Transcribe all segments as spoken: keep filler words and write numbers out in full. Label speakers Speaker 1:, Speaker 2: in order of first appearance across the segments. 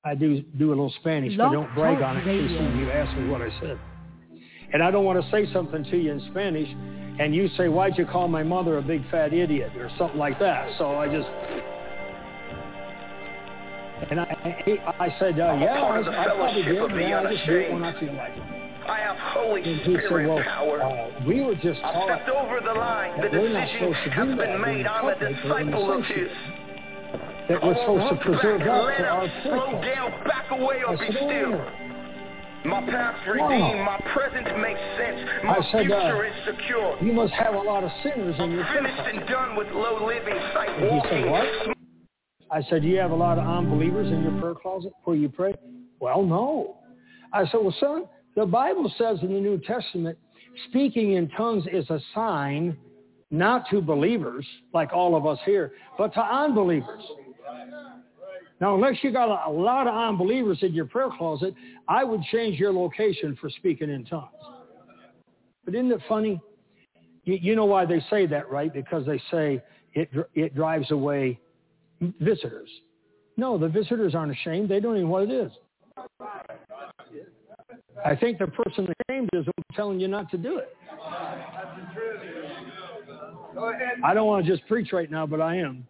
Speaker 1: I do do a little Spanish, but I don't brag on it in case some of you ask me what I said. And I don't want to say something to you in Spanish, and you say, why'd you call my mother a big fat idiot or something like that? So I just... And I, I, I said, uh, yeah, I, I probably did. Yeah, I just do it when I feel like it.
Speaker 2: I have Holy
Speaker 1: and he
Speaker 2: Spirit
Speaker 1: said, well,
Speaker 2: power.
Speaker 1: Uh, we were just
Speaker 2: I've
Speaker 1: taught
Speaker 2: stepped over the line. The decision has been made. I'm a disciple of His.
Speaker 1: That we're supposed to preserve that for our
Speaker 2: slow down, back away, or be still. My past redeemed, my present makes sense. My
Speaker 1: I said,
Speaker 2: future
Speaker 1: uh,
Speaker 2: is secure.
Speaker 1: You must have a lot of sinners in your church.
Speaker 2: Finished and done with low living, sight
Speaker 1: and
Speaker 2: walking.
Speaker 1: He said, what? I said, do you have a lot of unbelievers in your prayer closet where you pray? Well, no. I said, well, son, the Bible says in the New Testament, speaking in tongues is a sign not to believers, like all of us here, but to unbelievers. Now, unless you got a, a lot of unbelievers in your prayer closet, I would change your location for speaking in tongues. But isn't it funny? You, you know why they say that, right? Because they say it it drives away visitors. No, the visitors aren't ashamed. They don't even know what it is. I think the person ashamed is telling you not to do it. I don't want to just preach right now, but I am.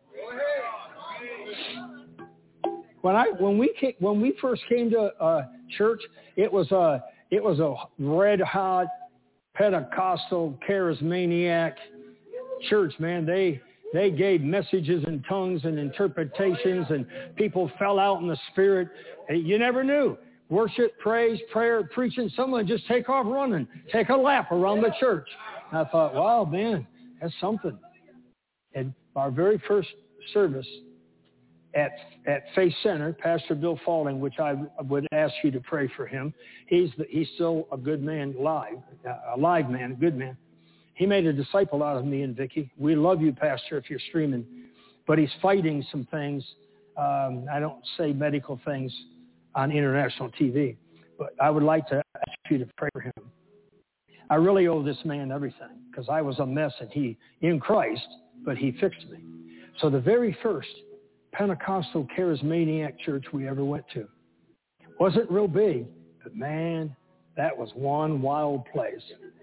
Speaker 1: When I when we came, when we first came to uh, church, it was a it was a red hot Pentecostal charismaniac church. Man, they they gave messages in tongues and interpretations, and people fell out in the spirit. You never knew. Worship, praise, prayer, preaching. Someone just take off running, take a lap around the church. And I thought, wow, man, that's something. And our very first service at at Faith Center, Pastor Bill Falling, which I would ask you to pray for him. He's the, he's still a good man, live, a live man, a good man. He made a disciple out of me and Vicky. We love you, Pastor, if you're streaming. But he's fighting some things. Um, I don't say medical things on international T V, but I would like to ask you to pray for him. I really owe this man everything because I was a mess and he, in Christ, but he fixed me. So the very first Pentecostal charismaniac church we ever went to wasn't real big, but man, that was one wild place.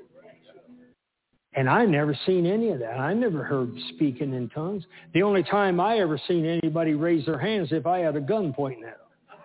Speaker 1: And I never seen any of that. I never heard speaking in tongues. The only time I ever seen anybody raise their hands if I had a gun pointing at them.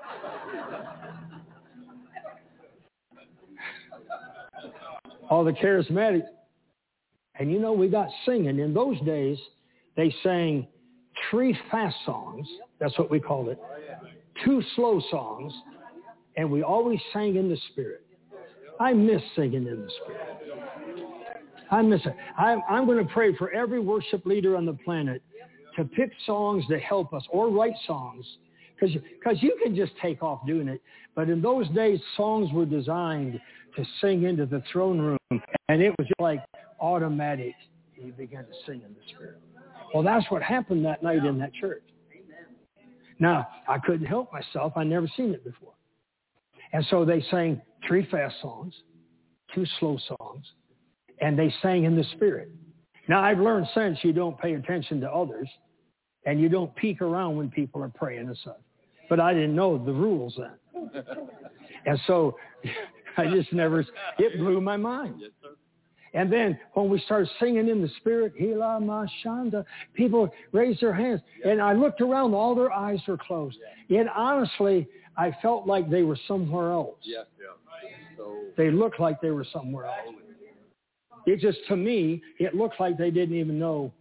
Speaker 1: All the charismatics. And you know, we got singing. In those days, they sang three fast songs. That's what we called it. Two slow songs. And we always sang in the Spirit. I miss singing in the Spirit. I miss it. I'm, I'm going to pray for every worship leader on the planet to pick songs that help us or write songs. Because because you can just take off doing it. But in those days, songs were designed to sing into the throne room. And it was just like automatic. You began to sing in the Spirit. Well, that's what happened that night in that church. Now, I couldn't help myself. I'd never seen it before. And so they sang three fast songs, two slow songs, and they sang in the Spirit. Now, I've learned since you don't pay attention to others, and you don't peek around when people are praying and such. But I didn't know the rules then. And so I just never, it blew my mind.
Speaker 3: Yes, sir.
Speaker 1: And then when we started singing in the Spirit, Hila Mashanda, people raised their hands. And I looked around, all their eyes were closed. And honestly, I felt like they were somewhere else.
Speaker 3: Yeah, yeah. So
Speaker 1: they looked like they were somewhere else. It just, to me, it looked like they didn't even know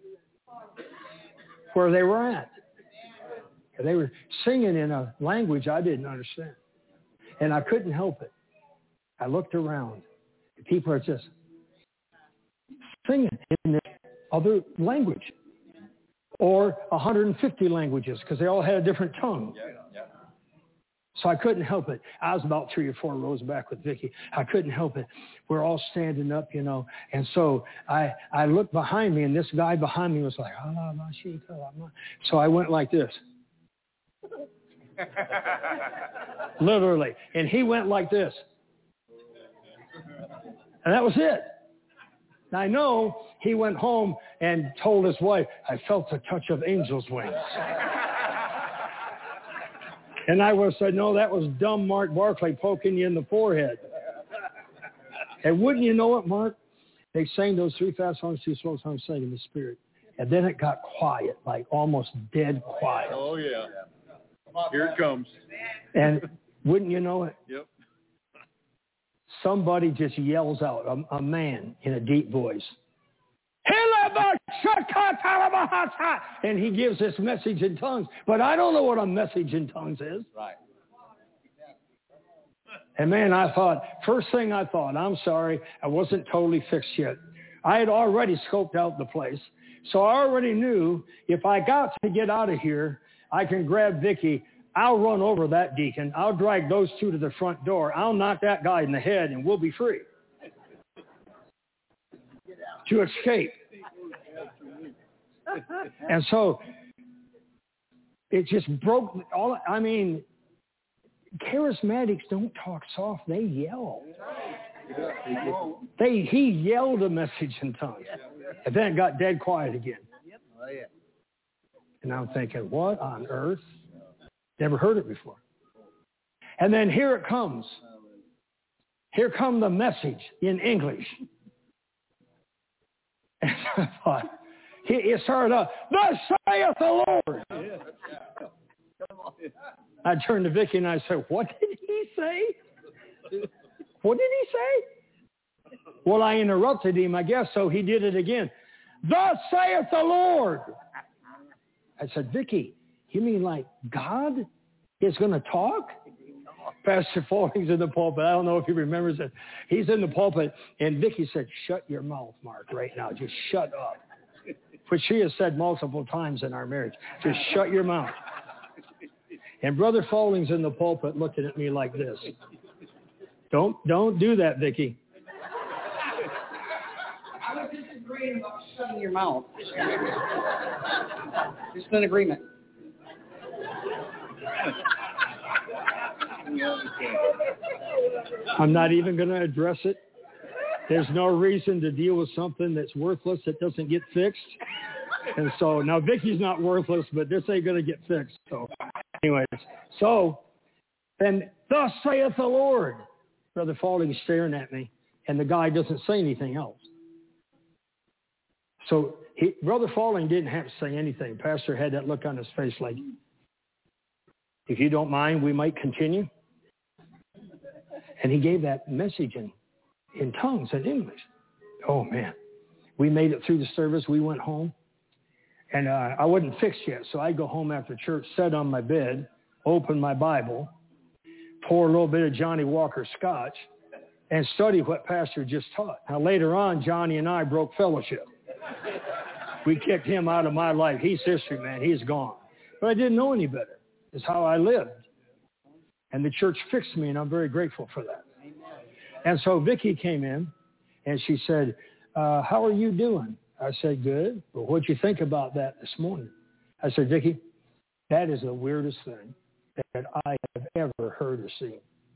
Speaker 1: where they were at. They were singing in a language I didn't understand. And I couldn't help it. I looked around. People are just singing in this other language. Or one hundred fifty languages, because they all had a different tongue.
Speaker 3: yeah, yeah.
Speaker 1: So I couldn't help it. I was about three or four rows back with Vicky. I couldn't help it. We're all standing up, you know. And so I, I looked behind me, and this guy behind me was like, ah, so I went like this. Literally. And he went like this. And that was it. And I know he went home and told his wife, I felt the touch of angels' wings. And I would have said, no, that was dumb Mark Barclay poking you in the forehead. And wouldn't you know it, Mark? They sang those three fast songs, two slow songs, sang in the Spirit. And then it got quiet, like almost dead quiet.
Speaker 3: Oh, yeah. Here it comes.
Speaker 1: And wouldn't you know it?
Speaker 3: Yep.
Speaker 1: Somebody just yells out, a, a man in a deep voice. And he gives this message in tongues. But I don't know what a message in tongues is.
Speaker 3: Right.
Speaker 1: And man, I thought, first thing I thought, I'm sorry, I wasn't totally fixed yet. I had already scoped out the place. So I already knew if I got to get out of here, I can grab Vicky. I'll run over that deacon. I'll drag those two to the front door. I'll knock that guy in the head and we'll be free to escape. And so it just broke all. I mean, charismatics don't talk soft. They yell. They, he yelled a message in tongues. And then it got dead quiet again. And I'm thinking, what on earth? Never heard it before. And then here it comes. Here come the message in English. And I thought, it started up, thus saith the Lord. I turned to Vicky and I said, what did he say? What did he say? Well, I interrupted him, I guess, so he did it again. Thus saith the Lord. I said, Vicky, you mean like God is going to talk? Pastor Falling's in the pulpit. I don't know if he remembers it. He's in the pulpit, and Vicky said, shut your mouth, Mark, right now. Just shut up. Which she has said multiple times in our marriage. Just shut your mouth. And Brother Falling's in the pulpit looking at me like this. Don't, don't do that, Vicky.
Speaker 4: I was just agreeing about shutting your mouth. Just an agreement.
Speaker 1: I'm not even going to address it. There's no reason to deal with something that's worthless that doesn't get fixed. And so now Vicky's not worthless, but this ain't going to get fixed. So anyways, so then thus saith the Lord. Brother Falling's staring at me, and the guy doesn't say anything else. So he, Brother Falling didn't have to say anything. Pastor had that look on his face like, if you don't mind, we might continue. And he gave that message in, in tongues in English. Oh, man. We made it through the service. We went home. And uh, I wasn't fixed yet, so I'd go home after church, sit on my bed, open my Bible, pour a little bit of Johnny Walker Scotch, and study what Pastor just taught. Now, later on, Johnny and I broke fellowship. We kicked him out of my life. He's history, man. He's gone. But I didn't know any better. It's how I lived. And the church fixed me, and I'm very grateful for that. And so Vicky came in, and she said, uh, how are you doing? I said, good. Well, what'd you think about that this morning? I said, Vicky, that is the weirdest thing that I have ever heard or seen.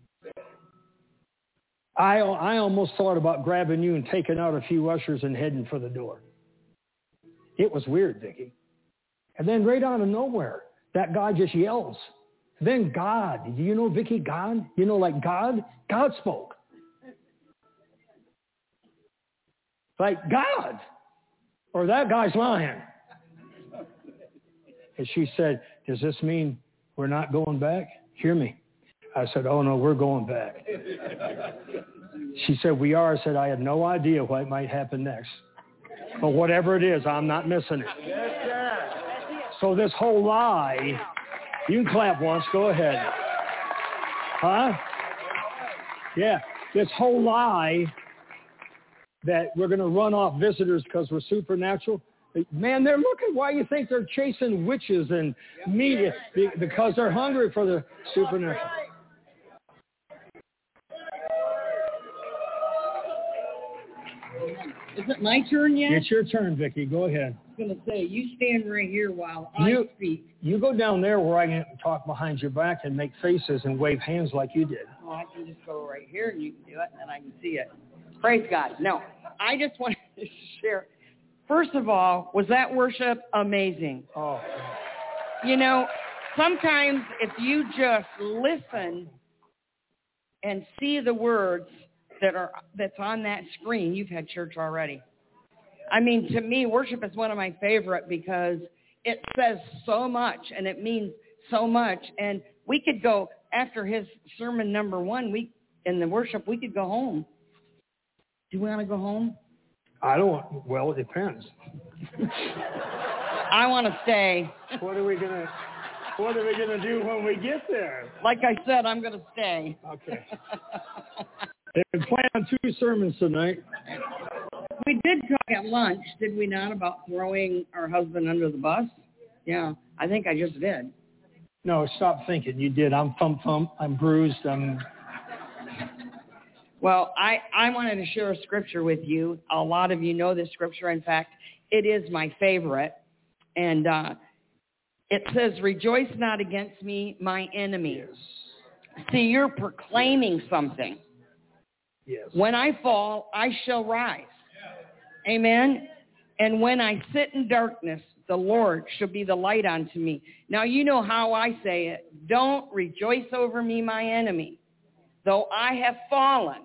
Speaker 1: I, I almost thought about grabbing you and taking out a few ushers and heading for the door. It was weird, Vicky. And then right out of nowhere, that guy just yells. Then God, do you know, Vicky, God? You know, like God? God spoke. Like God. Or that guy's lying. And she said, does this mean we're not going back? Hear me. I said, oh, no, we're going back. She said, we are. I said, I have no idea what might happen next. But whatever it is, I'm not missing it. So this whole lie, you can clap once. Go ahead. Huh? Yeah. This whole lie that we're going to run off visitors because we're supernatural. Man, they're looking. Why do you think they're chasing witches and media? Because they're hungry for the supernatural.
Speaker 4: Is it my turn yet?
Speaker 1: It's your turn, Vicky. Go ahead.
Speaker 4: I was going to say, you stand right here while I
Speaker 1: you,
Speaker 4: speak.
Speaker 1: You go down there where I can talk behind your back and make faces and wave hands like you did.
Speaker 4: Oh, I can just go right here and you can do it and I can see it. Praise God. No, I just wanted to share. First of all, was that worship amazing?
Speaker 1: Oh.
Speaker 4: You know, sometimes if you just listen and see the words that are that's on that screen, you've had church already. I mean, to me, worship is one of my favorite because it says so much and it means so much. And we could go after his sermon number one week in the worship, we could go home. Do we want to go home?
Speaker 1: I don't. Well, it depends.
Speaker 4: I want to stay.
Speaker 1: What are we gonna What are we gonna do when we get there?
Speaker 4: Like I said, I'm gonna stay.
Speaker 1: Okay. They plan on two sermons tonight.
Speaker 4: We did talk at lunch, did we not, about throwing our husband under the bus? Yeah, I think I just did.
Speaker 1: No, stop thinking. You did. I'm thump thump. I'm bruised. I'm.
Speaker 4: Well, I, I wanted to share a scripture with you. A lot of you know this scripture. In fact, it is my favorite. And uh, it says, rejoice not against me, my enemy. Yes. See, you're proclaiming something.
Speaker 1: Yes.
Speaker 4: When I fall, I shall rise. Amen. And when I sit in darkness, the Lord shall be the light unto me. Now, you know how I say it. Don't rejoice over me, my enemy. Though I have fallen,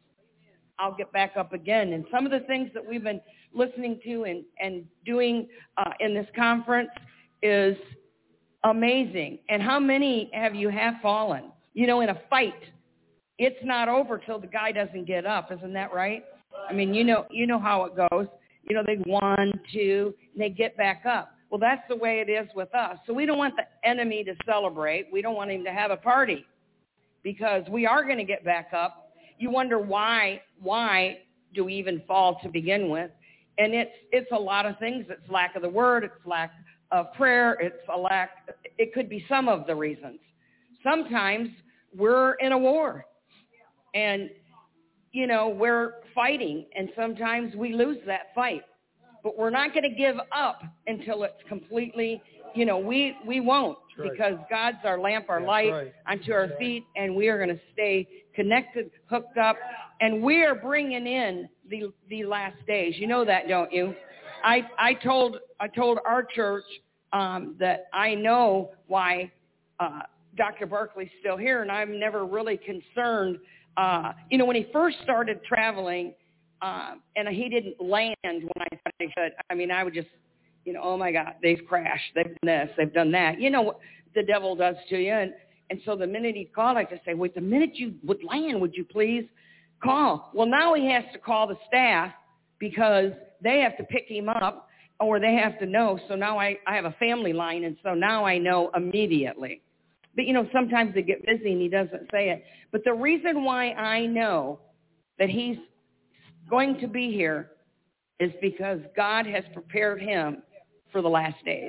Speaker 4: I'll get back up again. And some of the things that we've been listening to and, and doing uh, in this conference is amazing. And how many have you have fallen? You know, in a fight, it's not over till the guy doesn't get up. Isn't that right? I mean, you know, you know how it goes. You know, they one, two, and they get back up. Well, that's the way it is with us. So we don't want the enemy to celebrate. We don't want him to have a party because we are going to get back up. You wonder why, why do we even fall to begin with? And it's it's a lot of things. It's lack of the word. It's lack of prayer. It's a lack. It could be some of the reasons. Sometimes we're in a war. And, you know, we're fighting, and sometimes we lose that fight. But we're not going to give up until it's completely, you know, we, we won't. Right. Because God's our lamp, our That's light right. unto our right. feet, and we are going to stay connected, hooked up, and we are bringing in the the last days. You know that, don't you? I I told I told our church um, that I know why uh, Doctor Barkley's still here, and I'm never really concerned. Uh, you know, when he first started traveling, uh, and he didn't land when I thought he should, I mean, I would just, you know, oh, my God, they've crashed. They've done this. They've done that. You know what the devil does to you. And, and so the minute he'd call, I just say, wait, the minute you would land, would you please call? Well, now he has to call the staff because they have to pick him up or they have to know. So now I, I have a family line, and so now I know immediately. But, you know, sometimes they get busy and he doesn't say it. But the reason why I know that he's going to be here is because God has prepared him for the last days.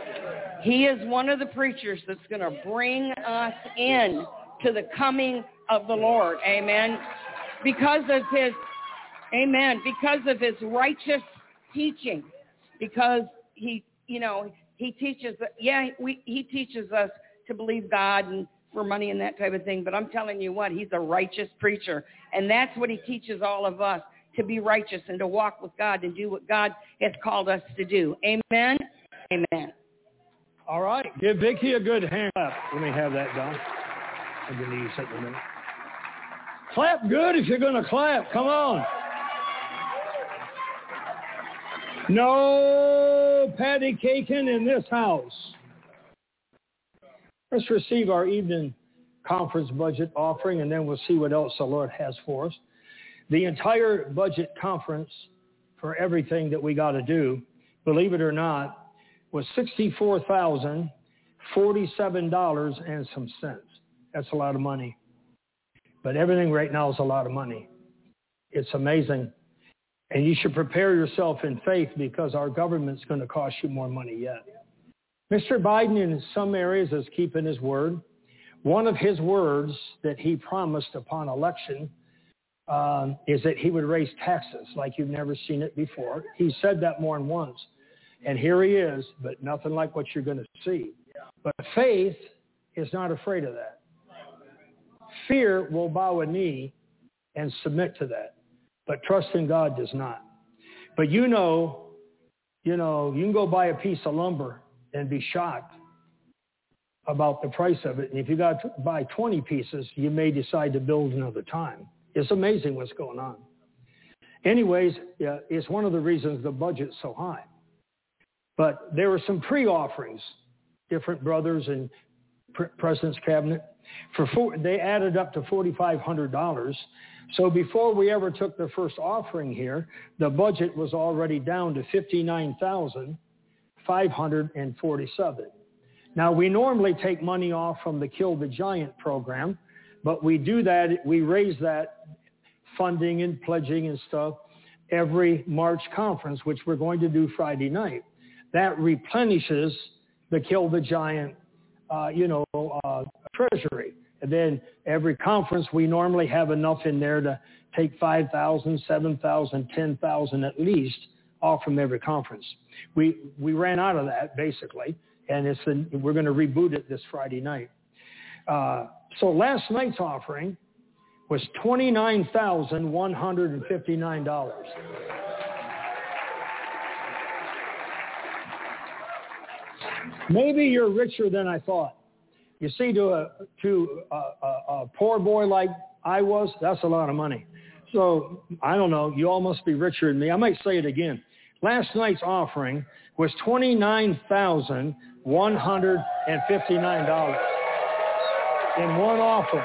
Speaker 4: He is one of the preachers that's going to bring us in to the coming of the Lord. Amen. Because of his, amen, because of his righteous teaching. Because he, you know, he teaches, yeah, we, he teaches us to believe God and for money and that type of thing. But I'm telling you what, he's a righteous preacher. And that's what he teaches all of us, to be righteous and to walk with God and do what God has called us to do. Amen? Amen.
Speaker 1: All right. Give Vicki a good hand clap. Let me have that done. On your knees at the minute. Clap good if you're going to clap. Come on. No patty caking in this house. Let's receive our evening conference budget offering, and then we'll see what else the Lord has for us. The entire budget conference for everything that we got to do, believe it or not, was sixty-four thousand forty-seven dollars and some cents. That's a lot of money. But everything right now is a lot of money. It's amazing. And you should prepare yourself in faith because our government's going to cost you more money yet. Mister Biden in some areas is keeping his word. One of his words that he promised upon election uh, is that he would raise taxes like you've never seen it before. He said that more than once. And here he is, but nothing like what you're going to see. But faith is not afraid of that. Fear will bow a knee and submit to that. But trust in God does not. But you know, you know, you can go buy a piece of lumber and be shocked about the price of it. And if you got to buy twenty pieces, you may decide to build another time. It's amazing what's going on. Anyways, yeah, it's one of the reasons the budget's so high. But there were some pre-offerings, different brothers and President's Cabinet. For four, they added up to four thousand five hundred dollars. So before we ever took the first offering here, the budget was already down to fifty-nine thousand five hundred forty-seven dollars. Now, we normally take money off from the Kill the Giant program, but we do that, we raise that funding and pledging and stuff every March conference, which we're going to do Friday night. That replenishes the Kill the Giant, uh, you know, uh, treasury. And then every conference, we normally have enough in there to take five thousand, seven thousand, ten thousand at least off from every conference. We we ran out of that, basically, and it's the, we're going to reboot it this Friday night. Uh, so last night's offering was twenty-nine thousand one hundred fifty-nine dollars. Maybe you're richer than I thought. You see, to a to a, a, a poor boy like I was, that's a lot of money. So I don't know. You all must be richer than me. I might say it again. Last night's offering was twenty-nine thousand one hundred fifty-nine dollars in one offering.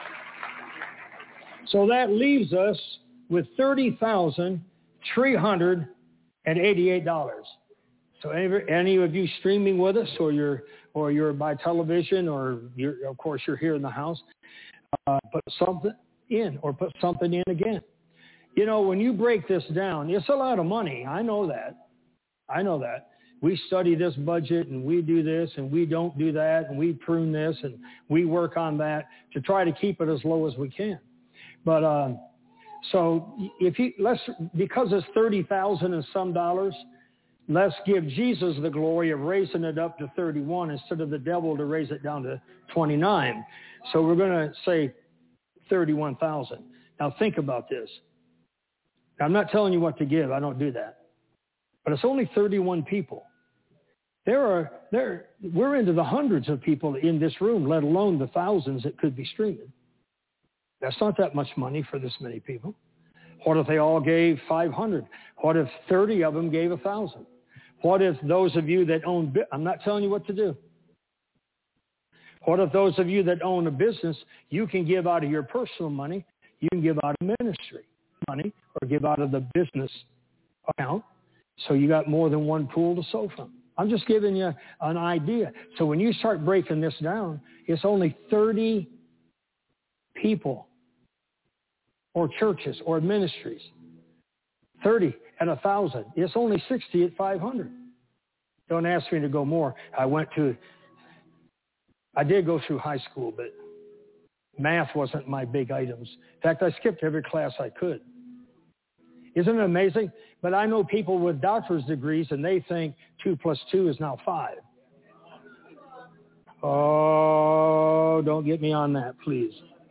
Speaker 1: So that leaves us with thirty thousand three hundred eighty-eight dollars. So any, any of you streaming with us, or you're or you're by television, or you're, of course you're here in the house, uh, put something in or put something in again. You know, when you break this down, it's a lot of money. I know that. I know that. We study this budget, and we do this, and we don't do that, and we prune this, and we work on that to try to keep it as low as we can. But uh, so if you let's because it's thirty thousand and some dollars. Let's give Jesus the glory of raising it up to thirty-one instead of the devil to raise it down to twenty-nine. So we're going to say thirty-one thousand. Now think about this. I'm not telling you what to give. I don't do that. But it's only thirty-one people. There are there. We're into the hundreds of people in this room, let alone the thousands that could be streaming. That's not that much money for this many people. What if they all gave five hundred? What if thirty of them gave one thousand? What if those of you that own, I'm not telling you what to do. What if those of you that own a business, you can give out of your personal money, you can give out of ministry money, or give out of the business account, so you got more than one pool to sow from. I'm just giving you an idea. So when you start breaking this down, it's only thirty people or churches or ministries. thirty at one thousand. It's only sixty at five hundred. Don't ask me to go more. I went to, I did go through high school, but math wasn't my big items. In fact, I skipped every class I could. Isn't it amazing? But I know people with doctor's degrees, and they think two plus two is now five. Oh, don't get me on that, please.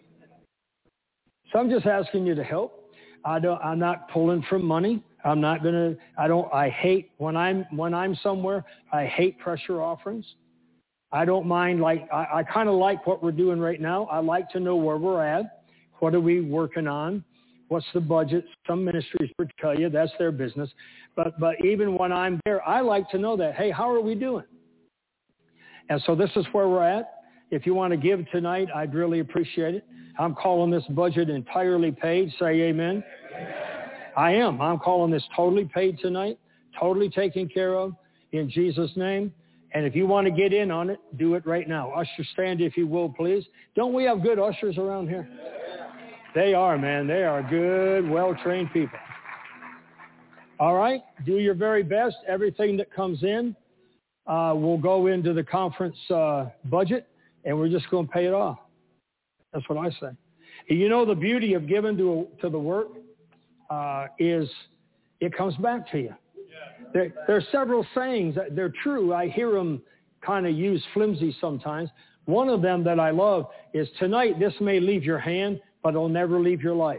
Speaker 1: So I'm just asking you to help. I don't, I'm not pulling from money. I'm not going to, I don't, I hate, when I'm, when I'm somewhere, I hate pressure offerings. I don't mind, like, I, I kind of like what we're doing right now. I like to know where we're at. What are we working on? What's the budget? Some ministries would tell you that's their business. But, but even when I'm there, I like to know that, hey, how are we doing? And so this is where we're at. If you want to give tonight, I'd really appreciate it. I'm calling this budget entirely paid. Say amen. Amen. I am. I'm calling this totally paid tonight, totally taken care of in Jesus' name. And if you want to get in on it, do it right now. Usher, stand if you will, please. Don't we have good ushers around here? They are, man. They are good, well-trained people. All right. Do your very best. Everything that comes in uh, will go into the conference uh, budget, and we're just going to pay it off. That's what I say. And you know, the beauty of giving to, to the work uh, is it comes back to you. There, there are several sayings that they're true. I hear them kind of used flimsy sometimes. One of them that I love is, tonight this may leave your hand, but it'll never leave your life.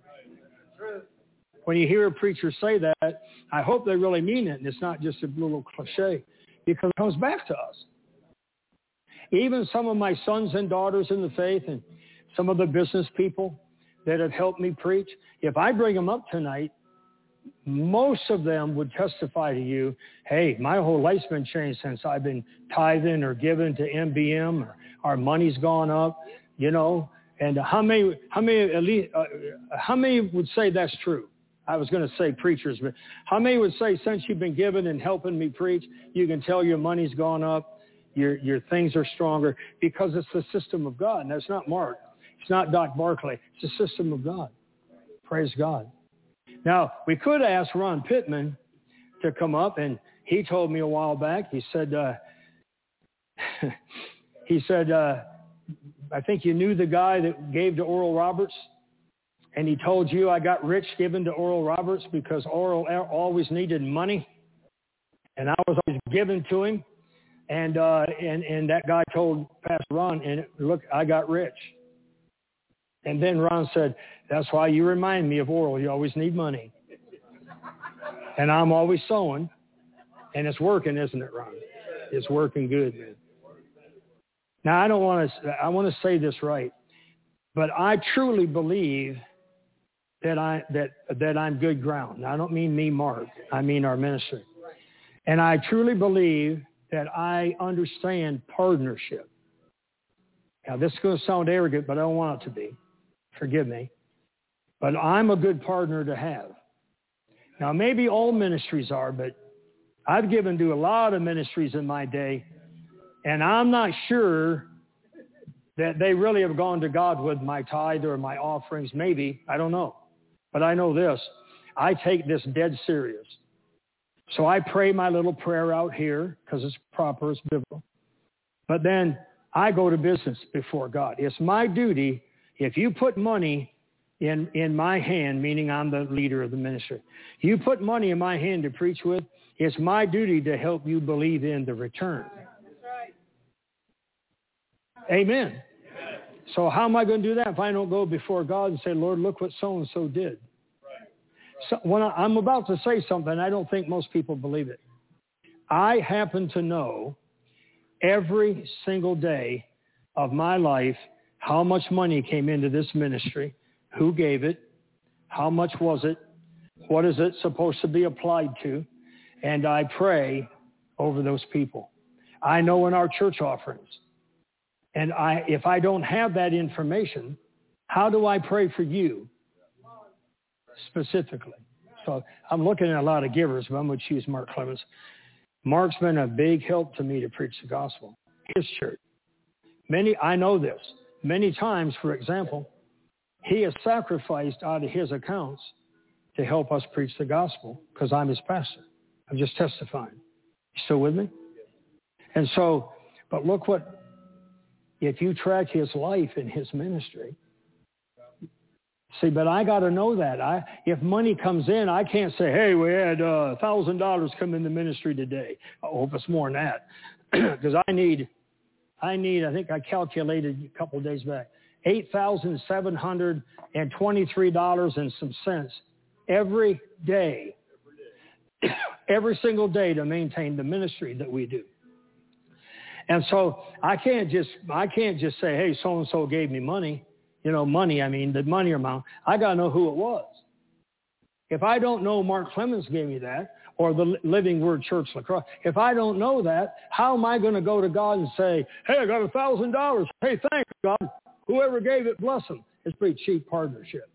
Speaker 1: When you hear a preacher say that, I hope they really mean it, and it's not just a little cliche, because it comes back to us. even some of my sons and daughters in the faith and some of the business people that have helped me preach, if I bring them up tonight, most of them would testify to you, hey, my whole life's been changed since I've been tithing or giving to M B M, or our money's gone up, you know. And how many, how many, at least, uh, how many would say that's true? I was going to say preachers, but how many would say since you've been giving and helping me preach, you can tell your money's gone up, your your things are stronger, because it's the system of God. And that's not Mark. It's not Doc Barclay. It's the system of God. Praise God. Now, we could ask Ron Pittman to come up, and he told me a while back, he said, uh, he said, uh, I think you knew the guy that gave to Oral Roberts, and he told you I got rich giving to Oral Roberts because Oral always needed money, and I was always giving to him, and uh, and and that guy told Pastor Ron, and look, I got rich. And then Ron said, that's why you remind me of Oral. You always need money. And I'm always sowing. And it's working, isn't it, Ron? It's working good, man. Now, I don't want to, I want to say this right. But I truly believe that, I, that, that I'm good ground. Now, I don't mean me, Mark. I mean our ministry. And I truly believe that I understand partnership. Now, this is going to sound arrogant, but I don't want it to be. Forgive me. But I'm a good partner to have. Now, maybe all ministries are, but I've given to a lot of ministries in my day, and I'm not sure that they really have gone to God with my tithe or my offerings. Maybe. I don't know. But I know this. I take this dead serious. So I pray my little prayer out here because it's proper, it's biblical. But then I go to business before God. It's my duty. If you put money in, in my hand, meaning I'm the leader of the ministry, you put money in my hand to preach with, it's my duty to help you believe in the return. That's right. Amen. Amen. So how am I going to do that if I don't go before God and say, Lord, look what so-and-so did? Right. So when I, I'm about to say something, I don't think most people believe it. I happen to know every single day of my life how much money came into this ministry, who gave it, how much was it, what is it supposed to be applied to, and I pray over those people. I know in our church offerings, and I, if I don't have that information, how do I pray for you specifically? So I'm looking at a lot of givers, but I'm going to choose Mark Clemens. Mark's been a big help to me to preach the gospel. His church. Many, I know this. Many times, for example, he has sacrificed out of his accounts to help us preach the gospel because I'm his pastor. I'm just testifying. You still with me? And so, but look what, if you track his life and his ministry, see, but I got to know that. I, if money comes in, I can't say, hey, we had uh, one thousand dollars come in the ministry today. I hope it's more than that because I need, I need, I think I calculated a couple of days back, eight thousand seven hundred twenty-three dollars and some cents every day, every single day to maintain the ministry that we do. And so I can't just, I can't just say, hey, so-and-so gave me money. You know, money, I mean, the money amount. I got to know who it was. If I don't know Mark Clemens gave me that, or the Living Word Church La Crosse, if I don't know that, how am I going to go to God and say, hey, I got a thousand dollars. Hey, thanks, God. Whoever gave it, bless them. It's pretty cheap partnership.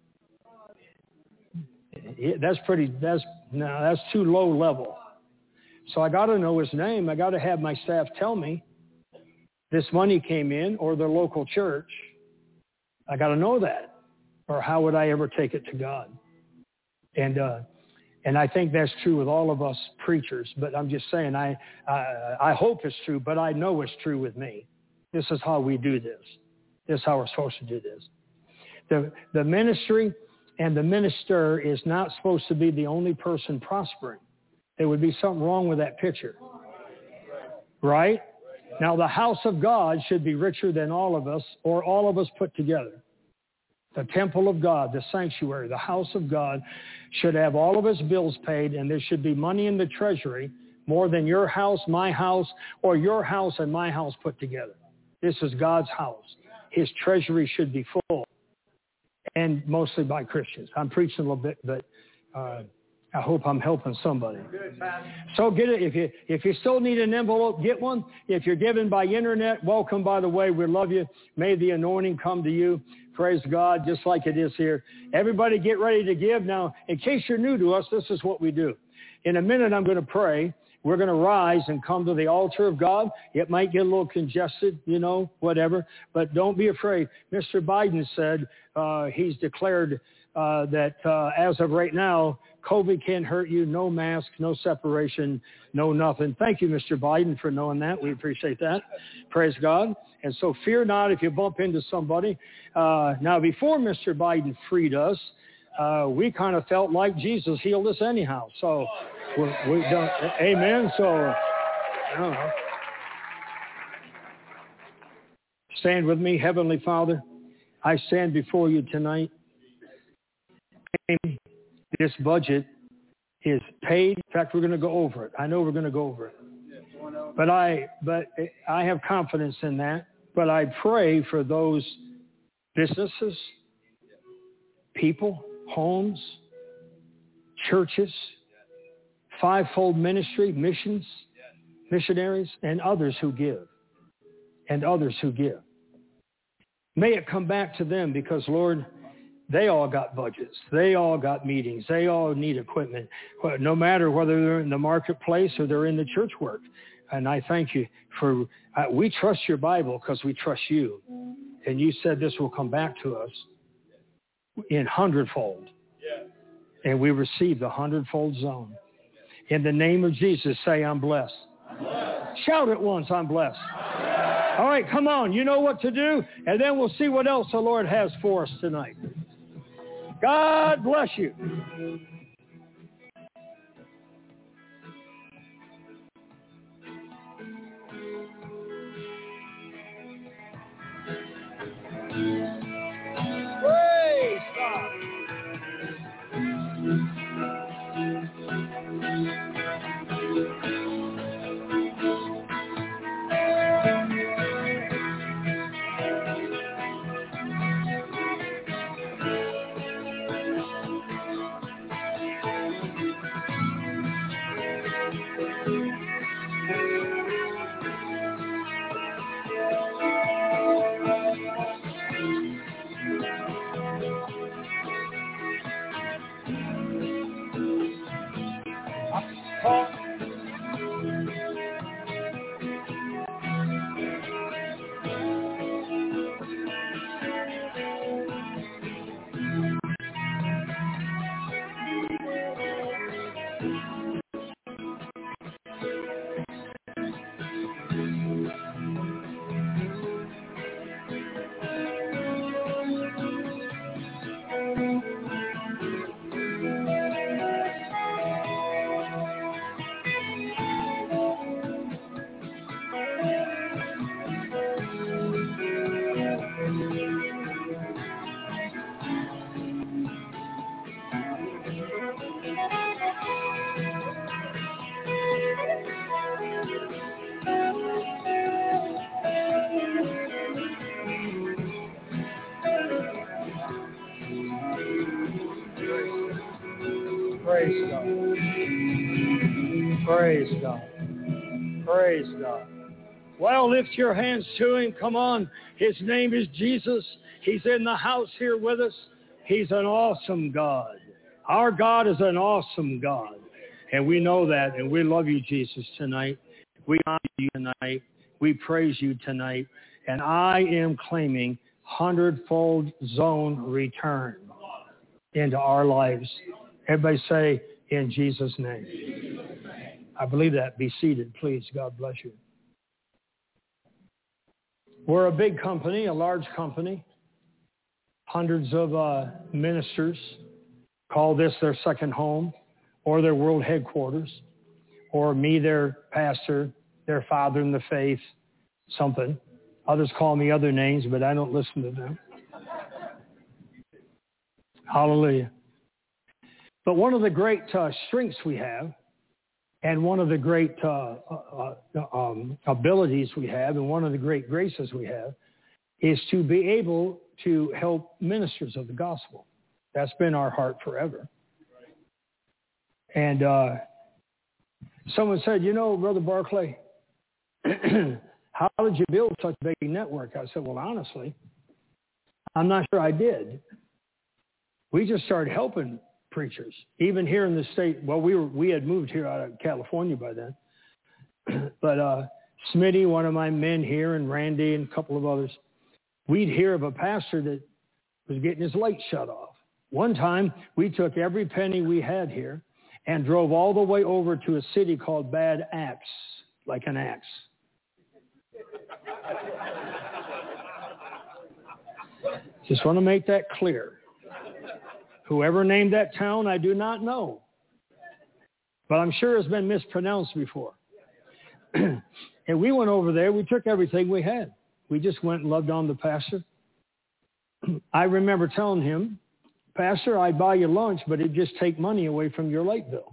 Speaker 1: That's pretty, that's, no, that's too low level. So I got to know his name. I got to have my staff tell me this money came in, or the local church. I got to know that, or how would I ever take it to God? And uh, and I think that's true with all of us preachers. But I'm just saying, I, I I hope it's true, but I know it's true with me. This is how we do this. This is how we're supposed to do this. The the ministry and the minister is not supposed to be the only person prospering. There would be something wrong with that picture, right? Now, the house of God should be richer than all of us, or all of us put together. The temple of God, the sanctuary, the house of God should have all of its bills paid, and there should be money in the treasury more than your house, my house, or your house and my house put together. This is God's house. His treasury should be full, and mostly by Christians. I'm preaching a little bit, but uh, I hope I'm helping somebody. So get it. If you if you still need an envelope, get one. If you're giving by internet, welcome, by the way. We love you. May the anointing come to you. Praise God, just like it is here. Everybody get ready to give. Now, in case you're new to us, this is what we do. In a minute, I'm going to pray. We're going to rise and come to the altar of God. It might get a little congested, you know, whatever, but don't be afraid. Mister Biden said uh, he's declared uh, that uh, as of right now, COVID can't hurt you, no mask, no separation, no nothing. Thank you, Mister Biden, for knowing that. We appreciate that. Praise God. And so fear not if you bump into somebody. Uh, now, before Mister Biden freed us, uh, we kind of felt like Jesus healed us anyhow. So we, we don't, amen. So, I don't know. Stand with me, Heavenly Father. I stand before you tonight. This budget is paid. In fact, we're going to go over it. I know we're going to go over it. But I, but I have confidence in that. But I pray for those businesses, people, homes, churches, fivefold ministry, missions, missionaries, and others who give, and others who give. May it come back to them because, Lord, they all got budgets. They all got meetings. They all need equipment, no matter whether they're in the marketplace or they're in the church work. And I thank you for, uh, we trust your Bible because we trust you. And you said this will come back to us in hundredfold. And we receive the hundredfold zone. In the name of Jesus, say, I'm blessed. I'm blessed. Shout it once, I'm blessed. I'm blessed. All right, come on. You know what to do. And then we'll see what else the Lord has for us tonight. God bless you. Praise God. Praise God. Praise God. Praise God. Well, lift your hands to him. Come on. His name is Jesus. He's in the house here with us. He's an awesome God. Our God is an awesome God. And we know that. And we love you, Jesus, tonight. We honor you tonight. We praise you tonight. And I am claiming hundredfold zone return into our lives. Everybody say, in Jesus' name. I believe that. Be seated, please. God bless you. We're a big company, a large company. Hundreds of uh, ministers call this their second home or their world headquarters, or me, their pastor, their father in the faith, something. Others call me other names, but I don't listen to them. Hallelujah. But one of the great uh, strengths we have And one of the great uh, uh, um, abilities we have and one of the great graces we have is to be able to help ministers of the gospel. That's been our heart forever. And uh, someone said, you know, Brother Barclay, how did you build such a big network? I said, well, honestly, I'm not sure I did. We just started helping preachers, even here in the state. Well, we were we had moved here out of California by then. But uh, Smitty, one of my men here, and Randy and a couple of others, we'd hear of a pastor that was getting his light shut off. One time, we took every penny we had here and drove all the way over to a city called Bad Axe, like an axe. Just want to make that clear. Whoever named that town, I do not know. But I'm sure it's been mispronounced before. And we went over there. We took everything we had. We just went and loved on the pastor. I remember telling him, Pastor, I'd buy you lunch, but it'd just take money away from your light bill.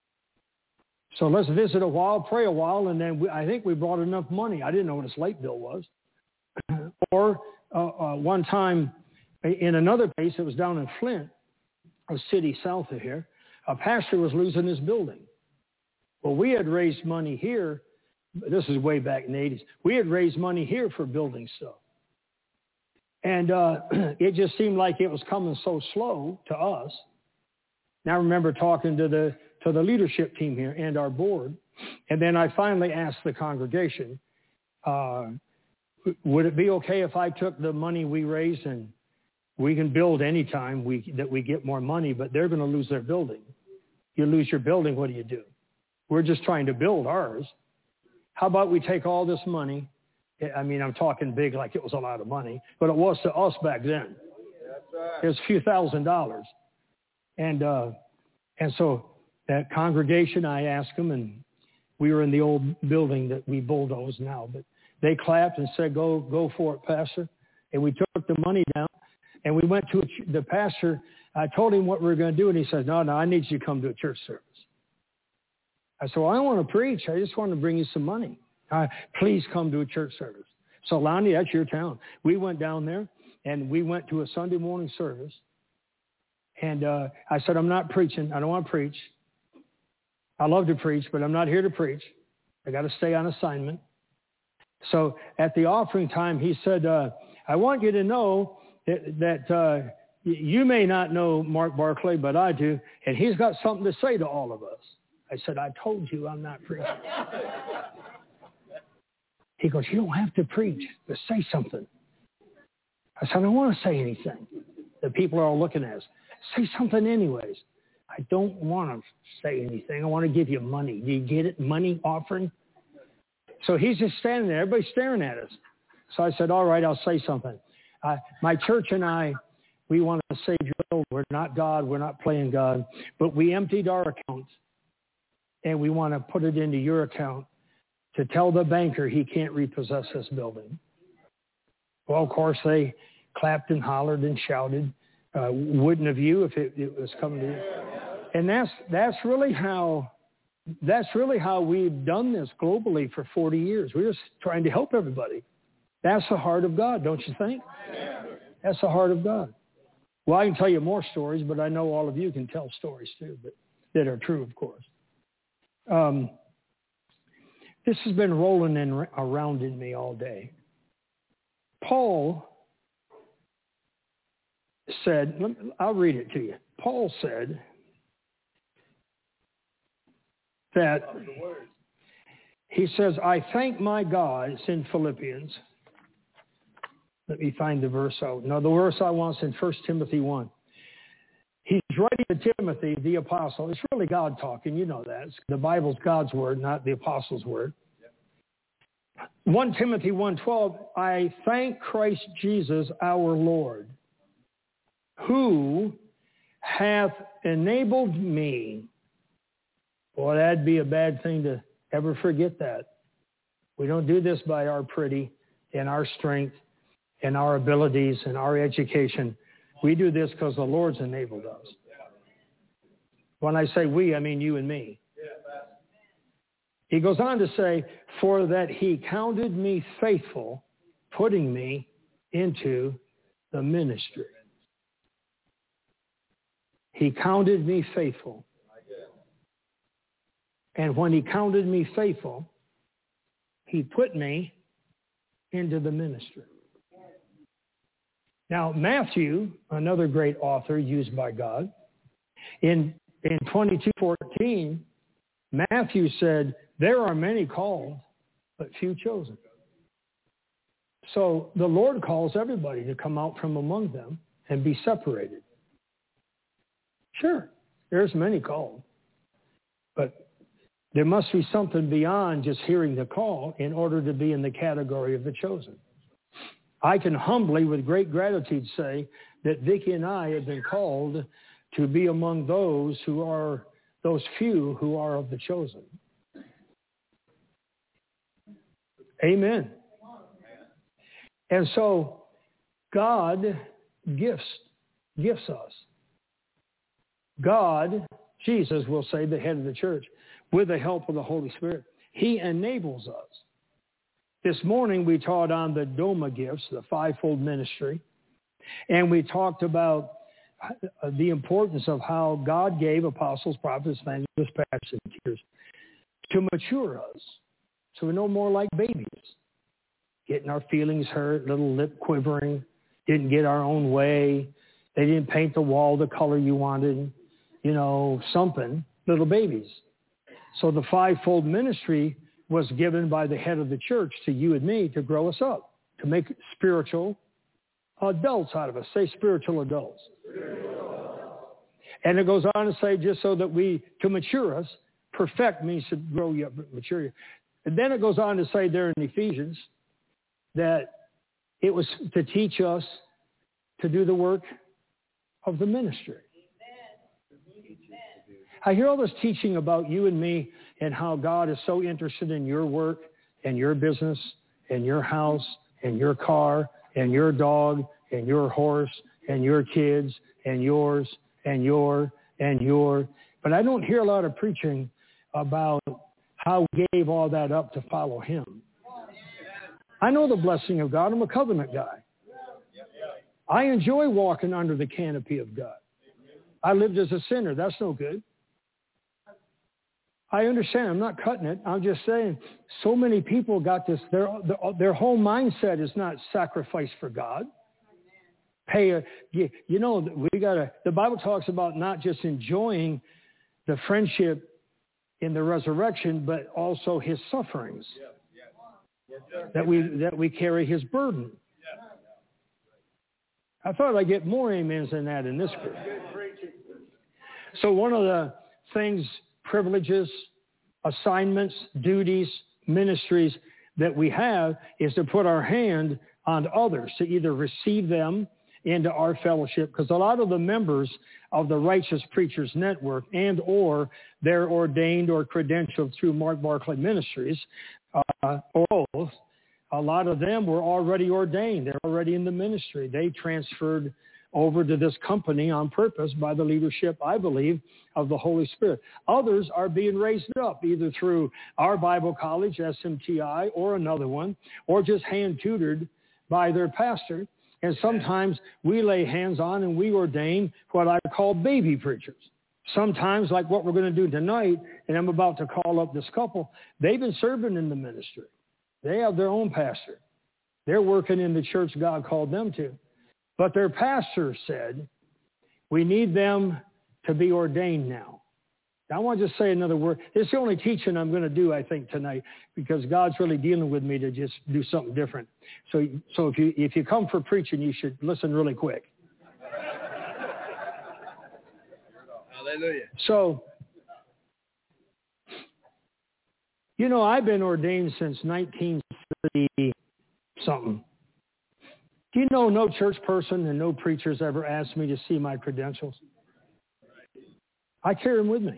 Speaker 1: So let's visit a while, pray a while, and then we, I think we brought enough money. I didn't know what his light bill was. Or uh, uh, one time in another place, it was down in Flint, a city south of here, a pastor was losing his building. Well, we had raised money here. This is way back in the eighties. We had raised money here for building stuff. And uh, it just seemed like it was coming so slow to us. And I remember talking to the to the leadership team here and our board. And then I finally asked the congregation, uh, would it be okay if I took the money we raised and we can build anytime we, that we get more money, but they're going to lose their building. You lose your building, what do you do? We're just trying to build ours. How about we take all this money? I mean, I'm talking big like it was a lot of money, but it was to us back then. It was a few thousand dollars. And uh, and so that congregation, I asked them, and we were in the old building that we bulldoze now, but they clapped and said, go, go for it, Pastor. And we took the money down. And we went to a, the pastor. I told him what we were going to do, and he said, no, no, I need you to come to a church service. I said, well, I don't want to preach. I just want to bring you some money. Uh, please come to a church service. So, Lonnie, that's your town. We went down there, and we went to a Sunday morning service. And uh, I said, I'm not preaching. I don't want to preach. I love to preach, but I'm not here to preach. I got to stay on assignment. So at the offering time, he said, uh, I want you to know that, that uh, you may not know Mark Barclay, but I do, and he's got something to say to all of us. I said, I told you I'm not preaching. He goes, you don't have to preach, but say something. I said, I don't want to say anything. The people are all looking at us. Say something anyways. I don't want to say anything. I want to give you money. Do you get it? Money offering? So he's just standing there. Everybody's staring at us. So I said, all right, I'll say something. Uh, my church and I, we want to say, Joel, we're not God. We're not playing God. But we emptied our account, and we want to put it into your account to tell the banker he can't repossess this building. Well, of course, they clapped and hollered and shouted. Uh, wouldn't have you if it, it was coming to you? And that's that's really how that's really how we've done this globally for forty years. We're just trying to help everybody. That's the heart of God, don't you think? That's the heart of God. Well, I can tell you more stories, but I know all of you can tell stories too, but that are true, of course. Um, this has been rolling in, around in me all day. Paul said, I'll read it to you. Paul said that, he says, I thank my God, it's in Philippians. Let me find the verse out. No, the verse I want is in First Timothy one. He's writing to Timothy, the apostle. It's really God talking. You know that. It's, the Bible's God's word, not the apostle's word. First Timothy one twelve, I thank Christ Jesus our Lord, who hath enabled me. Boy, that'd be a bad thing to ever forget that. We don't do this by our pretty and our strength and our abilities and our education. We do this because the Lord's enabled us. When I say we, I mean you and me. He goes on to say, for that he counted me faithful, putting me into the ministry. He counted me faithful. And when he counted me faithful, he put me into the ministry. Now, Matthew, another great author used by God, in, in twenty-two fourteen, Matthew said, there are many called, but few chosen. So the Lord calls everybody to come out from among them and be separated. Sure, there's many called, but there must be something beyond just hearing the call in order to be in the category of the chosen. I can humbly, with great gratitude, say that Vicki and I have been called to be among those who are, those few who are of the chosen. Amen. And so God gifts, gifts us. God, Jesus will say, the head of the church, with the help of the Holy Spirit, he enables us. This morning we taught on the Doma gifts, the fivefold ministry, and we talked about the importance of how God gave apostles, prophets, evangelists, pastors, and teachers to mature us so we're no more like babies, getting our feelings hurt, little lip quivering, didn't get our own way. They didn't paint the wall the color you wanted, you know, something, little babies. So the fivefold ministry was given by the head of the church to you and me to grow us up, to make spiritual adults out of us. Say spiritual adults. And it goes on to say just so that we, to mature us, perfect means to grow you up, mature you. And then it goes on to say there in Ephesians that it was to teach us to do the work of the ministry. I hear all this teaching about you and me and how God is so interested in your work and your business and your house and your car and your dog and your horse and your kids and yours and your and your. But I don't hear a lot of preaching about how he gave all that up to follow him. I know the blessing of God. I'm a covenant guy. I enjoy walking under the canopy of God. I lived as a sinner. That's no good. I understand. I'm not cutting it. I'm just saying so many people got this. Their, their whole mindset is not sacrifice for God. Pay a, you, you know, we got to, the Bible talks about not just enjoying the friendship in the resurrection, but also his sufferings. That we, that we carry his burden. I thought I'd get more amens than that in this group. So one of the things, privileges, assignments, duties, ministries that we have is to put our hand on others, to either receive them into our fellowship, because a lot of the members of the Righteous Preachers Network and or they're ordained or credentialed through Mark Barclay Ministries, uh, or both, a lot of them were already ordained. They're already in the ministry. They transferred over to this company on purpose by the leadership, I believe, of the Holy Spirit. Others are being raised up either through our Bible college, S M T I, or another one, or just hand-tutored by their pastor. And sometimes we lay hands on and we ordain what I call baby preachers. Sometimes, like what we're going to do tonight, and I'm about to call up this couple, they've been serving in the ministry. They have their own pastor. They're working in the church God called them to. But their pastor said, we need them to be ordained now. Now I want to just say another word. It's the only teaching I'm going to do, I think, tonight, because God's really dealing with me to just do something different. So, so if you if you come for preaching, you should listen really quick.
Speaker 3: Hallelujah.
Speaker 1: So, you know, I've been ordained since nineteen thirty-something. Do you know no church person and no preachers ever asked me to see my credentials? I carry them with me.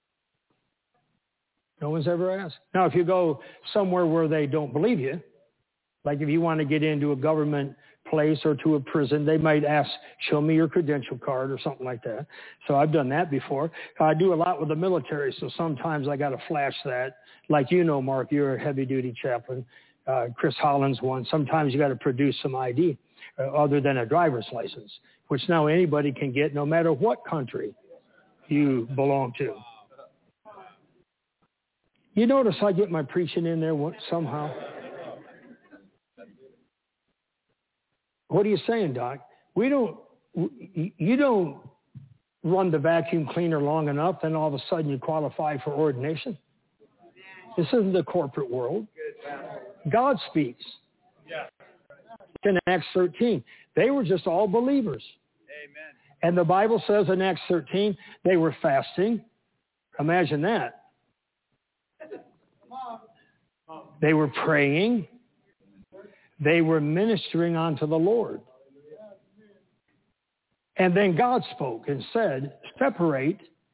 Speaker 1: No one's ever asked. Now, if you go somewhere where they don't believe you, like if you want to get into a government place or to a prison, they might ask, show me your credential card or something like that. So I've done that before. I do a lot with the military, so sometimes I got to flash that. Like you know, Mark, you're a heavy-duty chaplain. Uh, Chris Holland's one. Sometimes you got to produce some I D uh, other than a driver's license, which now anybody can get no matter what country you belong to. You notice I get my preaching in there somehow. What are you saying, Doc? We don't, you don't run the vacuum cleaner long enough, then all of a sudden you qualify for ordination. This isn't the corporate world. God speaks. In Acts thirteen, they were just all believers.
Speaker 3: Amen.
Speaker 1: And the Bible says in Acts thirteen, they were fasting. Imagine that. They were praying. They were ministering unto the Lord. And then God spoke and said, separate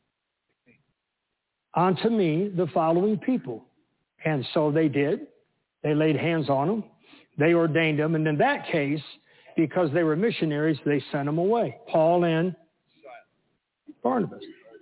Speaker 1: unto me the following people. And so they did. They laid hands on them. They ordained them. And in that case, because they were missionaries, they sent them away. Paul and Barnabas.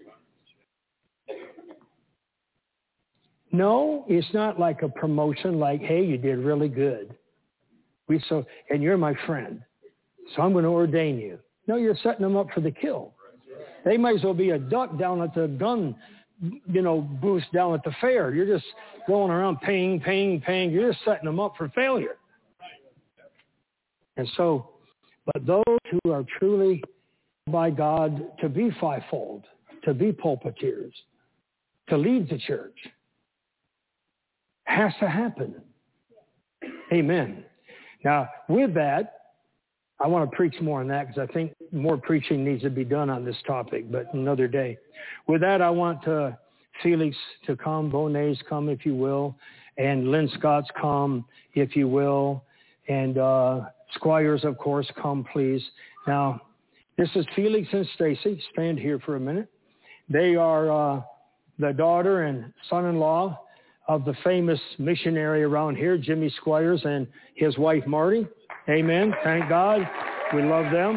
Speaker 1: No, it's not like a promotion like, hey, you did really good. We so, and you're my friend, so I'm going to ordain you. No, you're setting them up for the kill. They might as well be a duck down at the gun, you know, booth down at the fair. You're just going around ping, ping, ping. You're just setting them up for failure. And so, but those who are truly by God to be fivefold, to be pulpiteers, to lead the church, has to happen. Amen. Now, with that, I want to preach more on that because I think more preaching needs to be done on this topic, but another day. With that, I want uh, Felix to come, Bonet's come, if you will, and Lynn Scott's come, if you will, and uh, Squires, of course, come, please. Now, this is Felix and Stacy. Stand here for a minute. They are uh, the daughter and son-in-law of the famous missionary around here, Jimmy Squires, and his wife, Marty. Amen. Thank God. We love them.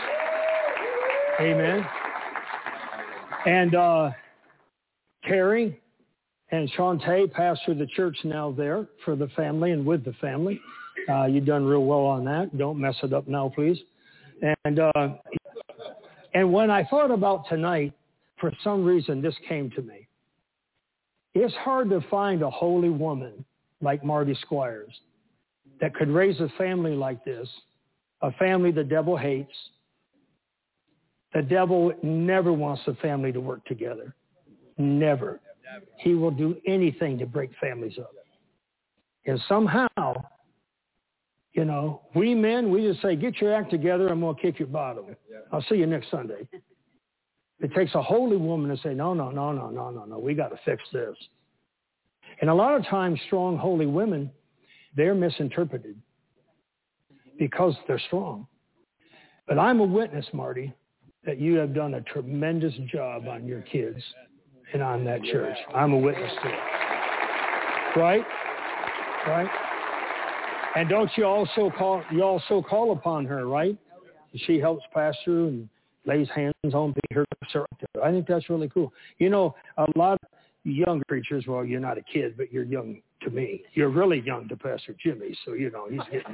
Speaker 1: Amen. And uh, Terry and Shantae pastor the church now there for the family and with the family. Uh, you've done real well on that. Don't mess it up now, please. And uh, and when I thought about tonight, for some reason, this came to me. It's hard to find a holy woman like Marty Squires that could raise a family like this, a family the devil hates. The devil never wants the family to work together. Never. He will do anything to break families up. And somehow, you know, we men, we just say, get your act together, I'm going to kick your bottom. I'll see you next Sunday. It takes a holy woman to say, no, no, no, no, no, no, no, we got to fix this. And a lot of times, strong, holy women, they're misinterpreted because they're strong. But I'm a witness, Marty, that you have done a tremendous job on your kids and on that church. I'm a witness to it. Right? Right? And don't you also call, you also call upon her, right? She helps pastor and lays hands on her. I think that's really cool. You know, a lot of young preachers, well, you're not a kid, but you're young to me. You're really young to Pastor Jimmy, so, you know, he's getting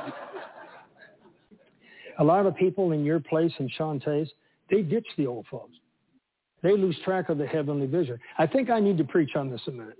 Speaker 1: a lot of people in your place and Shantae's, they ditch the old folks. They lose track of the heavenly vision. I think I need to preach on this a minute.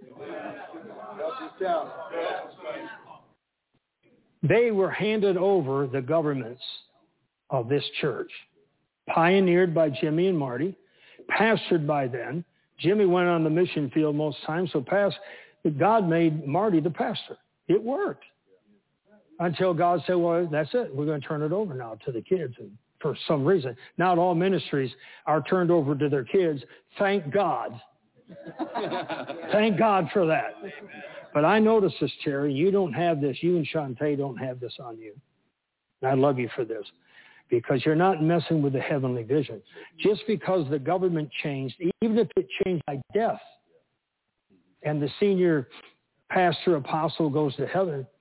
Speaker 1: They were handed over the governments of this church, pioneered by Jimmy and Marty, pastored by them. Jimmy went on the mission field most times, so past, God made Marty the pastor. It worked until God said, well, that's it. We're going to turn it over now to the kids. And for some reason, not all ministries are turned over to their kids. Thank God. Thank God for that. But I notice this, Terry, you don't have this. You and Shantae don't have this on you. And I love you for this, because you're not messing with the heavenly vision. Just because the government changed, even if it changed by death, and the senior pastor apostle goes to heaven,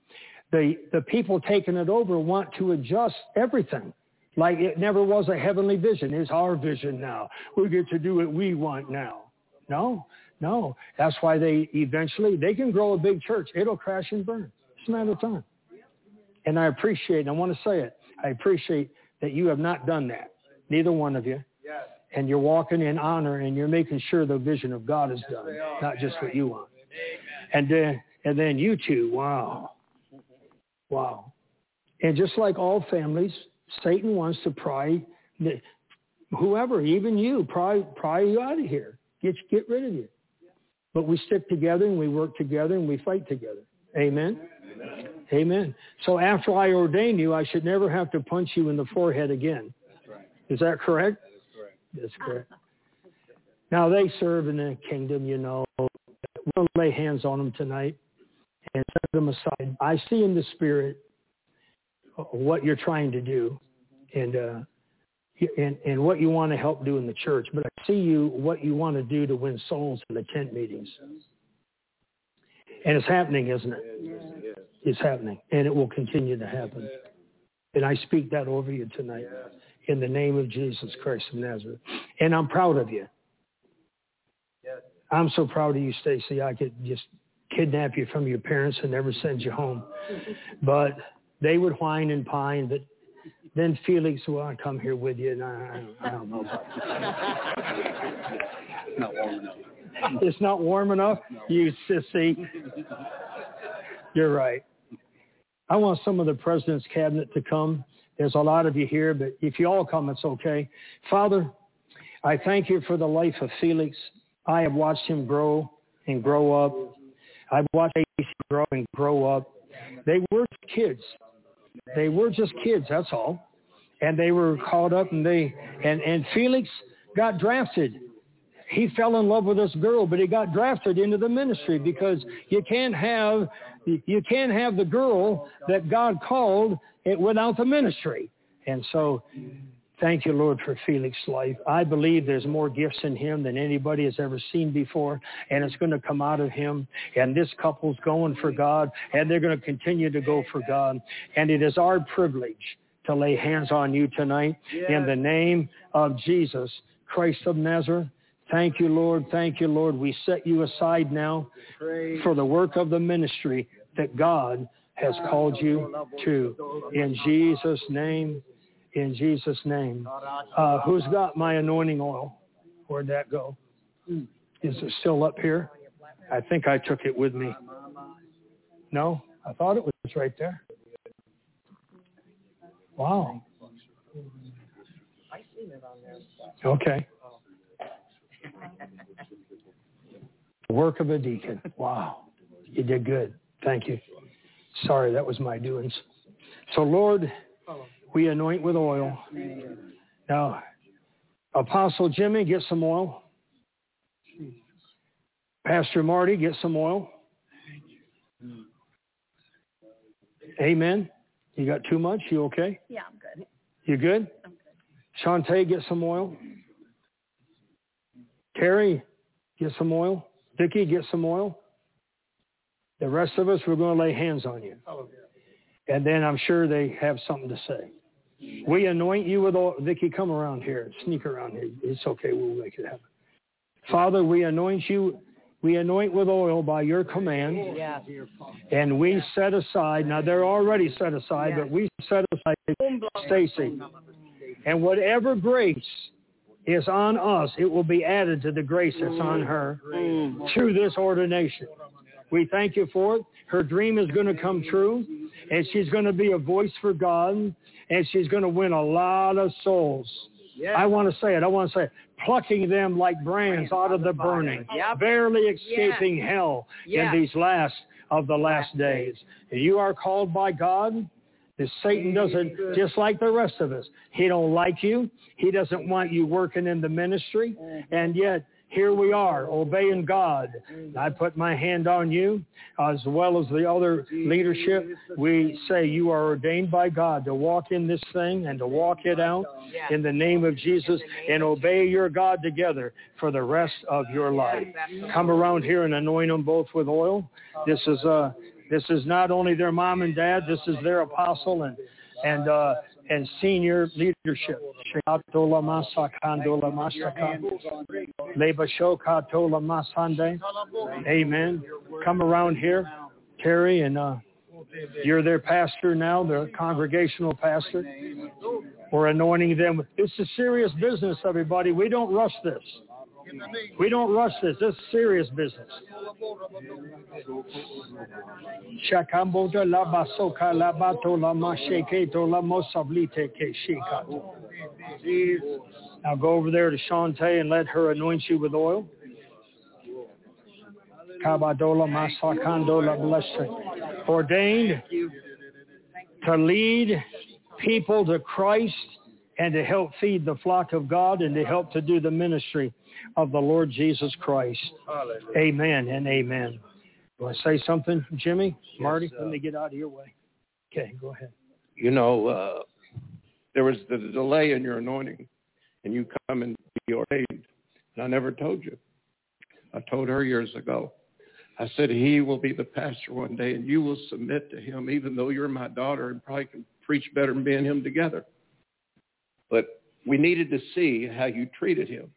Speaker 1: the, the people taking it over want to adjust everything. Like it never was a heavenly vision. It's our vision now. We get to do what we want now. No, no. That's why they eventually, they can grow a big church. It'll crash and burn. It's a matter of time. And I appreciate, and I want to say it, I appreciate that you have not done that. Neither one of you. Yes. And you're walking in honor and you're making sure the vision of God is done, not just what you want. And then, and then you two, wow. Wow. And just like all families, Satan wants to pry whoever, even you, pry, pry you out of here, get, get rid of you. But we stick together and we work together and we fight together. Amen? Amen. Amen. So after I ordain you, I should never have to punch you in the forehead again. That's right. Is that correct? That is correct. That's correct. Now they serve in the kingdom, you know. We'll lay hands on them tonight and set them aside. I see in the spirit what you're trying to do and, uh, and and what you want to help do in the church. But I see you, what you want to do to win souls in the tent meetings. And it's happening, isn't it? Yeah. It's happening. And it will continue to happen. And I speak that over you tonight in the name of Jesus Christ of Nazareth. And I'm proud of you. I'm so proud of you, Stacy. I could just kidnap you from your parents and never send you home. But they would whine and pine, but then Felix, well, I come here with you, and I, I don't know about that.
Speaker 3: Not warm enough.
Speaker 1: It's not warm enough? You sissy. You're right. I want some of the president's cabinet to come. There's a lot of you here, but if you all come, it's okay. Father, I thank you for the life of Felix. I have watched him grow and grow up. I've watched him grow and grow up. They were kids. They were just kids, that's all. And they were caught up, and they and, and Felix got drafted. He fell in love with this girl, but he got drafted into the ministry because you can't have you can't have the girl that God called it without the ministry. And so thank you, Lord, for Felix's life. I believe there's more gifts in him than anybody has ever seen before, and it's going to come out of him. And this couple's going for God, and they're going to continue to go for God. And it is our privilege to lay hands on you tonight in the name of Jesus Christ of Nazareth. Thank you, Lord. Thank you, Lord. We set you aside now for the work of the ministry that God has called you to. In Jesus' name. In Jesus' name. Uh, who's got my anointing oil? Where'd that go? Is it still up here? I think I took it with me. No? I thought it was right there. Wow. Okay. Work of a deacon. Wow. You did good. Thank you. Sorry, that was my doings. So, Lord, we anoint with oil. Now, Apostle Jimmy, get some oil. Pastor Marty, get some oil. Amen. You got too much? You okay?
Speaker 5: Yeah, I'm good.
Speaker 1: You good?
Speaker 5: I'm good.
Speaker 1: Shantae, get some oil. Terry, get some oil. Vicki, get some oil. The rest of us, we're going to lay hands on you. And then I'm sure they have something to say. We anoint you with oil. Vicki, come around here. Sneak around here. It's okay. We'll make it happen. Father, we anoint you. We anoint with oil by your command.
Speaker 4: Yes.
Speaker 1: And we set aside. Now, they're already set aside,
Speaker 4: Yes.
Speaker 1: but we set aside Stacy. And whatever grace is on us, it will be added to the grace that's on her mm. through this ordination. We thank you for it. Her dream is going to come true, and she's going to be a voice for God, and she's going to win a lot of souls. Yes. I want to say it. I want to say it. Plucking them like brands out of the burning, yep. barely escaping yes. hell yes. in these last of the last days. And you are called by God. This Satan doesn't, just like the rest of us, he don't like you. He doesn't want you working in the ministry. And yet, here we are, obeying God. I put my hand on you, as well as the other leadership. We say you are ordained by God to walk in this thing and to walk it out in the name of Jesus and obey your God together for the rest of your life. Come around here and anoint them both with oil. This is uh, This is not only their mom and dad, this is their apostle and and uh, and senior leadership. Amen. Come around here, Terry, and uh, you're their pastor now, their congregational pastor. We're anointing them. This is serious business, everybody. We don't rush this. We don't rush this. This is serious business. Now go over there to Shantae and let her anoint you with oil. Ordained to lead people to Christ and to help feed the flock of God and to help to do the ministry of the Lord Jesus Christ. Hallelujah. Amen and amen. Want to say something, Jimmy? Yes, Marty? Uh, Let me get out of your way. Okay, go ahead.
Speaker 5: You know, uh, there was the delay in your anointing, and you come and be ordained. And I never told you. I told her years ago. I said, he will be the pastor one day, and you will submit to him, even though you're my daughter and probably can preach better than me and him together. But we needed to see how you treated him,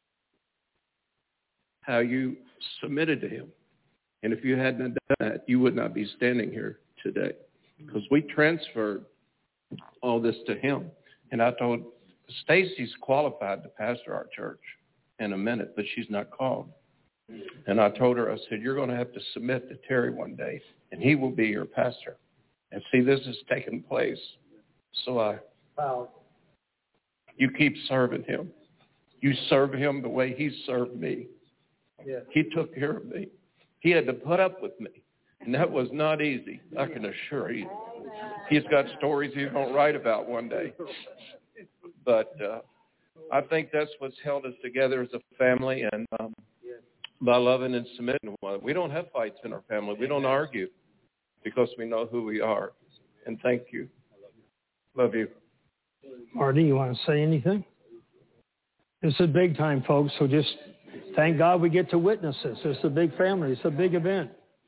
Speaker 5: how you submitted to him. And if you hadn't done that, you would not be standing here today, because we transferred all this to him. And I told Stacy's qualified to pastor our church in a minute, but she's not called. And I told her, I said, you're going to have to submit to Terry one day, and he will be your pastor. And see, this is taking place. So I, wow. You keep serving him. You serve him the way he served me. Yeah. He took care of me. He had to put up with me, and that was not easy, I can assure you. He's got stories he won't write about one day. But uh, I think that's what's held us together as a family, and um, by loving and submitting to one another. We don't have fights in our family. We don't argue because we know who we are. And thank you. Love you.
Speaker 1: Marty, you want to say anything? This is big time, folks, so just thank God we get to witness this. It's a big family. It's a big event.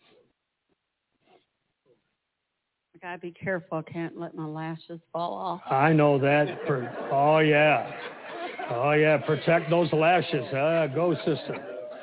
Speaker 6: I got to be careful. I can't let my lashes fall off.
Speaker 1: I know that. For, oh, yeah. Oh, yeah. Protect those lashes. Uh, go, sister.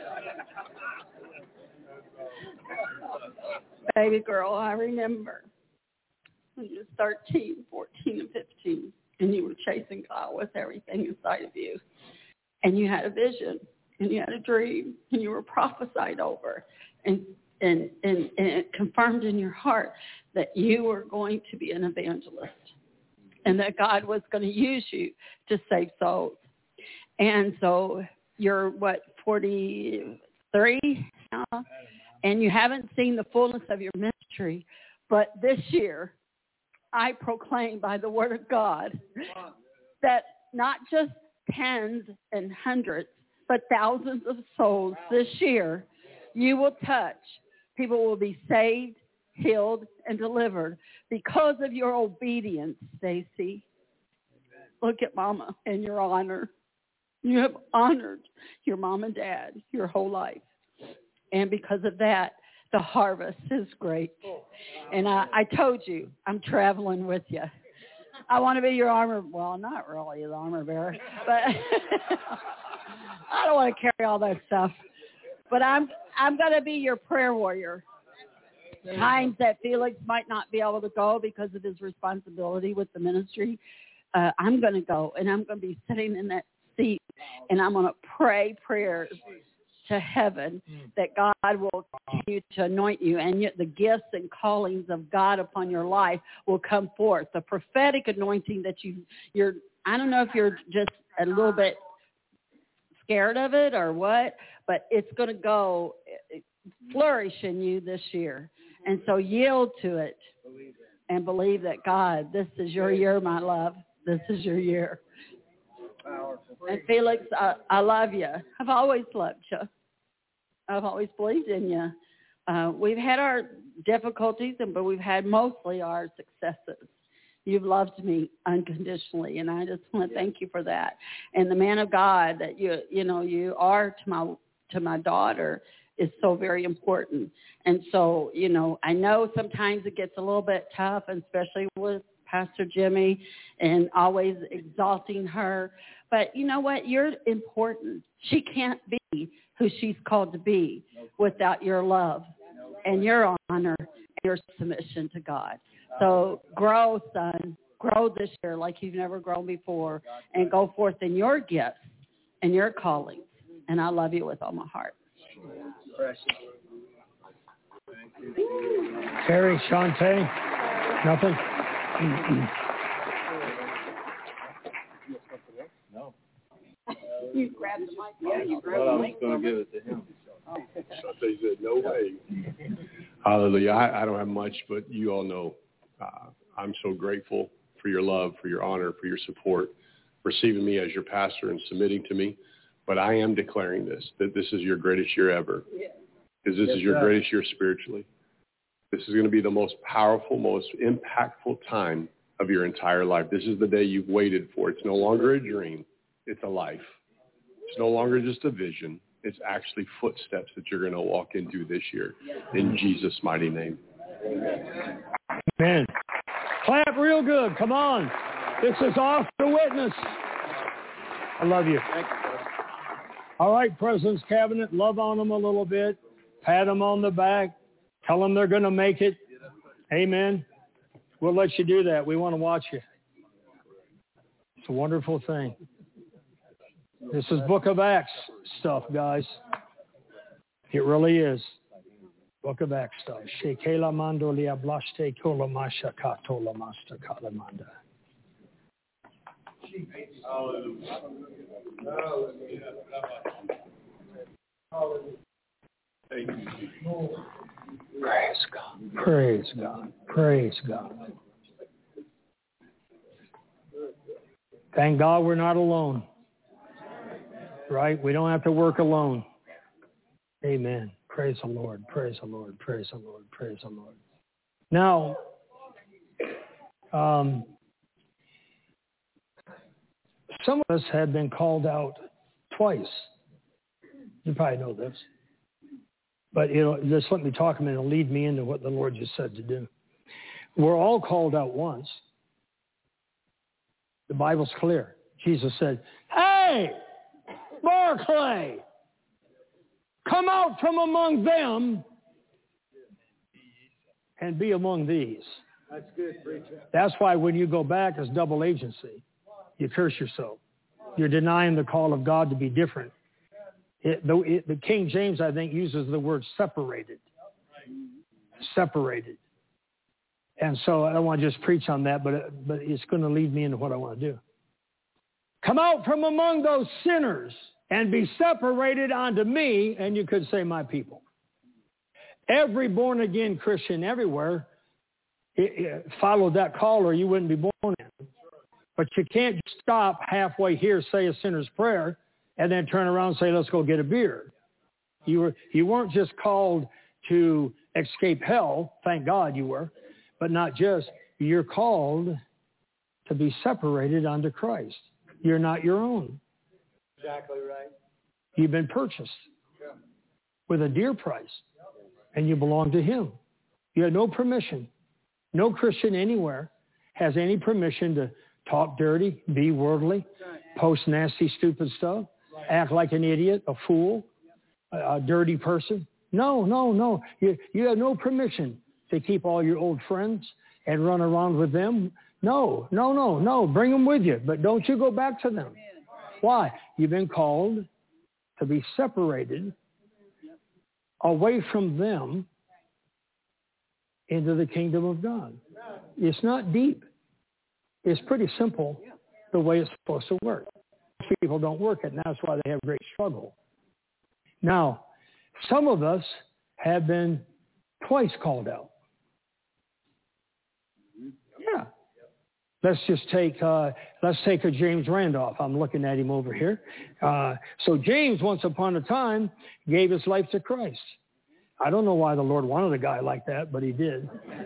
Speaker 6: Baby girl, I remember when you were thirteen, fourteen, and fifteen, and you were chasing God with everything inside of you. And you had a vision, and you had a dream, and you were prophesied over, and, and, and, and it confirmed in your heart that you were going to be an evangelist and that God was going to use you to save souls. And so you're, what, forty-three now? And you haven't seen the fullness of your ministry. But this year, I proclaim by the word of God that not just tens and hundreds, but thousands of souls this year you will touch. People will be saved, healed, and delivered because of your obedience, Stacy. Look at Mama and your honor. You have honored your mom and dad your whole life. And because of that, the harvest is great. And I, I told you, I'm traveling with you. I want to be your armor, well, not really the armor bearer, but I don't want to carry all that stuff. But I'm I'm going to be your prayer warrior. Times that Felix might not be able to go because of his responsibility with the ministry, uh, I'm going to go, and I'm going to be sitting in that seat, and I'm going to pray prayers to heaven that God will continue to anoint you, and yet the gifts and callings of God upon your life will come forth. The prophetic anointing that you, you're, I don't know if you're just a little bit scared of it or what, but it's going to go flourish in you this year. And so yield to it and believe that God, this is your year, my love. This is your year. And Felix, I, I love you. I've always loved you. I've always believed in you. Uh, we've had our difficulties, and but we've had mostly our successes. You've loved me unconditionally, and I just want to thank you for that. And the man of God that you, you know, you are to my to my daughter, is so very important. And so, you know, I know sometimes it gets a little bit tough, and especially with Pastor Jimmy and always exalting her. But you know what? You're important. She can't be who she's called to be without your love and your honor and your submission to God. So grow, son. Grow this year like you've never grown before, and go forth in your gifts and your callings. And I love you with all my heart.
Speaker 1: Terry, Shantae, nothing?
Speaker 3: No.
Speaker 6: You grabbed the mic. Yeah, you grabbed
Speaker 3: Well, I
Speaker 6: the
Speaker 3: was
Speaker 6: mic.
Speaker 3: going to give it to him.
Speaker 7: Shantae said, no way. Hallelujah. I, I don't have much, but you all know uh, I'm so grateful for your love, for your honor, for your support, receiving me as your pastor and submitting to me. But I am declaring this, that this is your greatest year ever. Because this
Speaker 1: Yes,
Speaker 7: is your
Speaker 1: sir.
Speaker 7: greatest year spiritually. This is going to be the most powerful, most impactful time of your entire life. This is the day you've waited for. It's no longer a dream. It's a life. It's no longer just a vision. It's actually footsteps that you're going to walk into this year. In Jesus' mighty name.
Speaker 1: Amen. Clap real good. Come on. This is off the witness. I love you. All right, President's Cabinet, love on them a little bit. Pat them on the back. Tell them they're going to make it. Amen. We'll let you do that. We want to watch you. It's a wonderful thing. This is Book of Acts stuff, guys. It really is. Book of Acts stuff. Shekela mando lia blaste kola masha katola master kalamanda. Praise God. Praise God. Praise God. Thank God we're not alone. Right? We don't have to work alone. Amen. Praise the Lord. Praise the Lord. Praise the Lord. Praise the Lord. Now, um, some of us have been called out twice. You probably know this. But it'll, just let me talk a minute. It'll lead me into what the Lord just said to do. We're all called out once. The Bible's clear. Jesus said, hey, Barclay, come out from among them and be among these.
Speaker 3: That's good, preacher.
Speaker 1: That's why when you go back as double agency, you curse yourself. You're denying the call of God to be different. It, the, it, the King James, I think, uses the word separated. Separated. And so I don't want to just preach on that, but, but it's going to lead me into what I want to do. Come out from among those sinners and be separated unto me, and you could say my people. Every born-again Christian everywhere it, it followed that call or you wouldn't be born in. But you can't stop halfway here, say a sinner's prayer, and then turn around and say, let's go get a beer. You were you weren't just called to escape hell. Thank God you were. But not just. You're called to be separated unto Christ. You're not your own.
Speaker 3: Exactly right.
Speaker 1: You've been purchased with a dear price, and you belong to him. You have no permission. No Christian anywhere has any permission to talk dirty, be worldly, post nasty, stupid stuff, act like an idiot, a fool, a, a dirty person. No, no, no. You, you have no permission to keep all your old friends and run around with them. No, no, no, no. Bring them with you, but don't you go back to them. Why? You've been called to be separated away from them into the kingdom of God. It's not deep. It's pretty simple the way it's supposed to work. People don't work it, and that's why they have great struggle. Now, some of us have been twice called out. Yeah. Let's just take uh, let's take a James Randolph. I'm looking at him over here. Uh, so James, once upon a time, gave his life to Christ. I don't know why the Lord wanted a guy like that, but he did.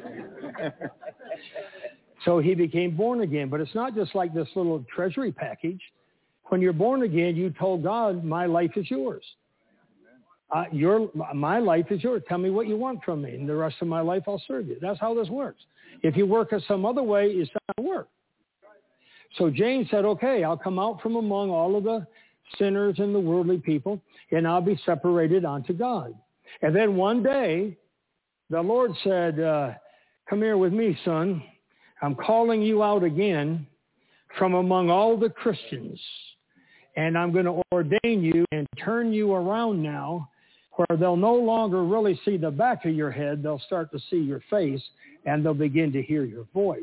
Speaker 1: So he became born again. But it's not just like this little treasury package. When you're born again, you told God, my life is yours. Uh, your my life is yours. Tell me what you want from me, and the rest of my life I'll serve you. That's how this works. If you work it some other way, it's not going to work. So James said, okay, I'll come out from among all of the sinners and the worldly people, and I'll be separated unto God. And then one day, the Lord said, uh, come here with me, son. I'm calling you out again from among all the Christians, and I'm going to ordain you and turn you around now where they'll no longer really see the back of your head. They'll start to see your face, and they'll begin to hear your voice.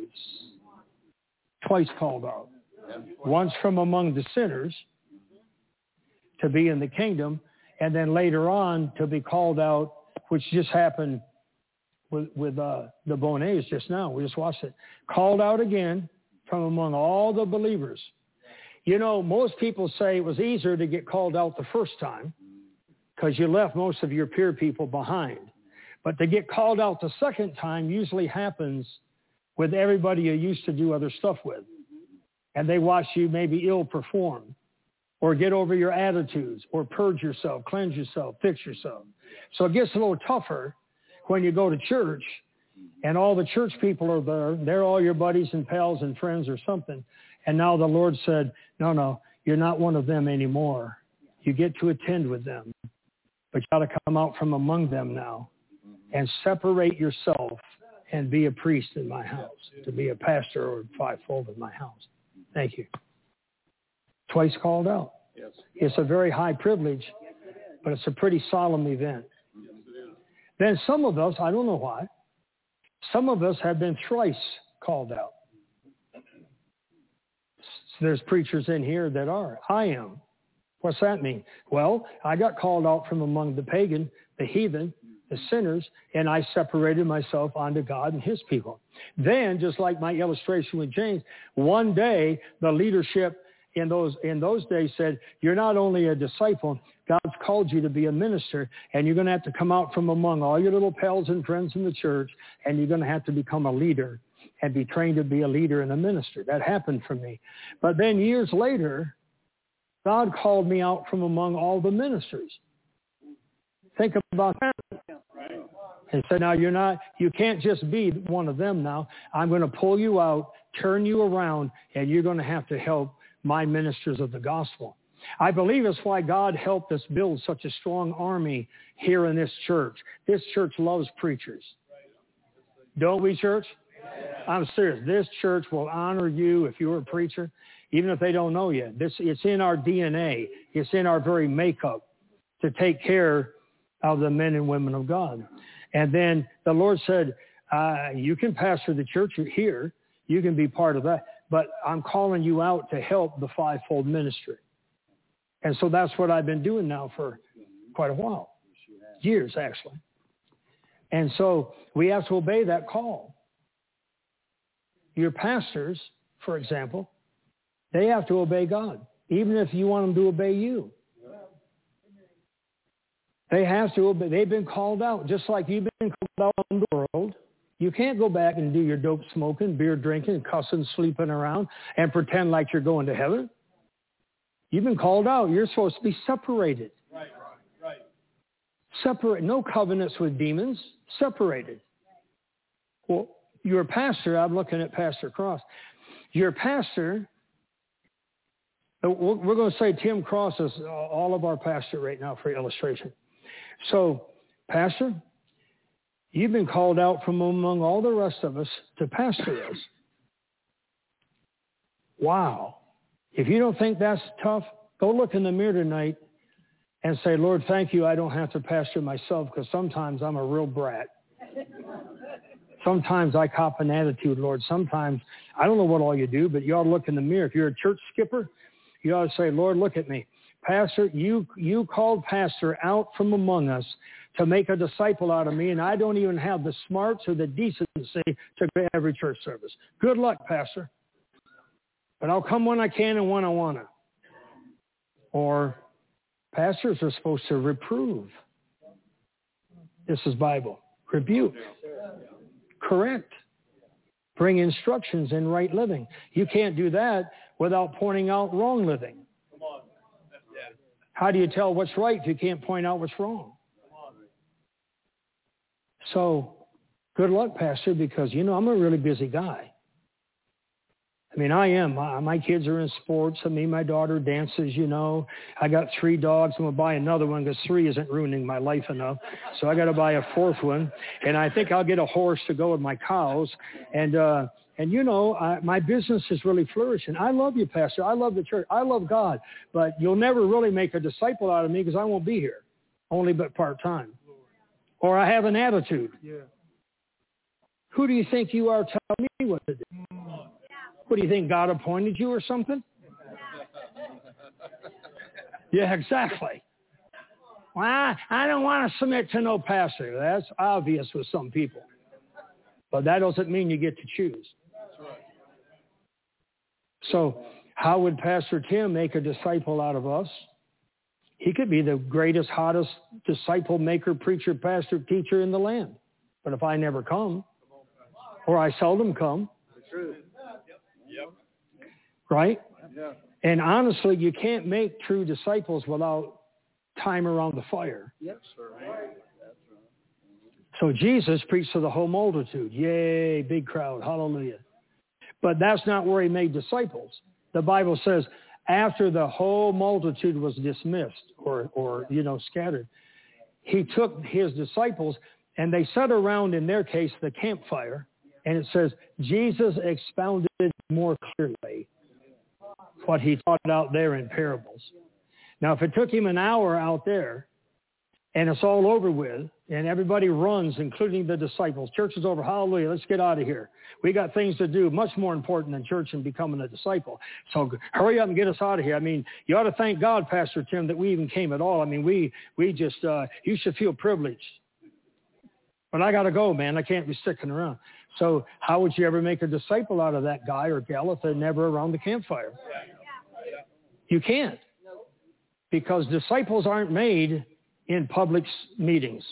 Speaker 1: Twice called out. Once from among the sinners to be in the kingdom, and then later on to be called out, which just happened with, with uh, the Bonets just now. We just watched it. Called out again from among all the believers. You know, most people say it was easier to get called out the first time because you left most of your peer people behind. But to get called out the second time usually happens with everybody you used to do other stuff with. And they watch you maybe ill perform or get over your attitudes or purge yourself, cleanse yourself, fix yourself. So it gets a little tougher when you go to church and all the church people are there. They're all your buddies and pals and friends or something. And now the Lord said, no, no, you're not one of them anymore. You get to attend with them. But you got to come out from among them now and separate yourself and be a priest in my house, to be a pastor or fivefold in my house. Thank you. Twice called out. Yes. It's a very high privilege, but it's a pretty solemn event. Yes, it is. Then some of us, I don't know why, some of us have been thrice called out. So there's preachers in here that are. I am. What's that mean? Well, I got called out from among the pagan, the heathen, the sinners, and I separated myself unto God and his people. Then, just like my illustration with James, one day the leadership in those in those days said, you're not only a disciple, God's called you to be a minister, and you're going to have to come out from among all your little pals and friends in the church, and you're going to have to become a leader and be trained to be a leader and a minister. That happened for me. But then years later, God called me out from among all the ministers. Think about that. And said, now you're not, you can't just be one of them now. I'm going to pull you out, turn you around, and you're going to have to help my ministers of the gospel. I believe it's why God helped us build such a strong army here in this church. This church loves preachers. Don't we, church? I'm serious. This church will honor you if you're a preacher, even if they don't know you. This, it's in our D N A. It's in our very makeup to take care of the men and women of God. And then the Lord said, uh, you can pastor the church here. You can be part of that. But I'm calling you out to help the fivefold ministry. And so that's what I've been doing now for quite a while. Years, actually. And so we have to obey that call. Your pastors, for example, they have to obey God, even if you want them to obey you. They have to obey. They've been called out, just like you've been called out in the world. You can't go back and do your dope smoking, beer drinking, cussing, sleeping around, and pretend like you're going to heaven. You've been called out. You're supposed to be separated. Right, right, right. Separate. No covenants with demons. Separated. Well, your pastor, I'm looking at Pastor Cross. Your pastor, we're going to say Tim Cross is all of our pastor right now for illustration. So, Pastor, you've been called out from among all the rest of us to pastor us. Wow. If you don't think that's tough, go look in the mirror tonight and say, Lord, thank you, I don't have to pastor myself, because sometimes I'm a real brat. Sometimes I cop an attitude, Lord. Sometimes, I don't know what all you do, but you ought to look in the mirror. If you're a church skipper, you ought to say, Lord, look at me. Pastor, you you called Pastor out from among us to make a disciple out of me, and I don't even have the smarts or the decency to go to every church service. Good luck, Pastor. But I'll come when I can and when I want to. Or pastors are supposed to reprove. This is Bible. Rebuke. Correct. Bring instructions in right living. You can't do that without pointing out wrong living. How do you tell what's right if you can't point out what's wrong? So good luck, Pastor, because, you know, I'm a really busy guy. I mean, I am. My, my kids are in sports. I mean, my daughter dances, you know. I got three dogs. I'm going to buy another one because three isn't ruining my life enough. So I got to buy a fourth one. And I think I'll get a horse to go with my cows. And, uh, and you know, I, my business is really flourishing. I love you, Pastor. I love the church. I love God. But you'll never really make a disciple out of me because I won't be here, only but part-time. Or I have an attitude. Yeah. Who do you think you are telling me what to do? What do you think, God appointed you or something? Yeah, exactly. Well, I, I don't want to submit to no pastor. That's obvious with some people. But that doesn't mean you get to choose. So how would Pastor Tim make a disciple out of us? He could be the greatest, hottest disciple maker, preacher, pastor, teacher in the land. But if I never come, or I seldom come, right? Yeah. And honestly, you can't make true disciples without time around the fire. Yes, sir. So Jesus preached to the whole multitude. Yay, big crowd. Hallelujah. But that's not where he made disciples. The Bible says after the whole multitude was dismissed or, or you know, scattered, he took his disciples and they sat around, in their case, the campfire. And it says Jesus expounded more clearly what he taught out there in parables. Now, if it took him an hour out there and it's all over with and everybody runs, including the disciples, church is over, hallelujah, let's get out of here. We got things to do much more important than church and becoming a disciple. So hurry up and get us out of here. I mean, you ought to thank God, Pastor Tim, that we even came at all. I mean, we, we just, uh, you should feel privileged. But I got to go, man. I can't be sticking around. So how would you ever make a disciple out of that guy or gal if they're never around the campfire? You can't. Because disciples aren't made in public meetings.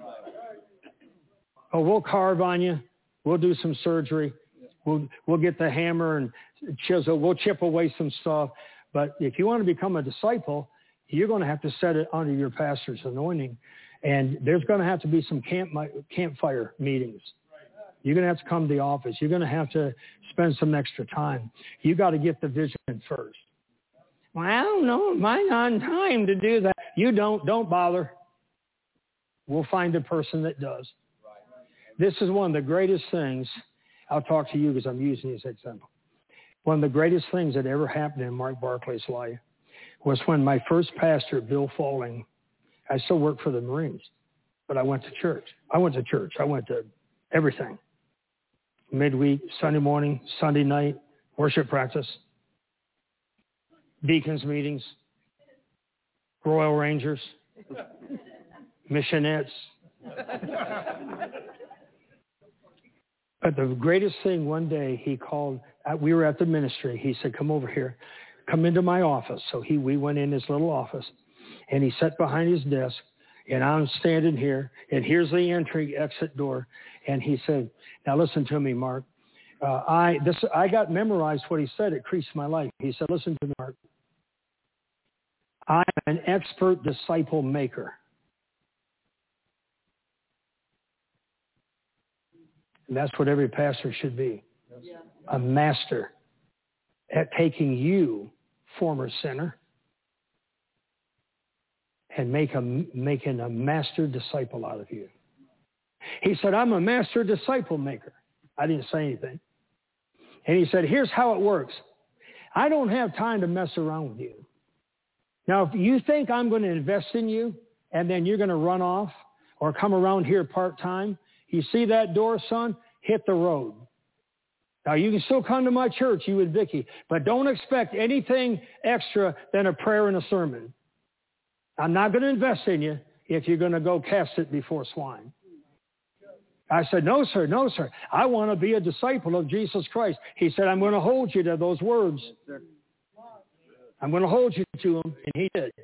Speaker 1: Oh, we'll carve on you. We'll do some surgery. We'll, we'll get the hammer and chisel. We'll chip away some stuff. But if you want to become a disciple, you're going to have to set it under your pastor's anointing. And there's going to have to be some camp, campfire meetings. You're going to have to come to the office. You're going to have to spend some extra time. You got to get the vision first. Well, I don't know. Am I on time to do that? You don't. Don't bother. We'll find a person that does. This is one of the greatest things. I'll talk to you because I'm using this example. One of the greatest things that ever happened in Mark Barclay's life was when my first pastor, Bill Falling, I still work for the Marines, but I went to church. I went to church. I went to everything. Midweek, Sunday morning, Sunday night, worship practice, deacons meetings, Royal Rangers, missionettes. But the greatest thing, one day he called, we were at the ministry. He said, come over here, come into my office. So he, we went in his little office and he sat behind his desk and I'm standing here and here's the entry exit door. And he said, now listen to me, Mark. Uh, I, this, I got memorized what he said. It increased my life. He said, listen to me, Mark. I'm an expert disciple maker. And that's what every pastor should be. Yeah. A master at taking you, former sinner, and make a, making a master disciple out of you. He said, I'm a master disciple maker. I didn't say anything. And he said, here's how it works. I don't have time to mess around with you. Now, if you think I'm going to invest in you and then you're going to run off or come around here part-time, you see that door, son? Hit the road. Now, you can still come to my church, you and Vicky, but don't expect anything extra than a prayer and a sermon. I'm not going to invest in you if you're going to go cast it before swine. I said, no, sir, no, sir. I want to be a disciple of Jesus Christ. He said, I'm going to hold you to those words. I'm going to hold you to them. And he did.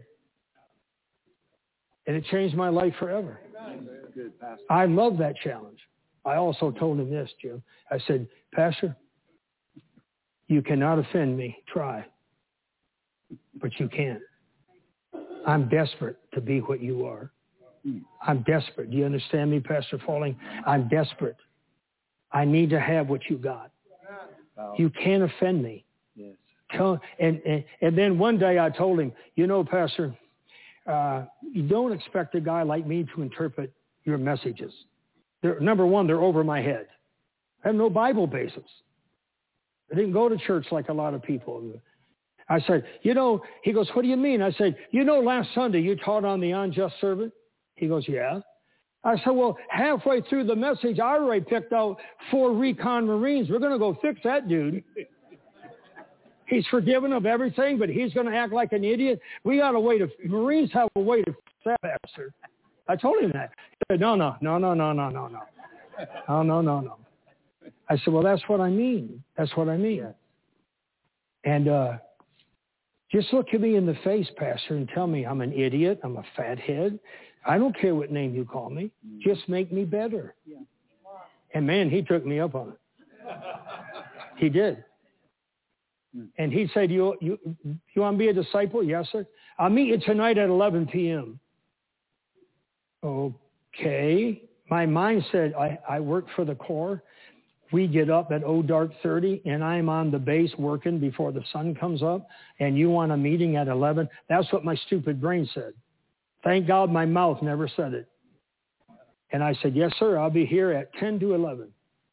Speaker 1: And it changed my life forever. I love that challenge. I also told him this, Jim. I said, Pastor, you cannot offend me. Try. But you can't. I'm desperate to be what you are. I'm desperate. Do you understand me, Pastor Falling? I'm desperate. I need to have what you got.
Speaker 3: Wow.
Speaker 1: You can't offend me.
Speaker 3: Yes.
Speaker 1: Tell, and, and, and then one day I told him, you know, Pastor, uh, you don't expect a guy like me to interpret your messages. They're, number one, they're over my head. I have no Bible basis. I didn't go to church like a lot of people. I said, you know, he goes, what do you mean? I said, you know, last Sunday you taught on the unjust servant? He goes, yeah. I said, well, halfway through the message, I already picked out four recon Marines. We're going to go fix that dude. He's forgiven of everything, but he's going to act like an idiot. We got a way to, Marines have a way to fix that bastard. I told him that. He said, no, no, no, no, no, no, no, no. No, no, no, no. I said, well, that's what I mean. That's what I mean. And uh, just look at me in the face, Pastor, and tell me I'm an idiot. I'm a fathead. I don't care what name you call me. Just make me better. And, man, he took me up on it. He did. And he said, you, you, you want to be a disciple? Yes, sir. I'll meet you tonight at eleven p.m. Okay. My mind said, I, I work for the Corps. We get up at oh dark thirty, and I'm on the base working before the sun comes up, and you want a meeting at eleven? That's what my stupid brain said. Thank God my mouth never said it. And I said, yes, sir, I'll be here at ten to eleven.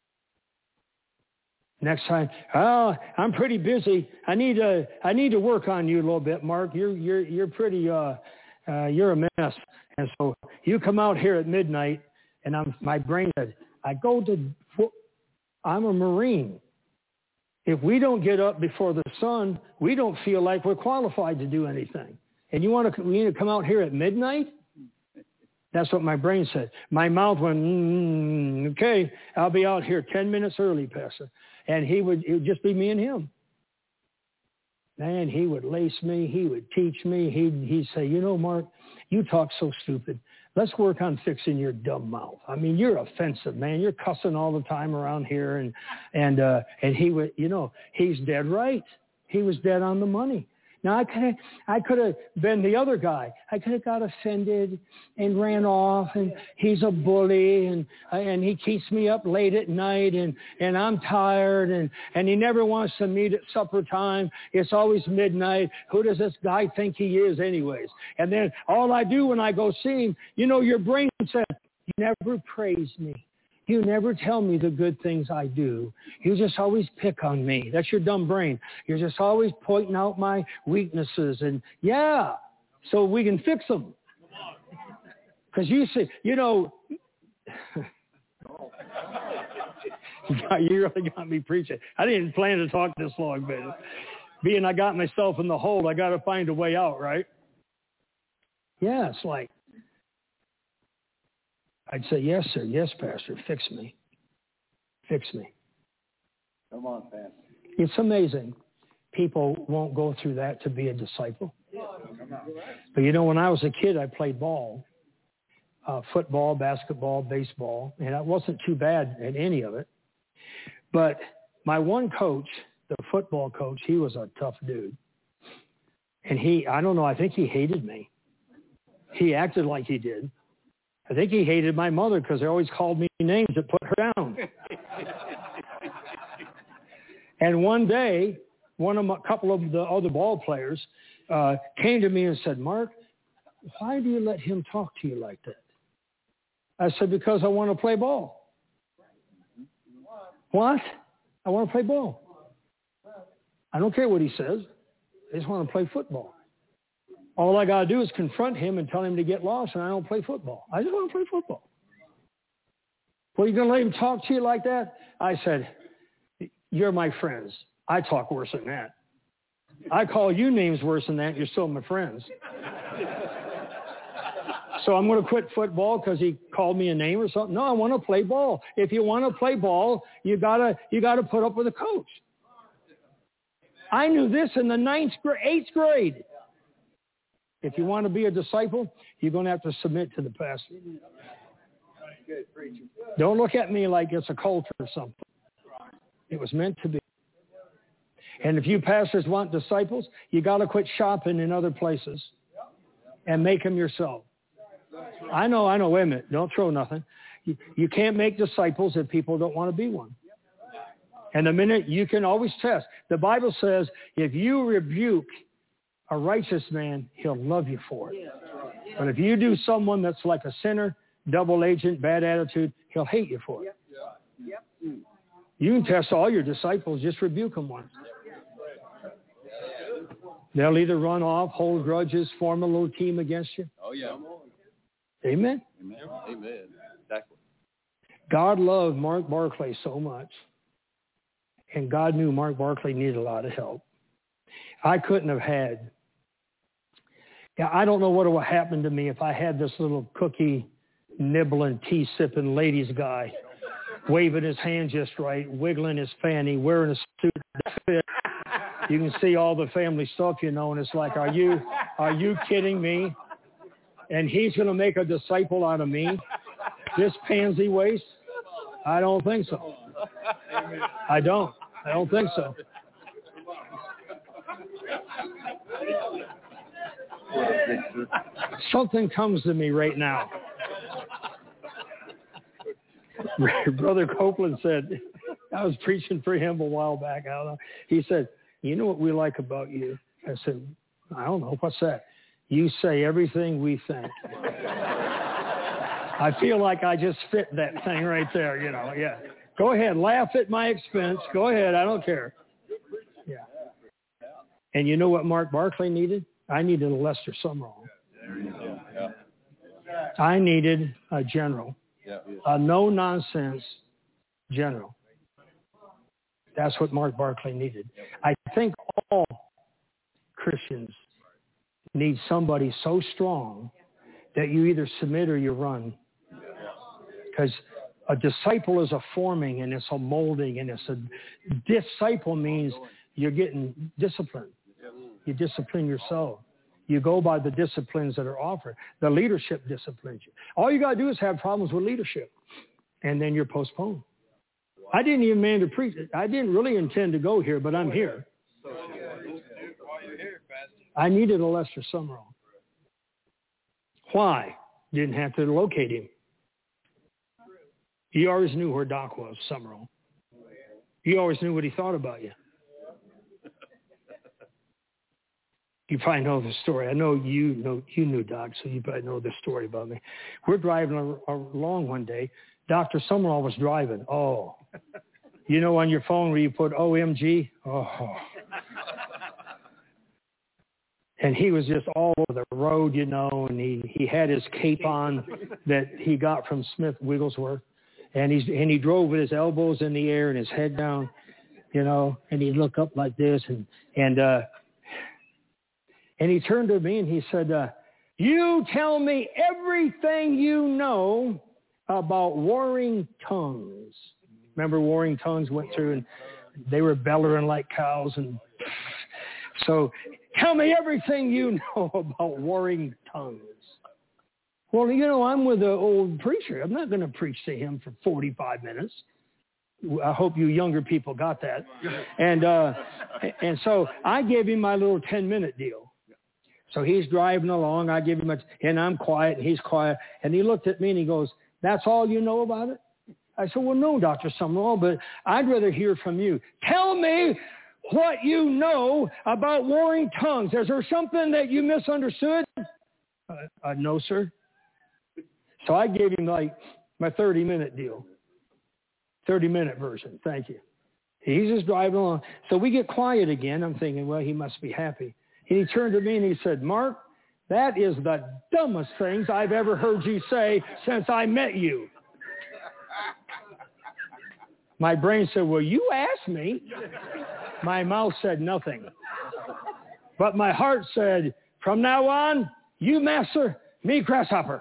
Speaker 1: Next time, oh, I'm pretty busy. I need to, I need to work on you a little bit, Mark. You're, you're, you're pretty, uh, uh, you're a mess. And so you come out here at midnight, and I'm, my brain said, I go to, I'm a Marine. If we don't get up before the sun, we don't feel like we're qualified to do anything. And you want to, we need to come out here at midnight? That's what my brain said. My mouth went, mm, okay, I'll be out here ten minutes early, Pastor. And he would, it would just be me and him. Man, he would lace me. He would teach me. He'd, he'd say, you know, Mark, you talk so stupid. Let's work on fixing your dumb mouth. I mean, you're offensive, man. You're cussing all the time around here. And, and, uh, and he would, you know, he's dead right. He was dead on the money. Now, I could have, I could have been the other guy. I could have got offended and ran off, and he's a bully, and and he keeps me up late at night, and, and I'm tired, and, and he never wants to meet at supper time. It's always midnight. Who does this guy think he is anyways? And then all I do when I go see him, you know, your brain said, you never praise me. You never tell me the good things I do. You just always pick on me. That's your dumb brain. You're just always pointing out my weaknesses. And, yeah, so we can fix them. Because you see, you know, you really got me preaching. I didn't plan to talk this long, but being I got myself in the hole, I got to find a way out, right? Yeah, it's like, I'd say, yes, sir. Yes, Pastor. Fix me. Fix me.
Speaker 3: Come on, Pastor.
Speaker 1: It's amazing. People won't go through that to be a disciple. But, you know, when I was a kid, I played ball, uh, football, basketball, baseball, and I wasn't too bad at any of it. But my one coach, the football coach, he was a tough dude. And he, I don't know, I think he hated me. He acted like he did. I think he hated my mother because they always called me names that put her down. And one day, one of my, a couple of the other ball players uh, came to me and said, Mark, why do you let him talk to you like that? I said, because I want to play ball. What? I want to play ball. I don't care what he says. I just want to play football. All I got to do is confront him and tell him to get lost, and I don't play football. I just want to play football. Well, you going to let him talk to you like that? I said, you're my friends. I talk worse than that. I call you names worse than that. You're still my friends. So I'm going to quit football because he called me a name or something? No, I want to play ball. If you want to play ball, you gotta you gotta put up with a coach. I knew this in the ninth grade, eighth grade. If you want to be a disciple, you're going to have to submit to the pastor. Don't look at me like it's a cult or something. It was meant to be. And if you pastors want disciples, you got to quit shopping in other places and make them yourself. I know, I know. Wait a minute. Don't throw nothing. You, you can't make disciples if people don't want to be one. And the minute you can always test. The Bible says if you rebuke a righteous man, he'll love you for it. But if you do someone that's like a sinner, double agent, bad attitude, he'll hate you for it. You can test all your disciples. Just rebuke them once. They'll either run off, hold grudges, form a little team against you.
Speaker 3: Oh, yeah.
Speaker 1: Amen?
Speaker 3: Amen. Amen. Exactly.
Speaker 1: God loved Mark Barclay so much. And God knew Mark Barclay needed a lot of help. I couldn't have had. Yeah, I don't know what would have happened to me if I had this little cookie nibbling, tea sipping ladies guy waving his hand just right, wiggling his fanny, wearing a suit that fit. You can see all the family stuff, you know, and it's like, are you, are you kidding me? And he's going to make a disciple out of me? This pansy waist? I don't think so. I don't. I don't think so. Something comes to me right now. Brother Copeland said, I was preaching for him a while back. I don't know. He said, you know what we like about you? I said, I don't know. What's that? You say everything we think. I feel like I just fit that thing right there, you know. Yeah. Go ahead. Laugh at my expense. Go ahead. I don't care. Yeah. And you know what Mark Barclay needed? I needed a Lester Sumrall. I needed a general. A no-nonsense general. That's what Mark Barclay needed. I think all Christians need somebody so strong that you either submit or you run. Because a disciple is a forming and it's a molding, and it's a disciple means you're getting disciplined. You discipline yourself. You go by the disciplines that are offered. The leadership disciplines you. All you got to do is have problems with leadership, and then you're postponed. I didn't even mean to preach. I didn't really intend to go here, but I'm here. I needed a Lester Sumrall. Why? Didn't have to locate him. You always knew where Doc was, Sumrall. You always knew what he thought about you. You probably know the story. I know you know you knew Doc, so you probably know the story about me. We're driving along one day. Doctor Sumrall was driving. Oh, you know on your phone where you put O M G? Oh. And he was just all over the road, you know, and he, he had his cape on that he got from Smith Wigglesworth. And he's and he drove with his elbows in the air and his head down, you know, and he'd look up like this and and uh And he turned to me and he said, uh, you tell me everything you know about warring tongues. Remember warring tongues went through and they were bellowing like cows. And so tell me everything you know about warring tongues. Well, you know, I'm with an old preacher. I'm not going to preach to him for forty-five minutes. I hope you younger people got that. And uh, and so I gave him my little ten-minute deal. So he's driving along. I give him a, and I'm quiet, and he's quiet. And he looked at me, and he goes, that's all you know about it? I said, well, no, Doctor Sumrall, but I'd rather hear from you. Tell me what you know about warring tongues. Is there something that you misunderstood? Uh, uh, no, sir. So I gave him, like, my thirty-minute deal, thirty-minute version. Thank you. He's just driving along. So we get quiet again. I'm thinking, well, he must be happy. And he turned to me and he said, Mark, that is the dumbest things I've ever heard you say since I met you. My brain said, well, you asked me. My mouth said nothing. But my heart said, from now on, you master, me grasshopper.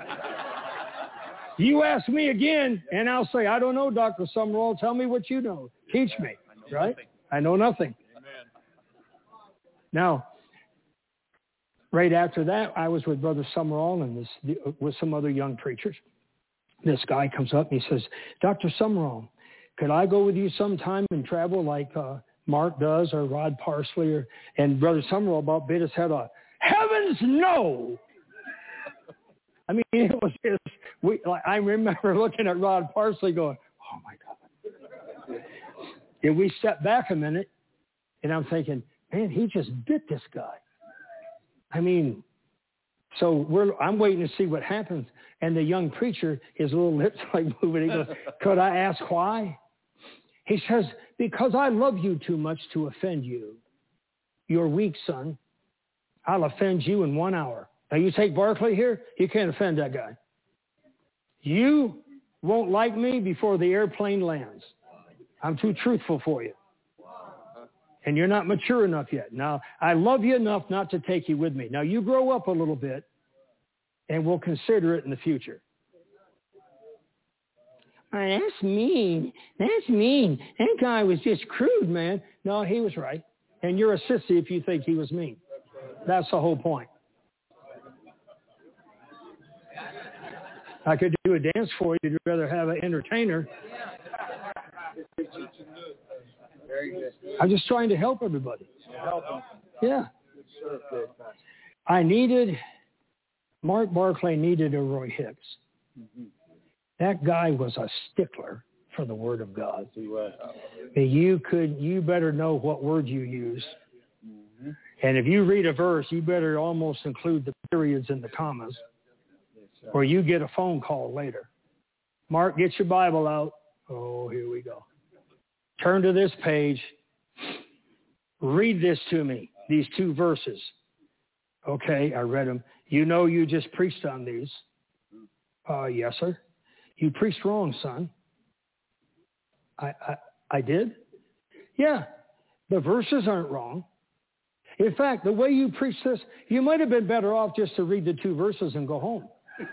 Speaker 1: You ask me again, and I'll say, I don't know, Doctor Sumrall. Tell me what you know. Teach me, right? I know nothing. Now, right after that, I was with Brother Sumrall and this, with some other young preachers. This guy comes up and he says, Doctor Sumrall, could I go with you sometime and travel like uh, Mark does or Rod Parsley? Or, and Brother Sumrall about bit his head off. Heavens no! I mean, it was just, we, like, I remember looking at Rod Parsley going, oh, my God. And we stepped back a minute, and I'm thinking, man, he just bit this guy. I mean, so we're, I'm waiting to see what happens. And the young preacher, his little lips like moving. He goes, could I ask why? He says, because I love you too much to offend you. You're weak, son. I'll offend you in one hour. Now, you take Barclay here, you can't offend that guy. You won't like me before the airplane lands. I'm too truthful for you. And you're not mature enough yet. Now, I love you enough not to take you with me. Now, you grow up a little bit, and we'll consider it in the future. Oh, that's mean. That's mean. That guy was just crude, man. No, he was right. And you're a sissy if you think he was mean. That's the whole point. I could do a dance for you. You'd rather have an entertainer. I'm just trying to help everybody. Yeah. I needed, Mark Barclay needed a Roy Hicks. That guy was a stickler for the Word of God. You could, you better know what word you use. And if you read a verse, you better almost include the periods and the commas, or you get a phone call later. Mark, get your Bible out. Oh, here we go. Turn to this page. Read this to me, these two verses. Okay, I read them. You know you just preached on these. Uh, yes, sir. You preached wrong, son. I, I, I did? Yeah, the verses aren't wrong. In fact, the way you preach this, you might have been better off just to read the two verses and go home.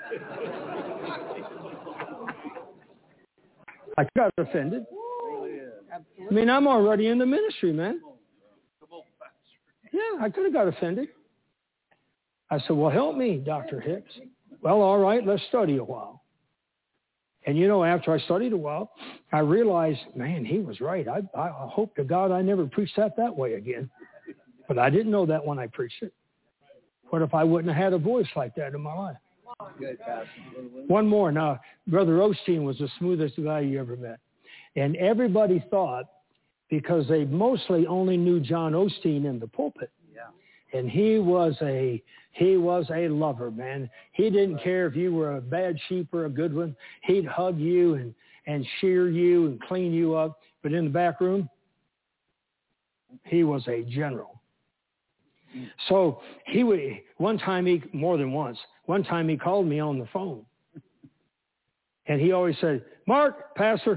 Speaker 1: I got offended. I mean, I'm already in the ministry, man. Yeah, I could have got offended. I said, well, help me, Doctor Hicks. Well, all right, let's study a while. And, you know, after I studied a while, I realized, man, he was right. I, I hope to God I never preached that that way again. But I didn't know that when I preached it. What if I wouldn't have had a voice like that in my life? One more. Now, Brother Osteen was the smoothest guy you ever met. And everybody thought, because they mostly only knew John Osteen in the pulpit. Yeah. And he was a he was a lover, man. He didn't care if you were a bad sheep or a good one. He'd hug you and, and shear you and clean you up. But in the back room, he was a general. So he would, one time he, more than once, one time he called me on the phone. And he always said, Mark, Pastor,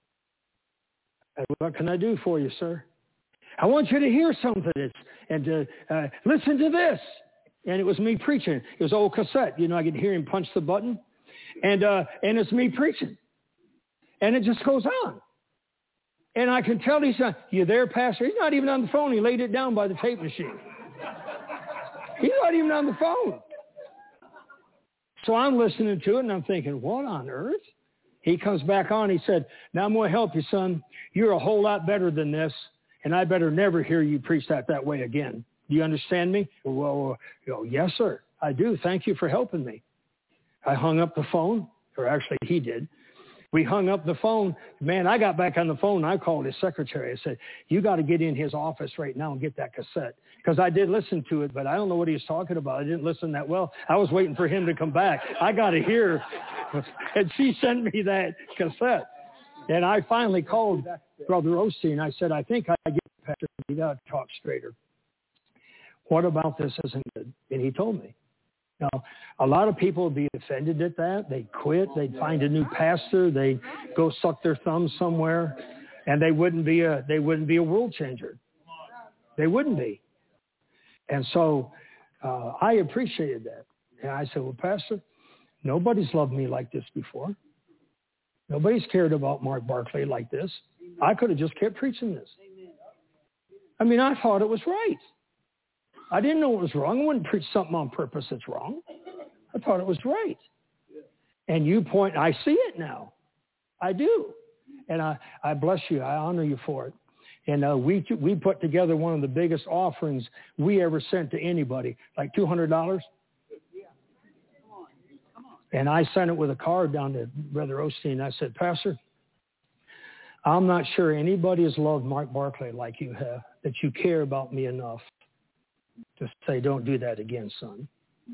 Speaker 1: what can I do for you, sir? I want you to hear something and to uh, listen to this. And it was me preaching. It was old cassette. You know, I could hear him punch the button. And uh, and it's me preaching. And it just goes on. And I can tell he's not, you there, Pastor? He's not even on the phone. He laid it down by the tape machine. He's not even on the phone. So I'm listening to it, and I'm thinking, what on earth? He comes back on. He said, now I'm going to help you, son. You're a whole lot better than this, and I better never hear you preach that that way again. Do you understand me? Well, you know, yes, sir, I do. Thank you for helping me. I hung up the phone, or actually he did. We hung up the phone. Man, I got back on the phone. I called his secretary. I said, you got to get in his office right now and get that cassette. Because I did listen to it, but I don't know what he was talking about. I didn't listen that well. I was waiting for him to come back. I got to hear. And she sent me that cassette. And I finally called Brother Osteen. I said, I think I get it, Pastor. You got to talk straighter. What about this isn't good? And he told me. Now, a lot of people would be offended at that. They'd quit. They'd find a new pastor. They'd go suck their thumbs somewhere, and they wouldn't be a they wouldn't be a world changer. They wouldn't be. And so uh, I appreciated that. And I said, well, Pastor, nobody's loved me like this before. Nobody's cared about Mark Barclay like this. I could have just kept preaching this. I mean, I thought it was right. I didn't know it was wrong. I wouldn't preach something on purpose that's wrong. I thought it was right. And you point, I see it now. I do. And I, I bless you. I honor you for it. And uh, we we put together one of the biggest offerings we ever sent to anybody, like two hundred dollars. And I sent it with a card down to Brother Osteen. I said, Pastor, I'm not sure anybody has loved Mark Barclay like you have, that you care about me enough to say, don't do that again, son.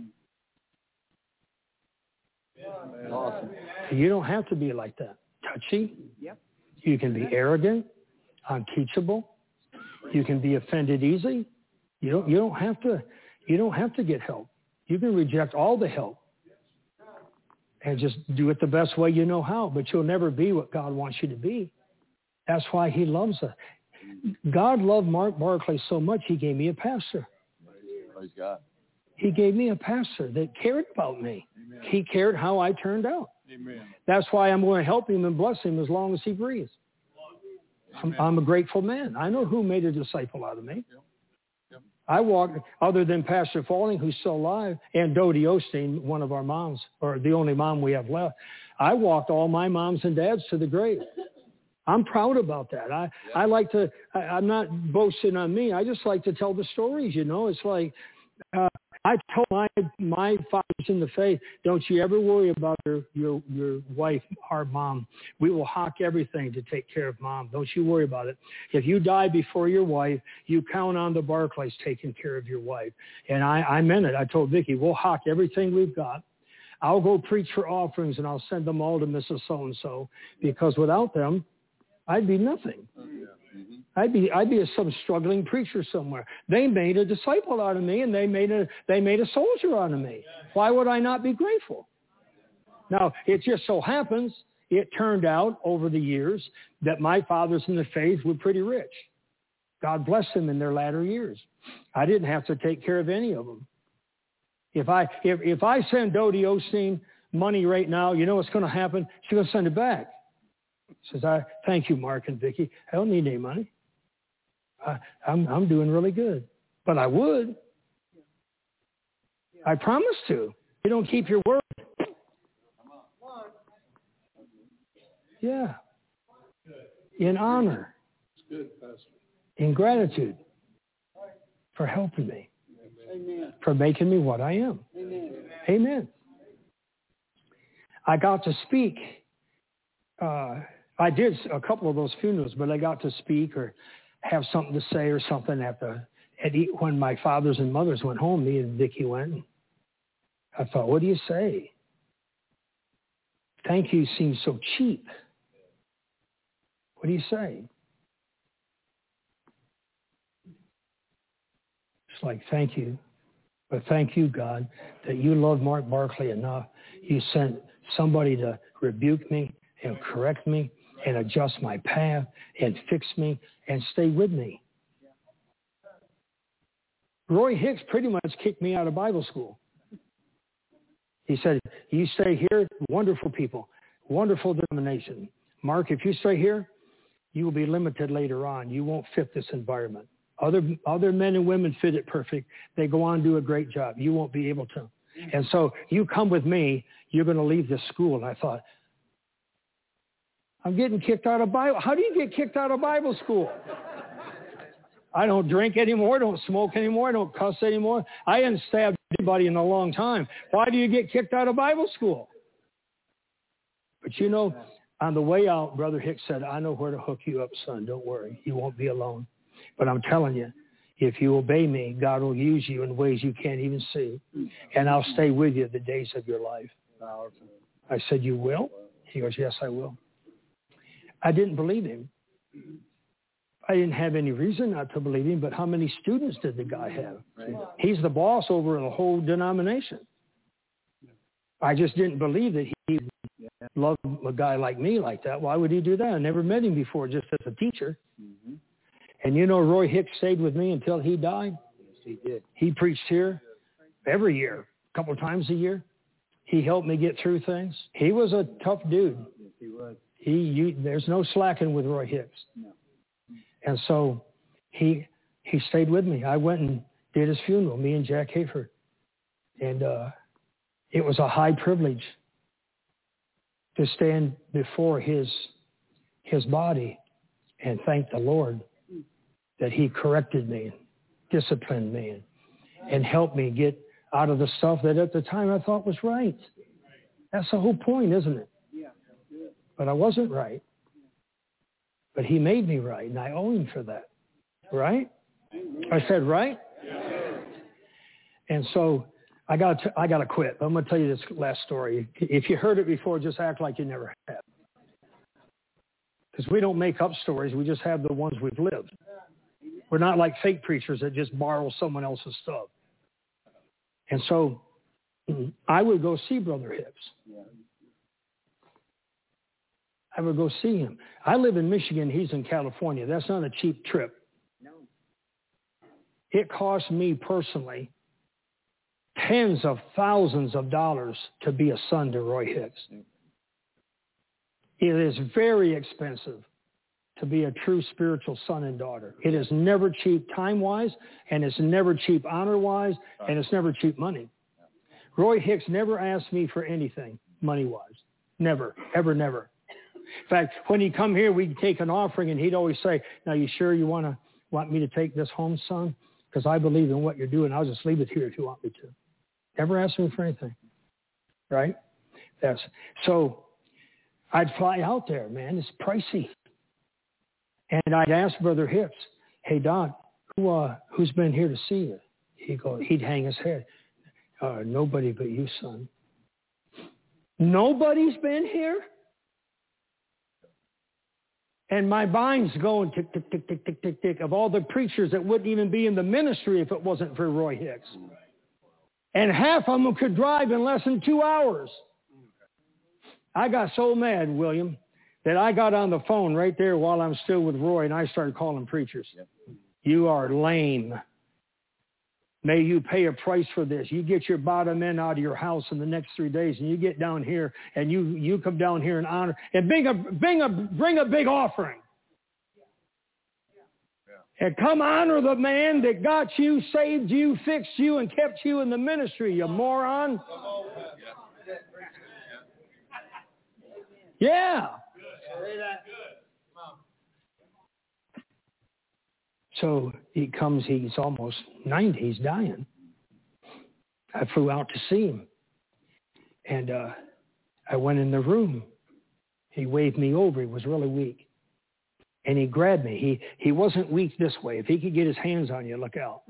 Speaker 3: Awesome.
Speaker 1: You don't have to be like that. Touchy.
Speaker 4: Yep.
Speaker 1: You can be arrogant, unteachable. You can be offended easy. You don't, you don't have to, you don't have to get help. You can reject all the help and just do it the best way you know how, but you'll never be what God wants you to be. That's why he loves us. God loved Mark Barclay so much, he gave me a pastor.
Speaker 3: Praise God.
Speaker 1: He gave me a pastor that cared about me. Amen. He cared how I turned out.
Speaker 3: Amen.
Speaker 1: That's why I'm going to help him and bless him as long as he breathes. I'm, I'm a grateful man. I know who made a disciple out of me. Yep. Yep. I walked, other than Pastor Falling, who's still alive, and Dodie Osteen, one of our moms, or the only mom we have left, I walked all my moms and dads to the grave. I'm proud about that. I, yeah. I like to, I, I'm not boasting on me. I just like to tell the stories, you know. It's like, uh, I told my my fathers in the faith, don't you ever worry about your, your, your wife, our mom. We will hawk everything to take care of mom. Don't you worry about it. If you die before your wife, you count on the Barclays taking care of your wife. And I, I meant it. I told Vicki, we'll hawk everything we've got. I'll go preach for offerings, and I'll send them all to Missus So-and-so, because without them, I'd be nothing. Mm-hmm. I'd be I'd be a, some struggling preacher somewhere. They made a disciple out of me, and they made a they made a soldier out of me. Why would I not be grateful? Now, it just so happens it turned out over the years that my fathers in the faith were pretty rich. God bless them in their latter years. I didn't have to take care of any of them. If I if if I send Dodie Osteen money right now, you know what's going to happen? She's going to send it back. Says, I thank you, Mark and Vicki. I don't need any money. I, I'm I'm doing really good, but I would. I promise to. You don't keep your word. Yeah. In honor. In gratitude for helping me. Amen. For making me what I am. Amen. Amen. I got to speak. Uh, I did a couple of those funerals, but I got to speak or have something to say or something at the at the, when my fathers and mothers went home. Me and Vicki went. I thought, what do you say? Thank you seems so cheap. What do you say? It's like, thank you. But thank you, God, that you love Mark Barclay enough. You sent somebody to rebuke me and correct me and adjust my path and fix me and stay with me. Roy Hicks pretty much kicked me out of Bible school. He said, you stay here, wonderful people, wonderful denomination. Mark, if you stay here, you will be limited later on. You won't fit this environment. Other other men and women fit it perfect. They go on and do a great job. You won't be able to. And so you come with me, you're going to leave this school. And I thought, I'm getting kicked out of Bible. How do you get kicked out of Bible school? I don't drink anymore, don't smoke anymore, don't cuss anymore. I haven't stabbed anybody in a long time. Why do you get kicked out of Bible school? But you know, on the way out, Brother Hicks said, I know where to hook you up, son. Don't worry. You won't be alone. But I'm telling you, if you obey me, God will use you in ways you can't even see. And I'll stay with you the days of your life. I said, you will? He goes, yes, I will. I didn't believe him. I didn't have any reason not to believe him, but how many students did the guy have? He's the boss over a whole denomination. I just didn't believe that he loved a guy like me like that. Why would he do that? I never met him before, just as a teacher. Mm-hmm. And you know, Roy Hicks stayed with me until he died. Yes, he did. He preached here every year, a couple of times a year. He helped me get through things. He was a tough dude. Yes, he was. He, you, there's no slacking with Roy Hicks. No. And so he he stayed with me. I went and did his funeral, me and Jack Hayford. And uh, it was a high privilege to stand before his his body and thank the Lord that he corrected me, disciplined me, and helped me get out of the stuff that at the time I thought was right. That's the whole point, isn't it? But I wasn't right. But he made me right, and I owe him for that. Right? I said right? And so I got to, I got to quit. I'm going to tell you this last story. If you heard it before, just act like you never have. Because we don't make up stories. We just have the ones we've lived. We're not like fake preachers that just borrow someone else's stuff. And so I would go see Brother Hicks. I would go see him. I live in Michigan. He's in California. That's not a cheap trip. No. It cost me personally tens of thousands of dollars to be a son to Roy Hicks. It is very expensive to be a true spiritual son and daughter. It is never cheap time-wise, and it's never cheap honor-wise, and it's never cheap money. Roy Hicks never asked me for anything money-wise. Never, ever, never. In fact, when he'd come here, we'd take an offering, and he'd always say, now, you sure you want to want me to take this home, son? Because I believe in what you're doing. I'll just leave it here if you want me to. Never asked me for anything, right? That's so I'd fly out there, man. It's pricey. And I'd ask Brother Hicks, hey, Doc, who, uh, who's been here to see you? He'd go, he'd hang his head. Uh, nobody but you, son. Nobody's been here? And my mind's going tick, tick, tick, tick, tick, tick, tick, of all the preachers that wouldn't even be in the ministry if it wasn't for Roy Hicks. And half of them could drive in less than two hours. I got so mad, William, that I got on the phone right there while I'm still with Roy, and I started calling preachers. Yep. You are lame. May you pay a price for this. You get your bottom end out of your house in the next three days, and you get down here, and you, you come down here and honor, and bring a, bring a, bring a big offering. Yeah. And come honor the man that got you, saved you, fixed you, and kept you in the ministry, you moron. Yeah. So he comes, he's almost ninety, he's dying. I flew out to see him. And uh, I went in the room. He waved me over. He was really weak. And he grabbed me. He he wasn't weak this way. If he could get his hands on you, look out.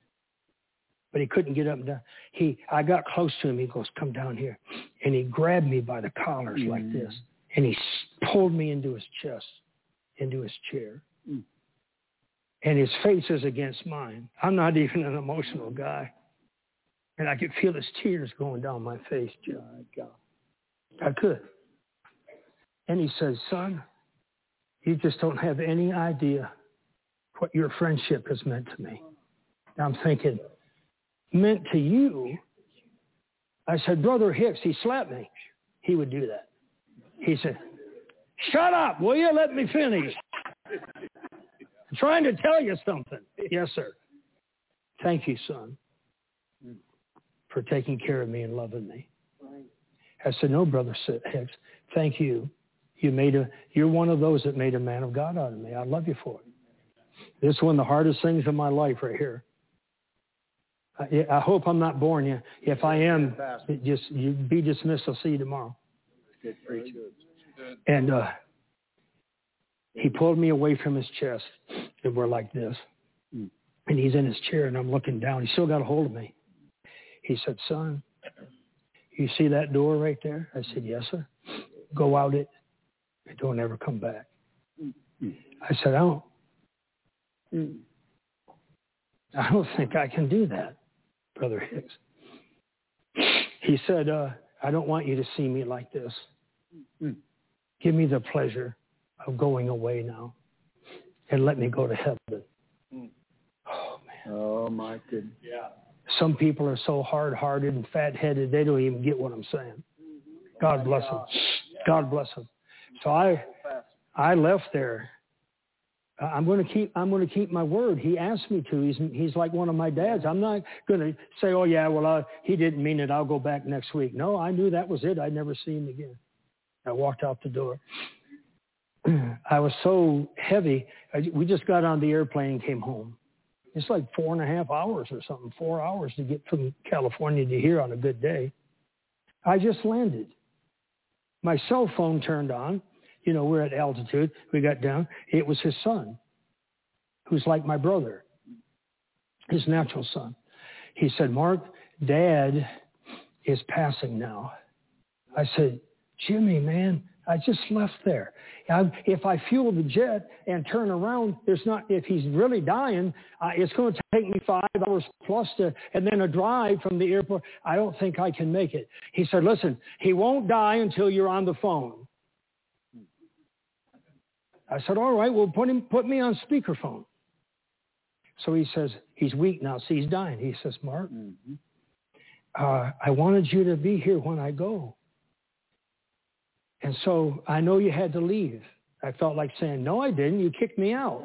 Speaker 1: But he couldn't get up and down. He, I got close to him. He goes, come down here. And he grabbed me by the collars mm. like this. And he pulled me into his chest, into his chair. Mm. And his face is against mine. I'm not even an emotional guy. And I could feel his tears going down my face, Joe. I could. And he says, son, you just don't have any idea what your friendship has meant to me. And I'm thinking, meant to you? I said, Brother Hicks, he slapped me. He would do that. He said, shut up, will you? Let me finish. I'm trying to tell you something. Yes, sir. Thank you, son, for taking care of me and loving me. I said, no, Brother Hicks, thank you. You made a, you're one of those that made a man of God out of me. I love you for it. This is one of the hardest things in my life right here. I, I hope I'm not boring you. If I am, just you be dismissed. I'll see you tomorrow. Good preach. And uh, he pulled me away from his chest, and we're like this. Mm. And he's in his chair, and I'm looking down. He still got a hold of me. He said, son, you see that door right there? I said, yes, sir. Go out it and don't ever come back. Mm. I said, I don't. Mm. I don't think I can do that, Brother Hicks. He said, uh, I don't want you to see me like this. Mm. Give me the pleasure of going away now and let me go to heaven. Mm. Oh, man.
Speaker 3: Oh, my goodness. Yeah.
Speaker 1: Some people are so hard-hearted and fat-headed, they don't even get what I'm saying. God bless them. God bless them. So I I left there. I'm going to keep I'm going to keep my word. He asked me to. He's he's like one of my dads. I'm not going to say, oh, yeah, well, uh, he didn't mean it. I'll go back next week. No, I knew that was it. I'd never see him again. I walked out the door. I was so heavy. I, we just got on the airplane and came home. It's like four and a half hours or something, four hours to get from California to here on a good day. I just landed. my cell phone turned on. You know, we're at altitude. We got down. It was his son, who's like my brother, his natural son. He said, Mark, Dad is passing now. I said, Jimmy, man, I just left there. I, if I fuel the jet and turn around, there's not. If he's really dying, uh, it's going to take me five hours plus to, and then a drive from the airport. I don't think I can make it. He said, listen, he won't die until you're on the phone. I said, all right, well, put him, put me on speakerphone. So he says, he's weak now. See, he's dying. He says, Mark, mm-hmm. uh, I wanted you to be here when I go. And so I know you had to leave. I felt like saying, no, I didn't. You kicked me out.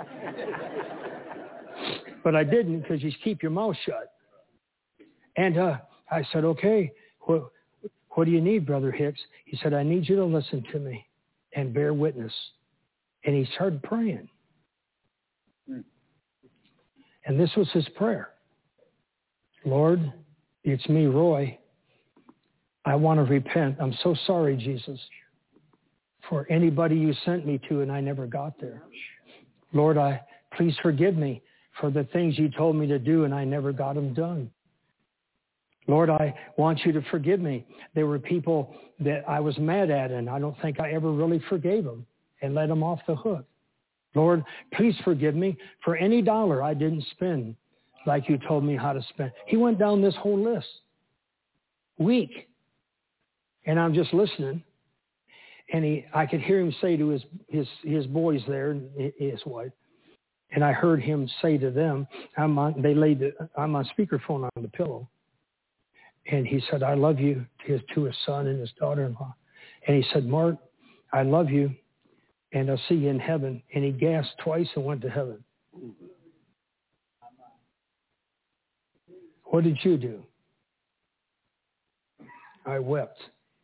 Speaker 1: But I didn't, because you keep your mouth shut. And uh, I said, okay, what, what do you need, Brother Hicks? He said, I need you to listen to me and bear witness. And he started praying. Hmm. And this was his prayer. Lord, it's me, Roy. I want to repent. I'm so sorry, Jesus, for anybody you sent me to and I never got there. Lord, I please forgive me for the things you told me to do and I never got them done. Lord, I want you to forgive me. There were people that I was mad at and I don't think I ever really forgave them and let them off the hook. Lord, please forgive me for any dollar I didn't spend like you told me how to spend. He went down this whole list. Weak. And I'm just listening. And he, I could hear him say to his, his, his boys there, his wife, and I heard him say to them, I'm on, they laid the, I'm on speakerphone on the pillow. And he said, I love you to his, to his son and his daughter-in-law. And he said, Mark, I love you, and I'll see you in heaven. And he gasped twice and went to heaven. What did you do? I wept.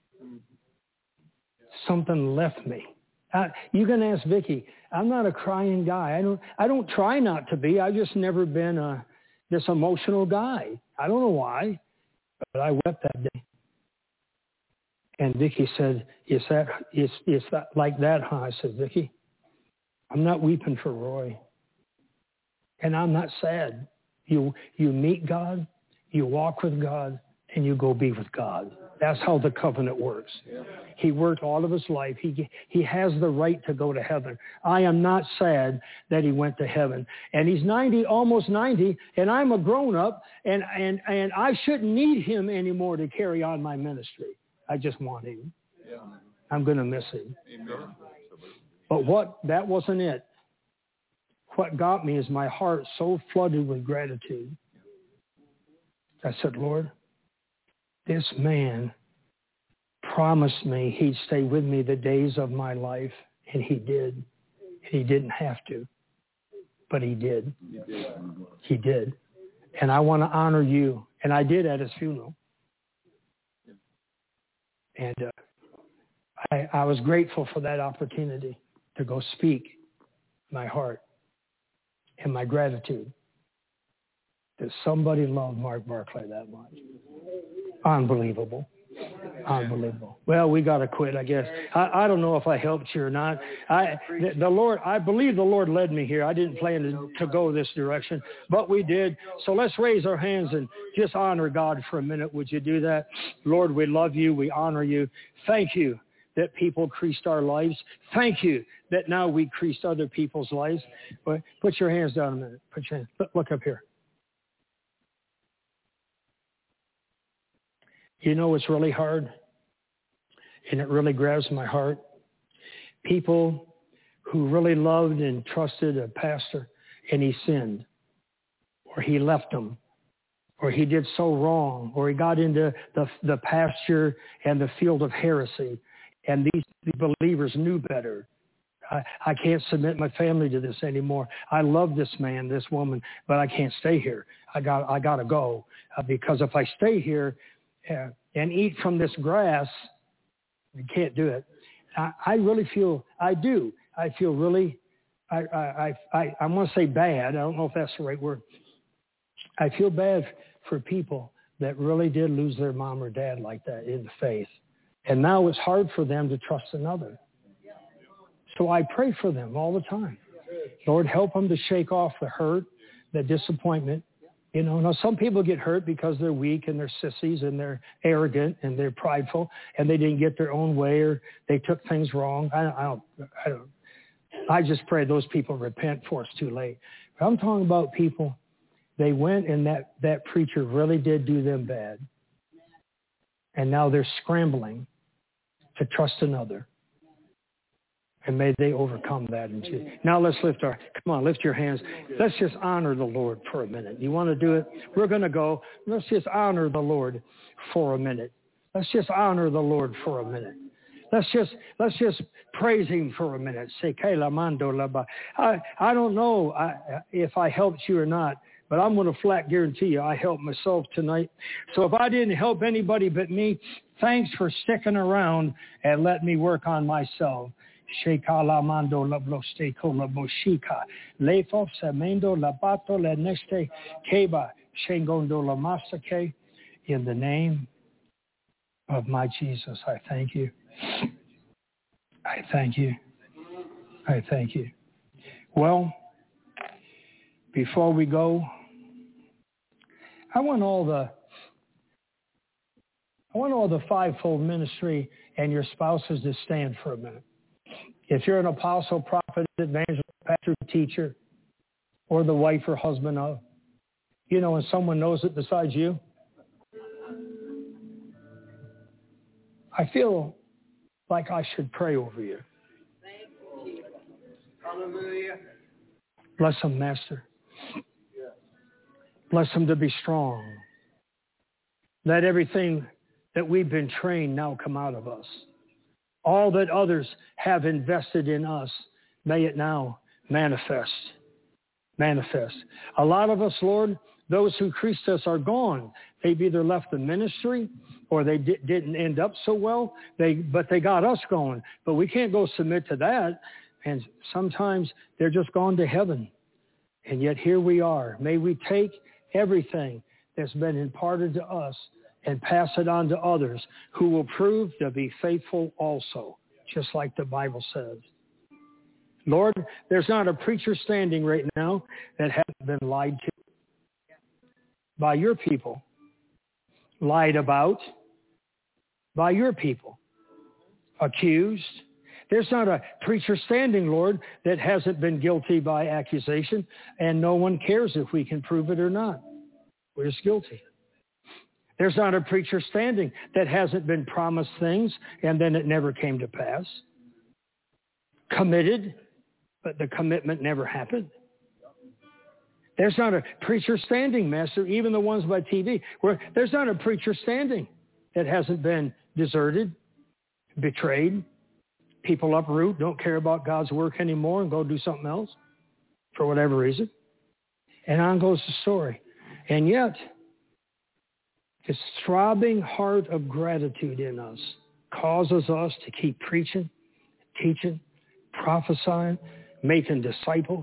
Speaker 1: Something left me. Uh, you can ask Vicki. I'm not a crying guy. I don't. I don't try not to be. I've just never been a, this emotional guy. I don't know why, but I wept that day. And Vicki said, "Is that is is that like that, huh?" I said, "Vicki, I'm not weeping for Roy, and I'm not sad. You you meet God, you walk with God, and you go be with God. That's how the covenant works. He worked all of his life. He he has the right to go to heaven. I am not sad that he went to heaven. And he's ninety, almost ninety, and I'm a grown-up, and, and, and I shouldn't need him anymore to carry on my ministry. I just want him. I'm going to miss him. Amen. But what that wasn't it. What got me is my heart so flooded with gratitude. I said, Lord, this man promised me he'd stay with me the days of my life, and he did. And he didn't have to, but he did. He did. And I want to honor you. And I did at his funeral. And uh, I, I was grateful for that opportunity to go speak my heart and my gratitude that somebody loved Mark Barclay that much. Unbelievable. Unbelievable. Well, we got to quit, I guess. I, I don't know if I helped you or not. I, the, the Lord, I believe the Lord led me here. I didn't plan to, to go this direction, but we did. So let's raise our hands and just honor God for a minute. Would you do that? Lord, we love you. We honor you. Thank you that people increased our lives. Thank you that now we increased other people's lives. But put your hands down a minute. Put your hands. Look up here. You know it's really hard, and it really grabs my heart. People who really loved and trusted a pastor, and he sinned, or he left them, or he did so wrong, or he got into the, the pasture and the field of heresy, and these, these believers knew better. I, I can't submit my family to this anymore. I love this man, this woman, but I can't stay here. I got I got to go uh, because if I stay here, Uh, and eat from this grass, you can't do it. I, I really feel, I do, I feel really, I, I, I, I want to say bad. I don't know if that's the right word. I feel bad for people that really did lose their mom or dad like that in the faith. And now it's hard for them to trust another. So I pray for them all the time. Lord, help them to shake off the hurt, the disappointment. You know, now some people get hurt because they're weak and they're sissies and they're arrogant and they're prideful and they didn't get their own way or they took things wrong. I, I don't, I don't, I just pray those people repent before it's too late. But I'm talking about people, they went and that, that preacher really did do them bad. And now they're scrambling to trust another. And may they overcome that. In Jesus. Now let's lift our, come on, lift your hands. Let's just honor the Lord for a minute. You want to do it? We're going to go. Let's just honor the Lord for a minute. Let's just honor the Lord for a minute. Let's just, let's just praise him for a minute. Say, I, I don't know if I helped you or not, but I'm going to flat guarantee you I helped myself tonight. So if I didn't help anybody but me, thanks for sticking around and letting me work on myself. Sheka la mando la bloste kola boshika. Lefo semendo la bato la neste keba shengondo la masake. In the name of my Jesus, I thank you. I thank you. I thank you. Well, before we go, I want all the I want all the fivefold ministry and your spouses to stand for a minute. If you're an apostle, prophet, evangelist, pastor, teacher, or the wife or husband of, you know, and someone knows it besides you, I feel like I should pray over you.
Speaker 2: Hallelujah.
Speaker 1: Bless them, Master. Bless them to be strong. Let everything that we've been trained now come out of us. All that others have invested in us, may it now manifest. Manifest. A lot of us, Lord, those who creased us are gone. They've either left the ministry or they di- didn't end up so well, They, but they got us going. But we can't go submit to that. And sometimes they're just gone to heaven. And yet here we are. May we take everything that's been imparted to us and pass it on to others who will prove to be faithful also, just like the Bible says. Lord, there's not a preacher standing right now that hasn't been lied to by your people, lied about by your people, accused. There's not a preacher standing, Lord, that hasn't been guilty by accusation, and no one cares if we can prove it or not. We're just guilty. There's not a preacher standing that hasn't been promised things and then it never came to pass. Committed, but the commitment never happened. There's not a preacher standing, Master, even the ones by T V, where there's not a preacher standing that hasn't been deserted, betrayed, people uproot, don't care about God's work anymore and go do something else for whatever reason. And on goes the story. And yet, this throbbing heart of gratitude in us causes us to keep preaching, teaching, prophesying, making disciples,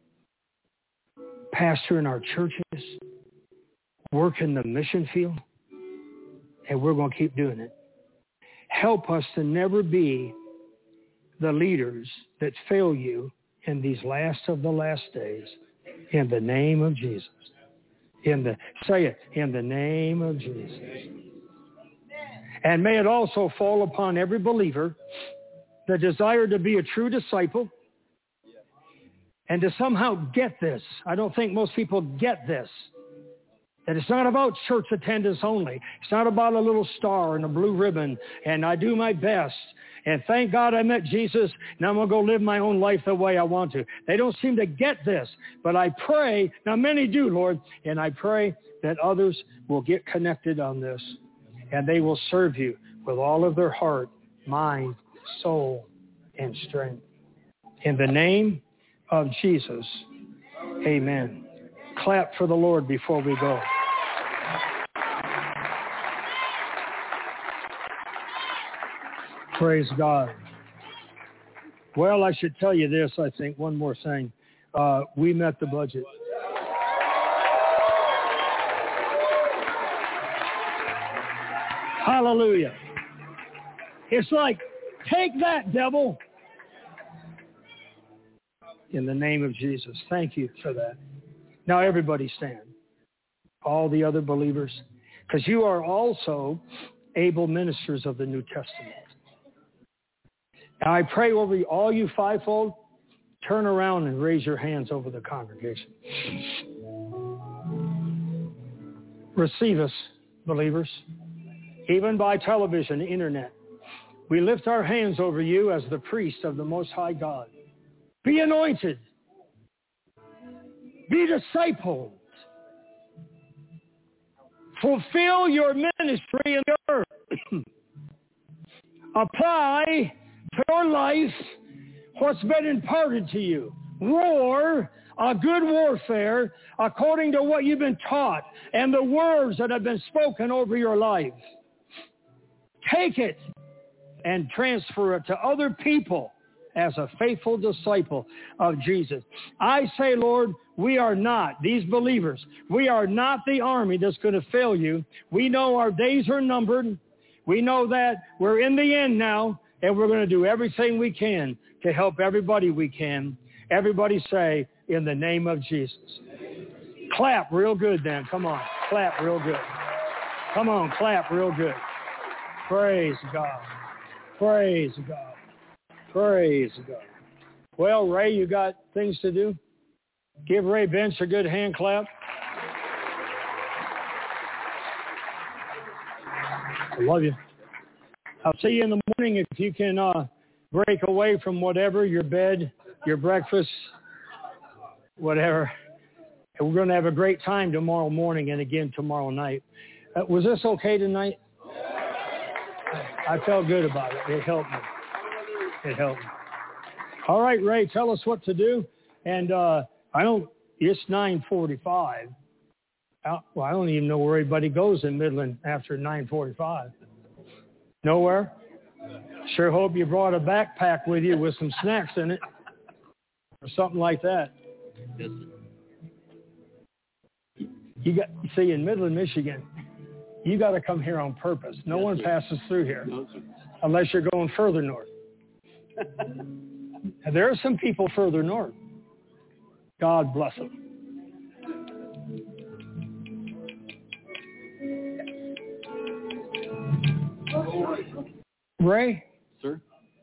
Speaker 1: pastoring our churches, working the mission field, and we're going to keep doing it. Help us to never be the leaders that fail you in these last of the last days, in the name of Jesus. In the, say it, in the name of Jesus. And may it also fall upon every believer the desire to be a true disciple and to somehow get this. I don't think most people get this. That it's not about church attendance only. It's not about a little star and a blue ribbon and I do my best. And thank God I met Jesus. Now I'm going to go live my own life the way I want to. They don't seem to get this. But I pray, now many do, Lord, and I pray that others will get connected on this. And they will serve you with all of their heart, mind, soul, and strength. In the name of Jesus, amen. Clap for the Lord before we go. Praise God. Well, I should tell you this, I think, one more thing. Uh, we met the budget. Hallelujah. It's like, take that, devil. In the name of Jesus. Thank you for that. Now everybody stand. All the other believers. Because you are also able ministers of the New Testament. And I pray over you, all you fivefold, turn around and raise your hands over the congregation. Receive us, believers, even by television, internet. We lift our hands over you as the priest of the Most High God. Be anointed. Be discipled. Fulfill your ministry in the earth. Apply to your life what's been imparted to you. War a good warfare according to what you've been taught and the words that have been spoken over your life. Take it and transfer it to other people as a faithful disciple of Jesus. I say, Lord, we are not, these believers, we are not the army that's going to fail you. We know our days are numbered. We know that we're in the end now, and we're going to do everything we can to help everybody we can. Everybody say, in the name of Jesus. Clap real good then. Come on. Clap real good. Come on, clap real good. Praise God. Praise God. Praise God. Well, Ray, you got things to do? Give Ray Bench a good hand clap. I love you. I'll see you in the morning if you can uh, break away from whatever, your bed, your breakfast, whatever. And we're going to have a great time tomorrow morning and again tomorrow night. Uh, was this okay tonight? I felt good about it. It helped me. It helped me. All right, Ray, tell us what to do. And uh, I don't, it's nine forty-five. I, well, I don't even know where everybody goes in Midland after nine forty-five. Nowhere? Sure hope you brought a backpack with you with some snacks in it or something like that. You got, see, in Midland, Michigan, you got to come here on purpose. No yes, one sir. passes through here no, unless you're going further north. There are some people further north. God bless them. Ray?
Speaker 5: Sir?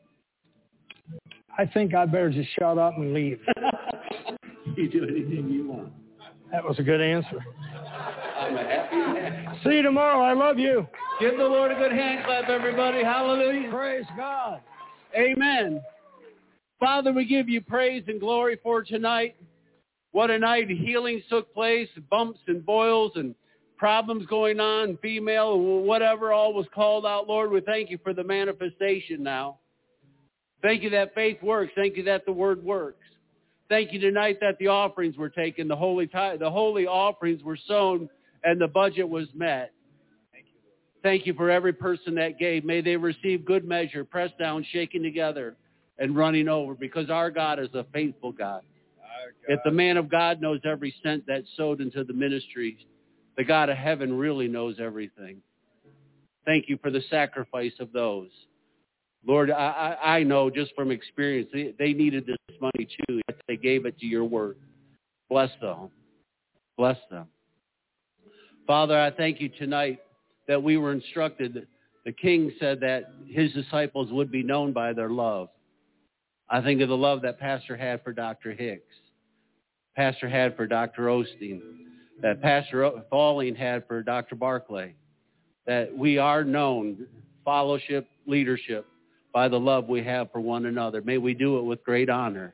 Speaker 1: I think I better just shut up and leave.
Speaker 5: You do anything you want.
Speaker 1: That was a good answer.
Speaker 5: I'm a happy man.
Speaker 1: See you tomorrow. I love you.
Speaker 5: Give the Lord a good hand clap, everybody. Hallelujah.
Speaker 1: Praise God.
Speaker 5: Amen. Father, we give you praise and glory for tonight. What a night. Healings took place, bumps and boils and problems going on, female, whatever all was called out. Lord, we thank you for the manifestation now. Thank you that faith works. Thank you that the word works. Thank you tonight that the offerings were taken, the holy tithe, the holy offerings were sown, and the budget was met. Thank you. Thank you for every person that gave. May they receive good measure, pressed down, shaken together, and running over, because our God is a faithful God. If the man of God knows every cent that's sowed into the ministry, the God of heaven really knows everything. Thank you for the sacrifice of those. Lord, I, I know just from experience, they, they needed this money too. Yet they gave it to your word. Bless them. Bless them. Father, I thank you tonight that we were instructed. The king said that his disciples would be known by their love. I think of the love that Pastor had for Doctor Hicks, Pastor had for Doctor Osteen, that Pastor Falling had for Doctor Barclay, that we are known, fellowship, leadership, by the love we have for one another. May we do it with great honor.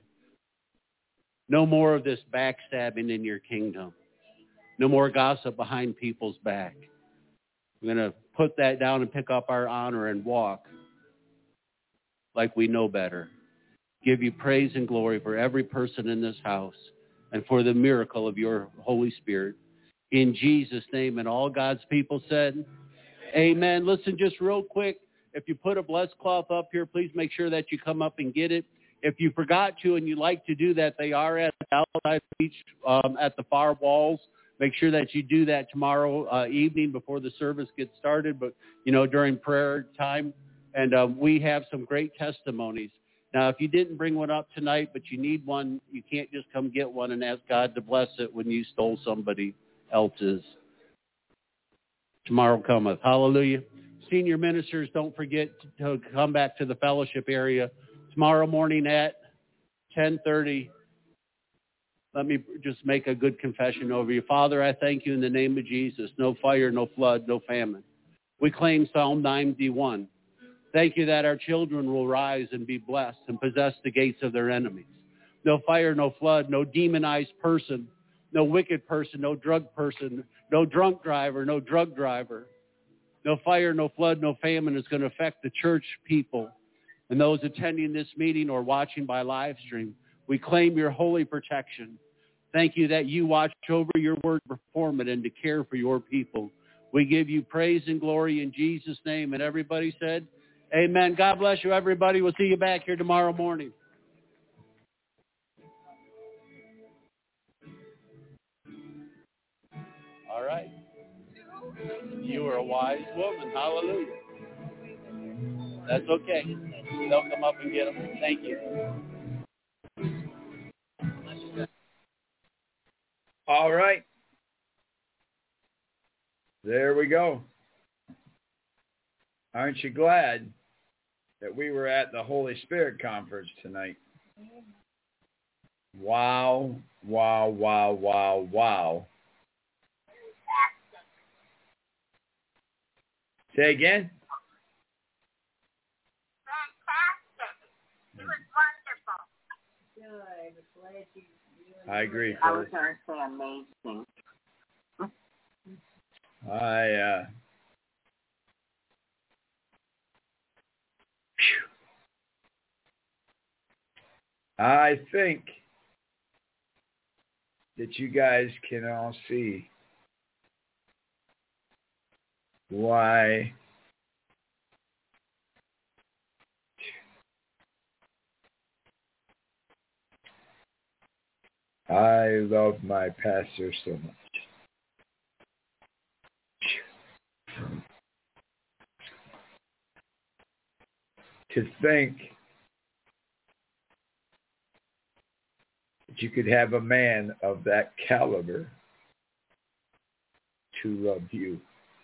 Speaker 5: No more of this backstabbing in your kingdom. No more gossip behind people's back. We're going to put that down and pick up our honor and walk like we know better. Give you praise and glory for every person in this house and for the miracle of your Holy Spirit. In Jesus' name, and all God's people said, amen. Listen, just real quick, if you put a blessed cloth up here, please make sure that you come up and get it. If you forgot to and you'd like to do that, they are at the outside beach um, at the far walls. Make sure that you do that tomorrow uh, evening before the service gets started. But, you know, during prayer time,
Speaker 8: And uh, we have some great testimonies. Now, if you didn't bring one up tonight, but you need one, you can't just come get one and ask God to bless it when you stole somebody else's. Tomorrow cometh. Hallelujah. Senior ministers, don't forget to come back to the fellowship area tomorrow morning at ten thirty. Let me just make a good confession over you. Father, I thank you in the name of Jesus. No fire, no flood, no famine. We claim Psalm ninety-one. Thank you that our children will rise and be blessed and possess the gates of their enemies. No fire, no flood, no demonized person, no wicked person, no drug person, no drunk driver, no drug driver. No fire, no flood, no famine is going to affect the church people and those attending this meeting or watching by live stream. We claim your holy protection. Thank you that you watch over your word to perform it and to care for your people. We give you praise and glory in Jesus' name. And everybody said, amen. God bless you, everybody. We'll see you back here tomorrow morning. All right. You are a wise woman. Hallelujah. That's okay. They'll come up and get them. Thank you.
Speaker 9: All right. There we go. Aren't you glad that we were at the Holy Spirit Conference tonight? Wow, wow, wow, wow, wow. Say again?
Speaker 10: Fantastic. It was wonderful. Good.
Speaker 9: I agree.
Speaker 10: I was going to say amazing.
Speaker 9: I, uh, I think that you guys can all see why I love my pastor so much. To think that you could have a man of that caliber to love you.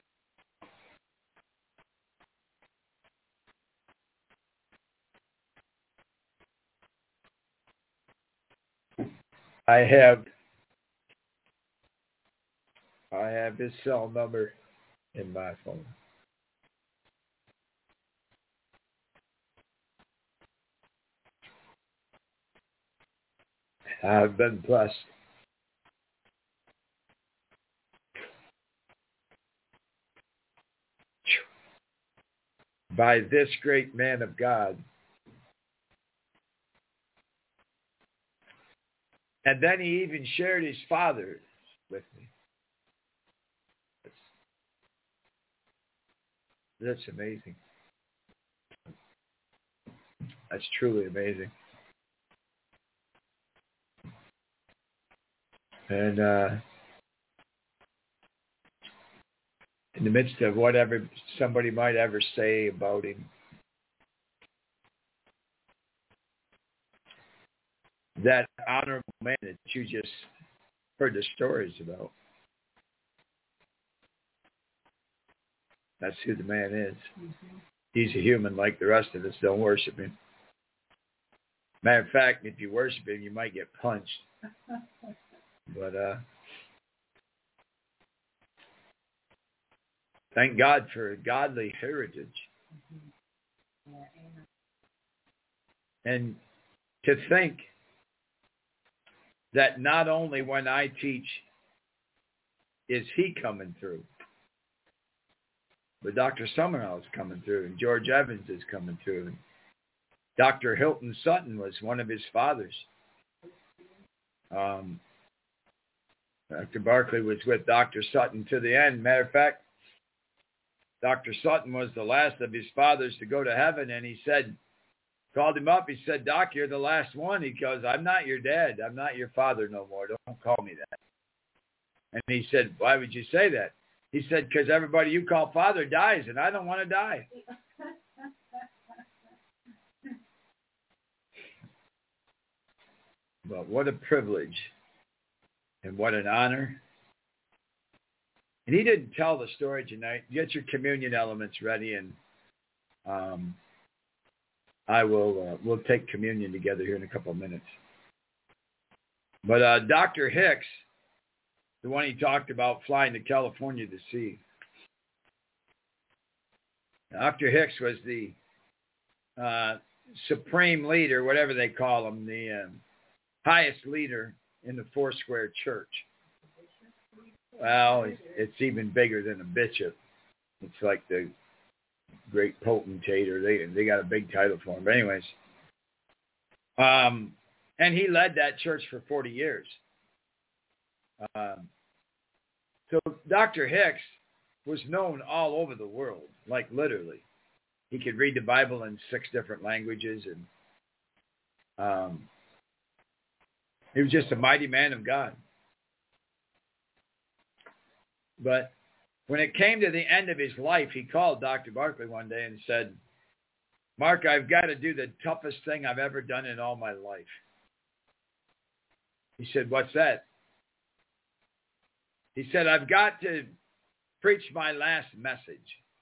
Speaker 9: I have I have his cell number in my phone. I've been blessed by this great man of God. And then he even shared his father with me. That's, that's amazing. That's truly amazing. And uh, in the midst of whatever somebody might ever say about him, that honorable man that you just heard the stories about, that's who the man is. Mm-hmm. He's a human like the rest of us. Don't worship him. Matter of fact, if you worship him, you might get punched. But uh, thank God for a godly heritage. Mm-hmm. Yeah. And to think that not only when I teach is he coming through, but Doctor Summerall is coming through, and George Evans is coming through. And Doctor Hilton Sutton was one of his fathers. Um, Doctor Barkley was with Doctor Sutton to the end. Matter of fact, Doctor Sutton was the last of his fathers to go to heaven, and he said, called him up. He said, Doc, you're the last one. He goes, I'm not your dad. I'm not your father no more. Don't call me that. And he said, why would you say that? He said, because everybody you call father dies, and I don't want to die. But what a privilege and what an honor. And he didn't tell the story tonight. Get your communion elements ready, and um, I will uh, we'll take communion together here in a couple of minutes. But uh, Doctor Hicks, the one he talked about flying to California to see, Doctor Hicks was the uh, supreme leader, whatever they call him, the um, highest leader in the Foursquare Church. Well, it's even bigger than a bishop. It's like the great potentate, or they they got a big title for him. But anyways, um, and he led that church for forty years. Um, so Doctor Hicks was known all over the world, like literally. He could read the Bible in six different languages, and um, he was just a mighty man of God. But when it came to the end of his life, he called Doctor Barkley one day and said, "Mark, I've got to do the toughest thing I've ever done in all my life." He said, "What's that?" He said, "I've got to preach my last message."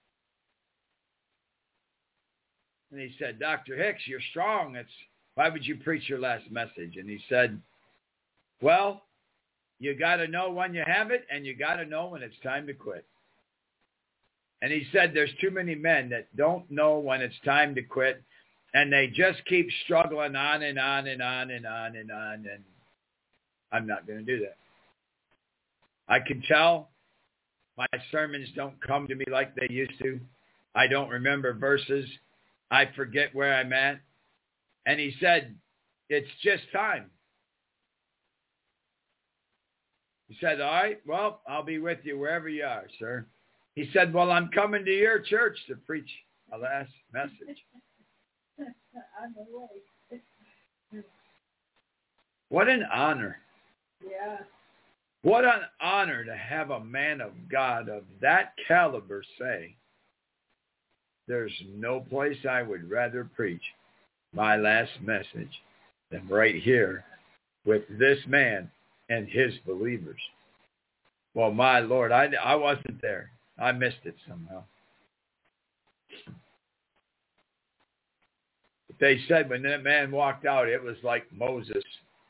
Speaker 9: And he said, "Doctor Hicks, you're strong. It's, why would you preach your last message?" And he said, "Well, you got to know when you have it, and you got to know when it's time to quit." And he said there's too many men that don't know when it's time to quit, and they just keep struggling on and on and on and on and on, and I'm not going to do that. I can tell my sermons don't come to me like they used to. I don't remember verses. I forget where I'm at. And he said, it's just time. He said, all right, well, I'll be with you wherever you are, sir. He said, well, I'm coming to your church to preach a last message. What an honor.
Speaker 6: Yeah.
Speaker 9: What an honor to have a man of God of that caliber say, there's no place I would rather preach my last message than right here with this man and his believers. Well, my Lord, I, I wasn't there. I missed it somehow. But they said when that man walked out, it was like Moses'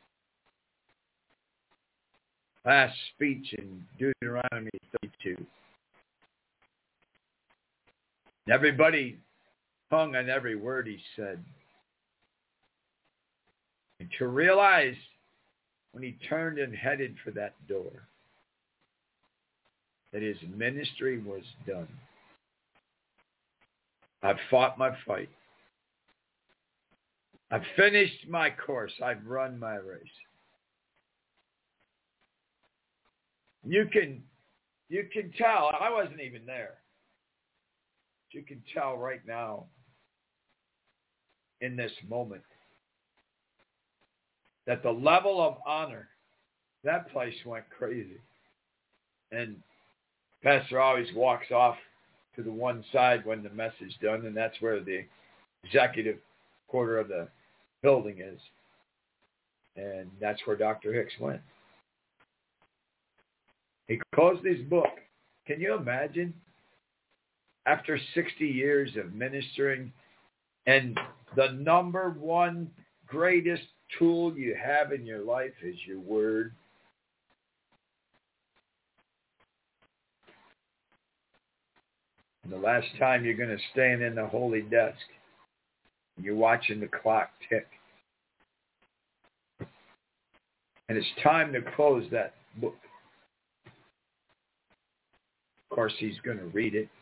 Speaker 9: last speech in Deuteronomy thirty-two. Everybody hung on every word he said. And to realize when he turned and headed for that door, that his ministry was done. I've fought my fight. I've finished my course. I've run my race. You can, you can tell, I wasn't even there. But you can tell right now in this moment that the level of honor, that place went crazy. And Pastor always walks off to the one side when the message is done, and that's where the executive quarter of the building is. And that's where Doctor Hicks went. He closed his book. Can you imagine? After sixty years of ministering, and the number one greatest tool you have in your life is your word. And the last time you're going to stand in the holy desk, and you're watching the clock tick. And it's time to close that book. Of course, he's going to read it.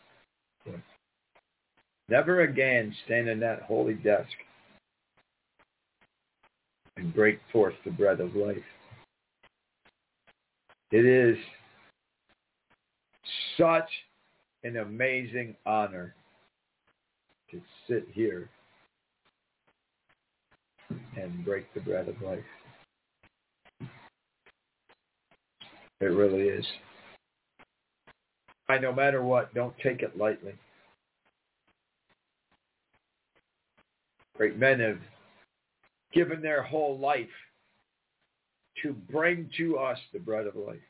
Speaker 9: Never again stand in that holy desk and break forth the bread of life. It is such an amazing honor to sit here and break the bread of life. It really is. No matter what, don't take it lightly. Great men have given their whole life to bring to us the bread of life.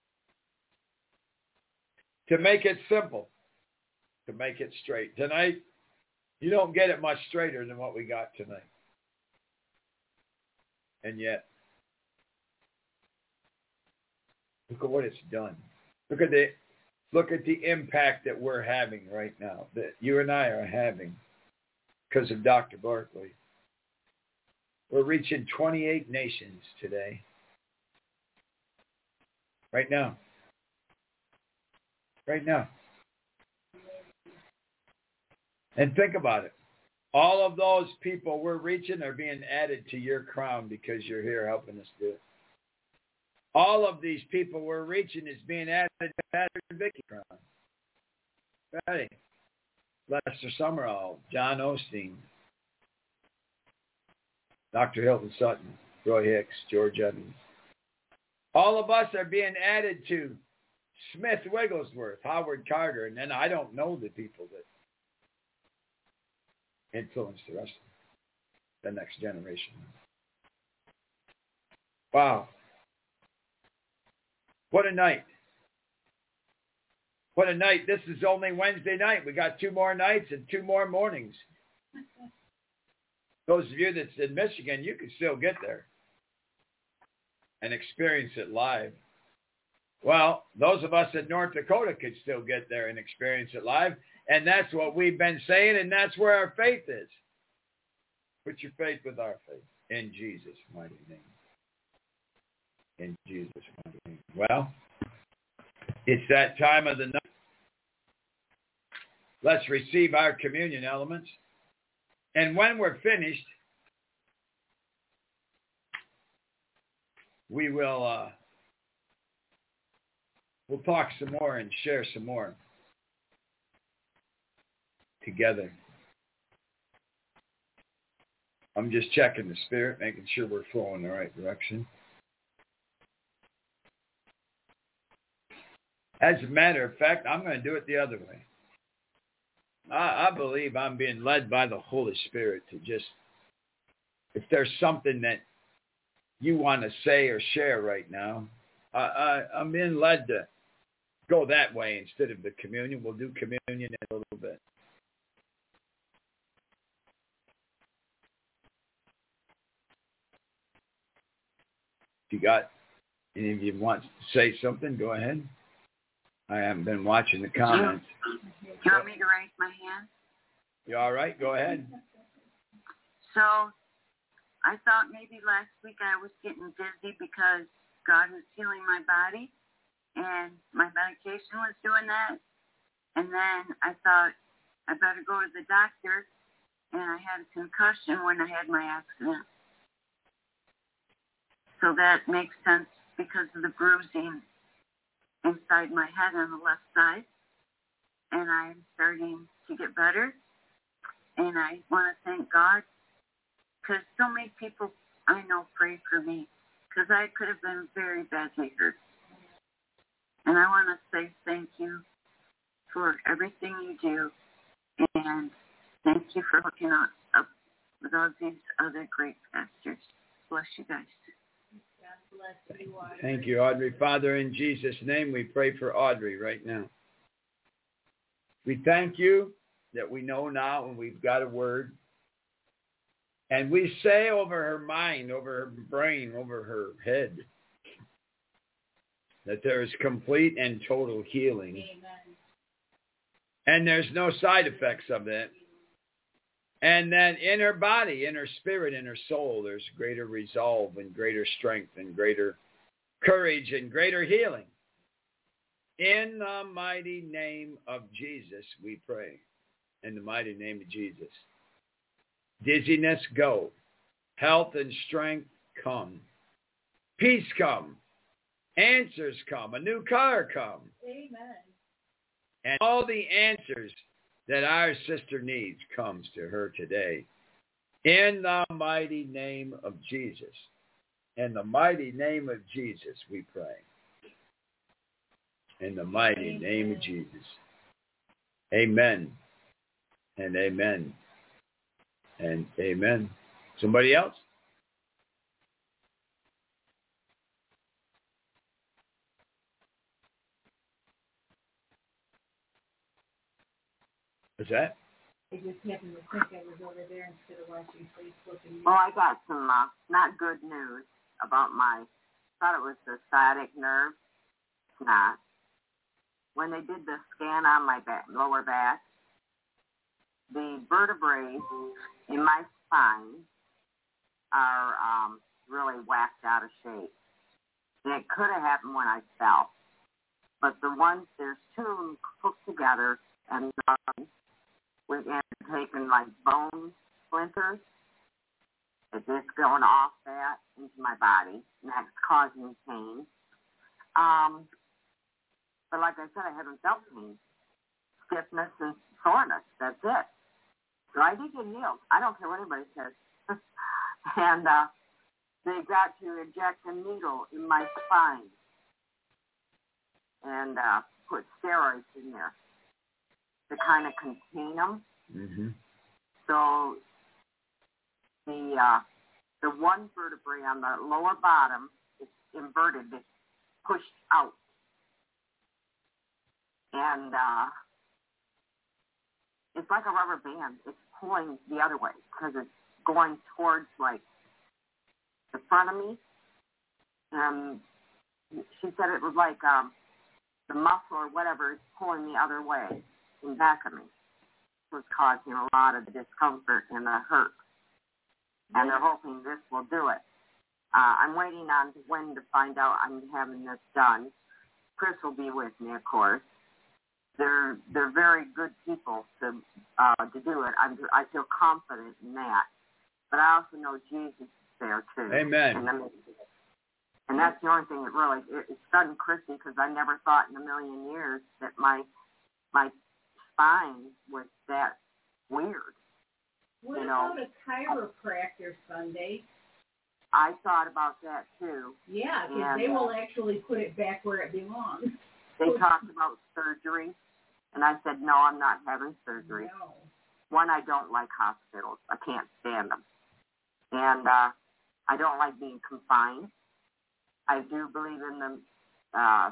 Speaker 9: To make it simple, to make it straight. Tonight, you don't get it much straighter than what we got tonight. And yet, look at what it's done. Look at the look at the impact that we're having right now, that you and I are having because of Doctor Barkley. We're reaching twenty-eight nations today. Right now. Right now. And think about it. All of those people we're reaching are being added to your crown because you're here helping us do it. All of these people we're reaching is being added to Pastor Vicky's crown. Ready? Lester Summerall, John Osteen, Doctor Hilton Sutton, Roy Hicks, George Evans. All of us are being added to Smith Wigglesworth, Howard Carter, and then I don't know the people that influenced the rest of the next generation. Wow. What a night. What a night. This is only Wednesday night. We got two more nights and two more mornings. Those of you that's in Michigan, you can still get there and experience it live. Well, those of us in North Dakota could still get there and experience it live. And that's what we've been saying, and that's where our faith is. Put your faith with our faith in Jesus' mighty name. In Jesus' mighty name. Well, it's that time of the night. Let's receive our communion elements. And when we're finished, we will uh, we'll talk some more and share some more together. I'm just checking the spirit, making sure we're flowing in the right direction. As a matter of fact, I'm going to do it the other way. I, I believe I'm being led by the Holy Spirit to just, if there's something that you want to say or share right now, I, I, I'm being led to go that way instead of the communion. We'll do communion in a little bit. If you got any of you want to say something, go ahead. I haven't been watching the comments.
Speaker 10: Do you want me to raise my hand?
Speaker 9: You all right? Go ahead.
Speaker 10: So I thought maybe last week I was getting dizzy because God was healing my body and my medication was doing that. And then I thought I better go to the doctor, and I had a concussion when I had my accident. So that makes sense because of the bruising inside my head on the left side. And I'm starting to get better. And I want to thank God because so many people I know pray for me because I could have been very badly hurt. And I want to say thank you for everything you do. And thank you for hooking us up with all these other great pastors. Bless you guys.
Speaker 9: Thank you, Audrey. Father, in Jesus' name, we pray for Audrey right now. We thank you that we know now and we've got a word. And we say over her mind, over her brain, over her head, that there is complete and total healing. Amen. And there's no side effects of that. And then in her body, in her spirit, in her soul, there's greater resolve and greater strength and greater courage and greater healing. In the mighty name of Jesus, we pray. In the mighty name of Jesus. Dizziness, go. Health and strength, come. Peace, come. Answers, come. A new car, come.
Speaker 10: Amen.
Speaker 9: And all the answers that our sister needs comes to her today. In the mighty name of Jesus. In the mighty name of Jesus, we pray. In the mighty amen. Name of Jesus. Amen. And amen. And amen. Somebody else? What's that?
Speaker 11: I just happened to think I was over there instead of watching Facebook. And
Speaker 10: Well, I got some uh, not good news about my, thought it was the sciatic nerve. It's not. When they did the scan on my back, lower back, the vertebrae in my spine are um, really whacked out of shape. And it could have happened when I fell. But the ones, there's two of them hooked together and um, we had taken like bone splinters. It's just going off that into my body, and that's causing pain. Um, but like I said, I haven't felt pain, stiffness and soreness. That's it. So I did get healed. I don't care what anybody says. and uh, they got to inject a needle in my spine and uh, put steroids in there to kind of contain them.
Speaker 9: Mm-hmm.
Speaker 10: So the uh, the one vertebrae on the lower bottom is inverted, it's pushed out. And uh, it's like a rubber band. It's pulling the other way because it's going towards, like, the front of me. And she said it was like um, the muscle or whatever is pulling the other way in back of me. So it's causing a lot of discomfort and the hurt. And they're hoping this will do it. Uh, I'm waiting on when to find out I'm having this done. Chris will be with me, of course. They're they're very good people to uh, to do it. I'm, I feel confident in that. But I also know Jesus is there too.
Speaker 9: Amen.
Speaker 10: And, I'm, and that's the only thing that really it, it stunned Chrissy because I never thought in a million years that my my spine was that weird.
Speaker 11: what
Speaker 10: you know,
Speaker 11: about a chiropractor Sunday?
Speaker 10: I thought about that too.
Speaker 11: Yeah, because
Speaker 10: And,
Speaker 11: they will
Speaker 10: uh,
Speaker 11: actually put it back where it belongs.
Speaker 10: They talked about surgery, and I said, no, I'm not having surgery.
Speaker 11: No.
Speaker 10: One, I don't like hospitals. I can't stand them. And uh, I don't like being confined. I do believe in them, uh,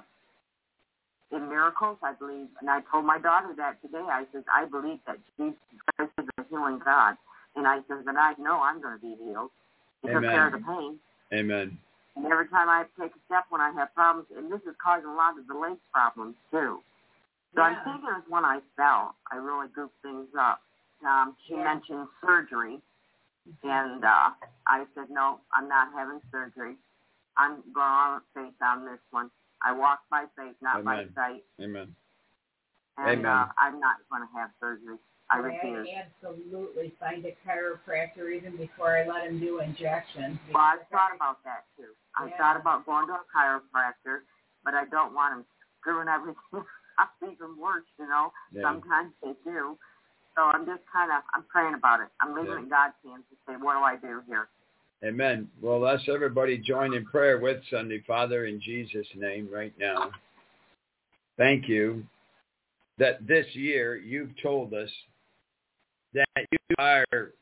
Speaker 10: in miracles. I believe, and I told my daughter that today. I said, I believe that Jesus Christ is a healing God. And I said, and I know I'm going to be healed. He took care of the pain.
Speaker 9: Amen.
Speaker 10: And every time I take a step when I have problems, and this is causing a lot of the leg problems too. So
Speaker 11: Yeah.
Speaker 10: I'm thinking it's when I fell, I really goofed things up. Um, she
Speaker 11: Yeah.
Speaker 10: mentioned surgery, and uh, I said, no, I'm not having surgery. I'm going on faith on this one. I walk by faith, not
Speaker 9: Amen.
Speaker 10: by sight.
Speaker 9: Amen.
Speaker 10: And
Speaker 9: Amen.
Speaker 10: uh, I'm not going to have surgery. I
Speaker 11: I
Speaker 10: refuse.
Speaker 11: absolutely find a chiropractor even before I let him do injections.
Speaker 10: Well, I thought about that too. I
Speaker 11: Yeah.
Speaker 10: thought about going to a chiropractor, but I don't want him screwing everything up even worse, you know.
Speaker 9: Yeah.
Speaker 10: Sometimes they do. So I'm just kind of, I'm praying about it. I'm leaving
Speaker 9: Yeah.
Speaker 10: it in God's hands to say, what do I do here?
Speaker 9: Amen. Well, let's everybody join in prayer with Sunday. Father, in Jesus' name right now, thank you that this year you've told us that you are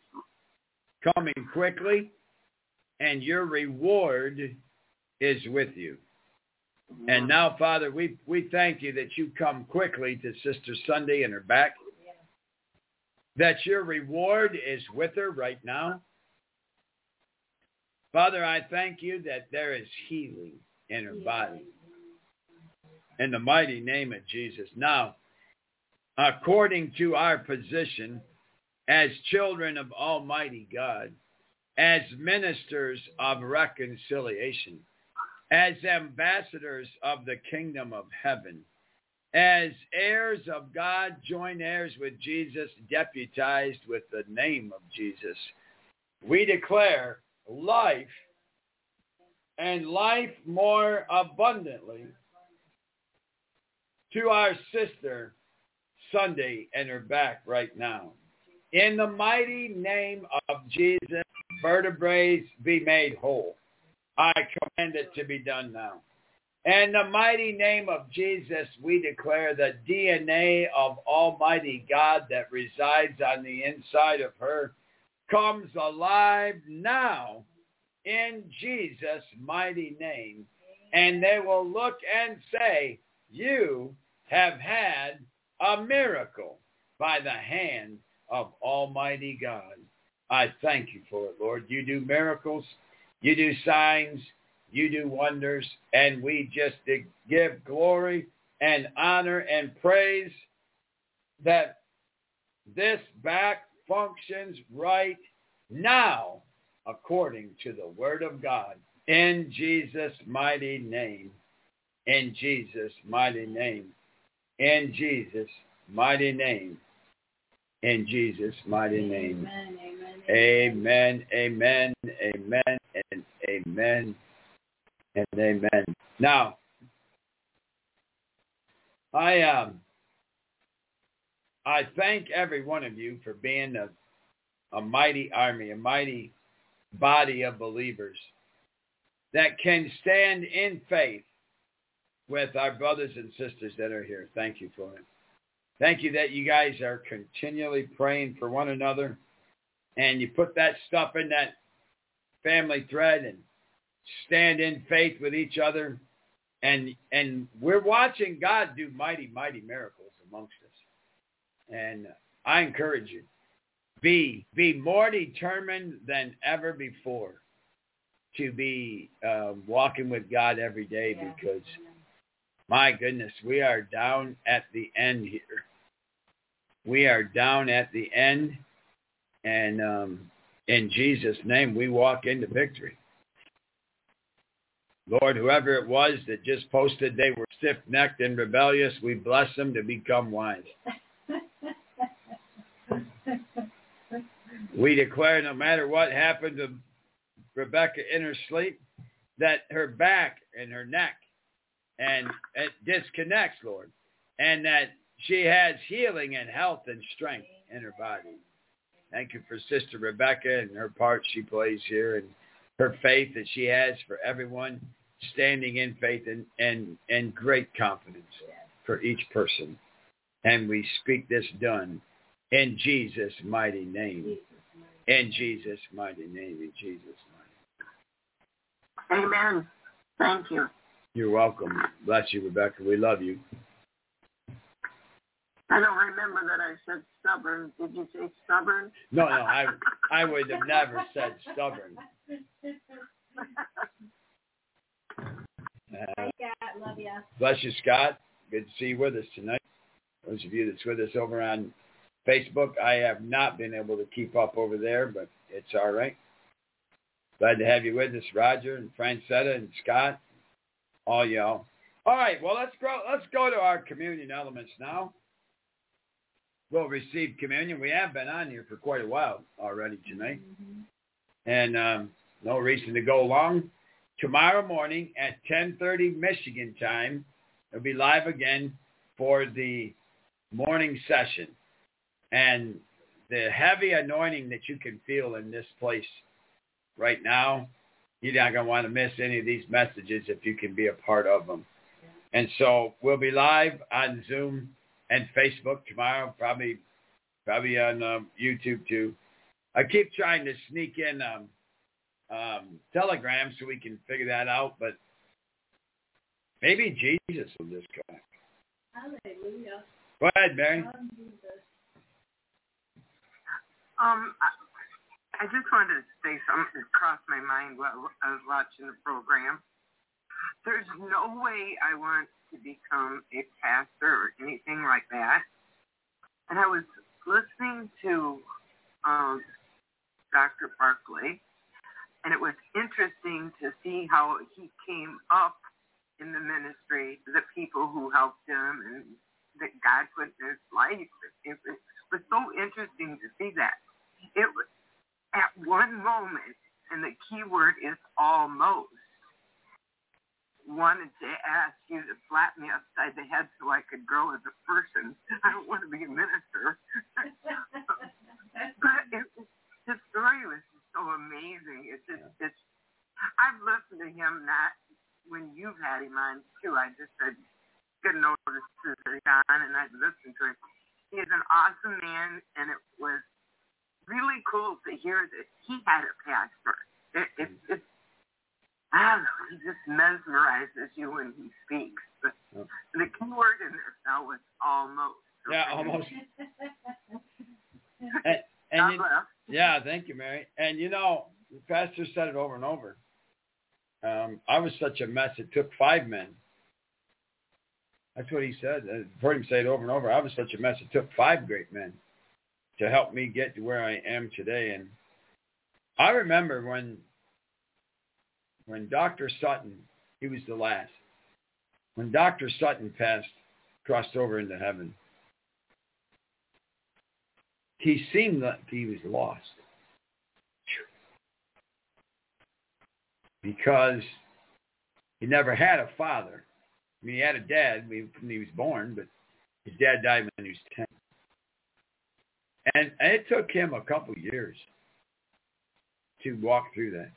Speaker 9: coming quickly and your reward is with you. And now, Father, we, we thank you that you come quickly to Sister Sunday and her back, that your reward is with her right now. Father, I thank you that there is healing in her body. In the mighty name of Jesus. Now, according to our position as children of Almighty God, as ministers of reconciliation, as ambassadors of the kingdom of heaven, as heirs of God, joint heirs with Jesus, deputized with the name of Jesus, we declare life and life more abundantly to our sister Sunday and her back right now. In the mighty name of Jesus, vertebrae be made whole. I command it to be done now. In the mighty name of Jesus, we declare the D N A of Almighty God that resides on the inside of her comes alive now in Jesus' mighty name. And they will look and say, you have had a miracle. by the hand of Almighty God. I thank you for it, Lord. You do miracles, you do signs, you do wonders, and we just give glory and honor and praise that this back functions right now according to the word of God. In Jesus' mighty name. In Jesus' mighty name. In Jesus' mighty name. In Jesus' mighty name. Amen, amen, amen, and amen, and amen. Now, I um, I thank every one of you for being a, a mighty army, a mighty body of believers that can stand in faith with our brothers and sisters that are here. Thank you for it. Thank you that you guys are continually praying for one another, and you put that stuff in that family thread and stand in faith with each other. And and we're watching God do mighty, mighty miracles amongst us. And I encourage you, be, be more determined than ever before to be uh, walking with God every day, because, my goodness, we are down at the end here. We are down at the end, and um, in Jesus' name, we walk into victory. Lord, whoever it was that just posted they were stiff-necked and rebellious, we bless them to become wise. We declare no matter what happened to Rebecca in her sleep, that her back and her neck and it disconnects, Lord, and that she has healing and health and strength in her body. Thank you for Sister Rebecca and her part she plays here, and her faith that she has for everyone, standing in faith and, and, and great confidence for each person. And we speak this done in Jesus' mighty name. In Jesus' mighty name. In Jesus' mighty name.
Speaker 10: Amen. Thank you.
Speaker 9: You're welcome. Bless you, Rebecca. We love you.
Speaker 10: I don't remember that I said stubborn. Did you say stubborn?
Speaker 9: No, no, I I would have never said stubborn. Uh,
Speaker 11: Hi, Scott. Love you.
Speaker 9: Bless you, Scott. Good to see you with us tonight. Those of you that's with us over on Facebook, I have not been able to keep up over there, but it's all right. Glad to have you with us, Roger and Francetta and Scott, all y'all. All right, well, let's go, let's go to our communion elements now. We'll receive communion. We have been on here for quite a while already tonight. Mm-hmm. And um, no reason to go long. Tomorrow morning at ten thirty Michigan time, it'll be live again for the morning session. And the heavy anointing that you can feel in this place right now, you're not going to want to miss any of these messages if you can be a part of them. And so we'll be live on Zoom and Facebook tomorrow, probably probably on um, YouTube too. I keep trying to sneak in um, um, Telegram so we can figure that out, but maybe Jesus will just come.
Speaker 11: Hallelujah.
Speaker 9: Go ahead, Mary.
Speaker 12: Um, I, I just wanted to say something that crossed my mind while I was watching the program. There's no way I want to become a pastor or anything like that. And I was listening to um, Doctor Barkley, and it was interesting to see how he came up in the ministry, the people who helped him, and that God put in his life. It was, it was so interesting to see that. It was at one moment, and the key word is almost, wanted to ask you to slap me upside the head so I could grow as a person. I don't want to be a minister. But it, his story was just so amazing. It's just, it's, I've listened to him not when you've had him on too. I just said, good notice to John, and I've listened to him. He's an awesome man, and it was really cool to hear that he had a pastor. It, it, it's I don't know, he just mesmerizes you when he speaks. But the key word in this now was almost.
Speaker 9: Yeah, almost. and, and you, yeah, thank you, Mary. And you know, the pastor said it over and over. Um, I was such a mess. It took five men. That's what he said. I've heard him say it over and over. I was such a mess. It took five great men to help me get to where I am today. And I remember when when Doctor Sutton, he was the last. When Doctor Sutton passed, crossed over into heaven, he seemed like he was lost. Because he never had a father. I mean, he had a dad when he was born, but his dad died when he was ten. And, and it took him a couple years to walk through that.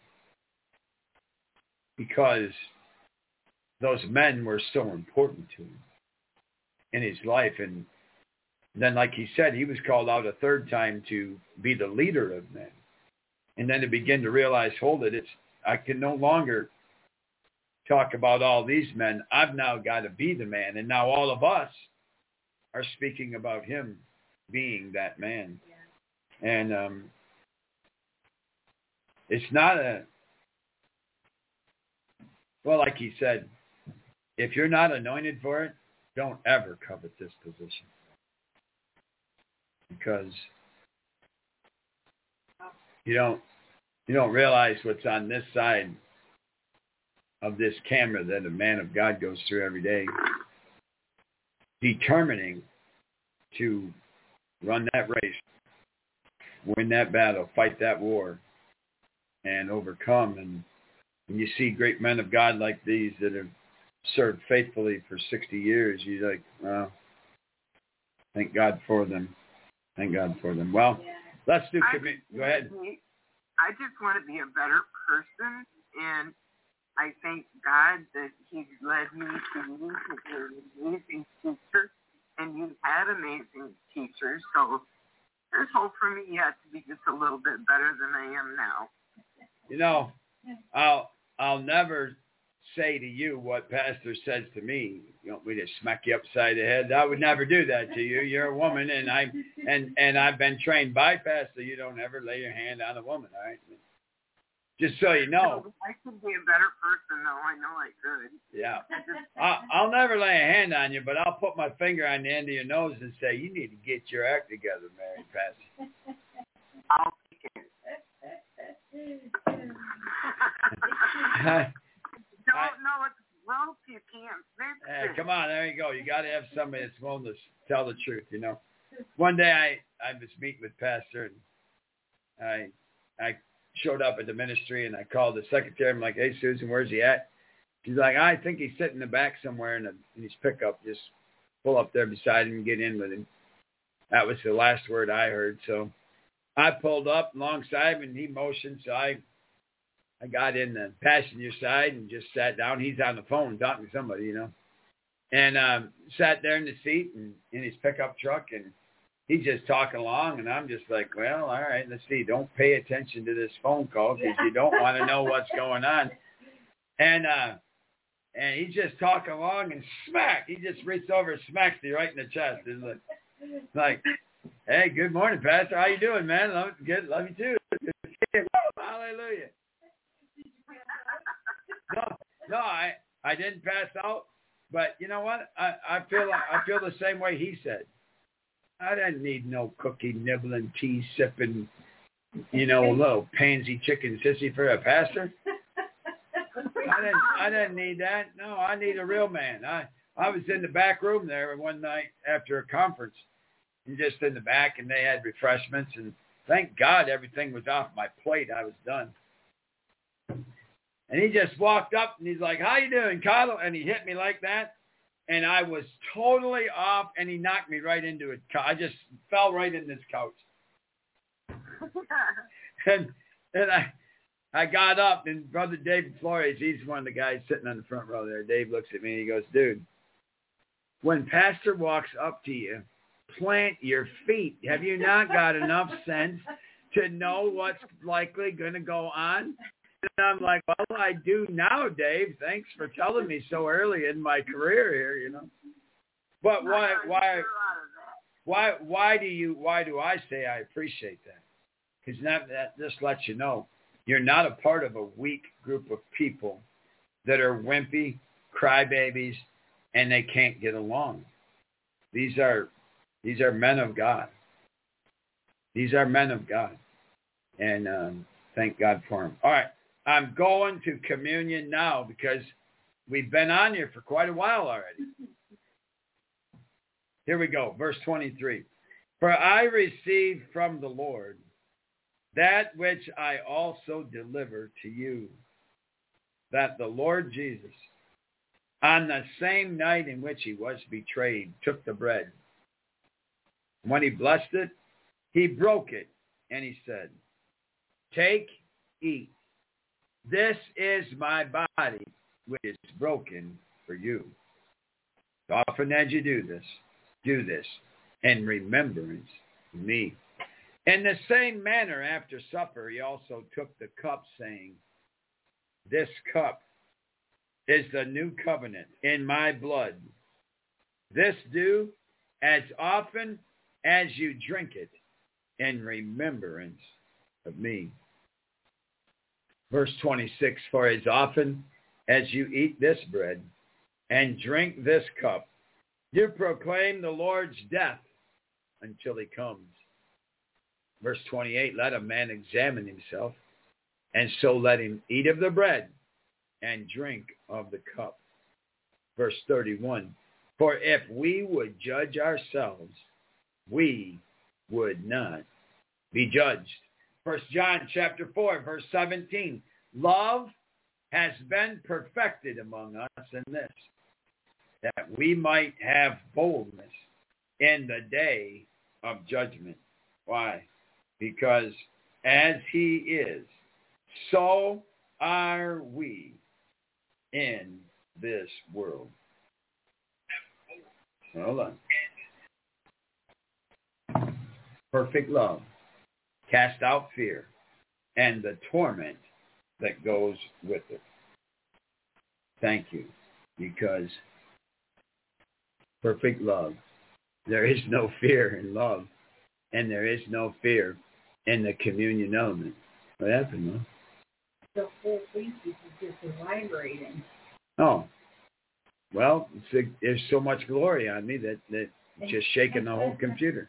Speaker 9: Because those men were so important to him in his life. And then, like he said, he was called out a third time to be the leader of men. And then to begin to realize, hold it, it's I can no longer talk about all these men. I've now got to be the man. And now all of us are speaking about him being that man. Yeah. And um, it's not a, well, like he said, if you're not anointed for it, don't ever covet this position. Because you don't, you don't realize what's on this side of this camera that a man of God goes through every day, determining to run that race, win that battle, fight that war, and overcome. And when you see great men of God like these that have served faithfully for sixty years, you're like, well, thank God for them. Thank God for them. Well, let's do commit. Go ahead.
Speaker 12: I just want to be a better person, and I thank God that he's led me to you as an amazing teacher, and you've had amazing teachers, so there's hope for me yet to be just a little bit better than I am now.
Speaker 9: You know, I'll I'll never say to you what Pastor says to me. You want me to smack you upside the head? I would never do that to you. You're a woman, and I and and I've been trained by Pastor. You don't ever lay your hand on a woman, all right? Just so you know.
Speaker 12: I could be a better person, though. I know I could.
Speaker 9: Yeah. I, I'll never lay a hand on you, but I'll put my finger on the end of your nose and say, you need to get your act together, Mary Pastor.
Speaker 12: I'll take it. Don't know what rope you can't fix
Speaker 9: Hey,
Speaker 12: it.
Speaker 9: come on, there you go. You got to have somebody that's willing to tell the truth, you know. One day I, I was meeting with Pastor, and I I showed up at the ministry, and I called the secretary. I'm like, hey, Susan, where's he at? She's like, I think he's sitting in the back somewhere in, a, in his pickup. Just pull up there beside him and get in with him. That was the last word I heard. So I pulled up alongside him, and he motioned, so I I got in the passenger side and just sat down. He's on the phone talking to somebody, you know, and um, sat there in the seat and in his pickup truck, and he's just talking along, and I'm just like, well, all right, let's see. Don't pay attention to this phone call because you don't want to know what's going on. And uh, and he's just talking along, and smack, he just reached over and smacks you right in the chest. It's like, like, hey, good morning, Pastor. How you doing, man? Love, good, love you too. Hallelujah. No, no, I, I didn't pass out, but you know what? I, I feel I feel the same way he said. I didn't need no cookie nibbling, tea sipping, you know, little pansy chicken sissy for a pastor. I didn't I didn't need that. No, I need a real man. I I was in the back room there one night after a conference, and just in the back, and they had refreshments, and thank God everything was off my plate. I was done. And he just walked up, and he's like, how you doing, Carlo? And he hit me like that, and I was totally off, and he knocked me right into it. I just fell right in this couch. and and I I got up, and Brother David Flores, he's one of the guys sitting on the front row there. Dave looks at me, and he goes, dude, when Pastor walks up to you, plant your feet. Have you not got enough sense to know what's likely going to go on? And I'm like, well, I do now, Dave. Thanks for telling me so early in my career here, you know. But why, why, Why why do you why do I say I appreciate that? Because that, that just lets you know you're not a part of a weak group of people that are wimpy, crybabies, and they can't get along. These are these are men of God. These are men of God. And um, thank God for them. All right. I'm going to communion now because we've been on here for quite a while already. Here we go. Verse twenty-three. For I received from the Lord that which I also delivered to you, that the Lord Jesus, on the same night in which he was betrayed, took the bread. When he blessed it, he broke it, and he said, take, eat. This is my body, which is broken for you. As often as you do this, do this in remembrance of me. In the same manner, after supper, he also took the cup, saying, this cup is the new covenant in my blood. This do as often as you drink it in remembrance of me. Verse twenty-six, for as often as you eat this bread and drink this cup, you proclaim the Lord's death until he comes. Verse twenty-eight, let a man examine himself, and so let him eat of the bread and drink of the cup. Verse thirty-one, for if we would judge ourselves, we would not be judged. First John chapter four, verse seventeen, love has been perfected among us in this, that we might have boldness in the day of judgment. Why? Because as he is, so are we in this world. Hold on. Perfect love cast out fear and the torment that goes with it. Thank you, because perfect love, there is no fear in love, and there is no fear in the communion element. What happened, though?
Speaker 11: The whole thing is just vibrating.
Speaker 9: Oh, well, it's a, there's so much glory on me that that it's just shaking the whole computer.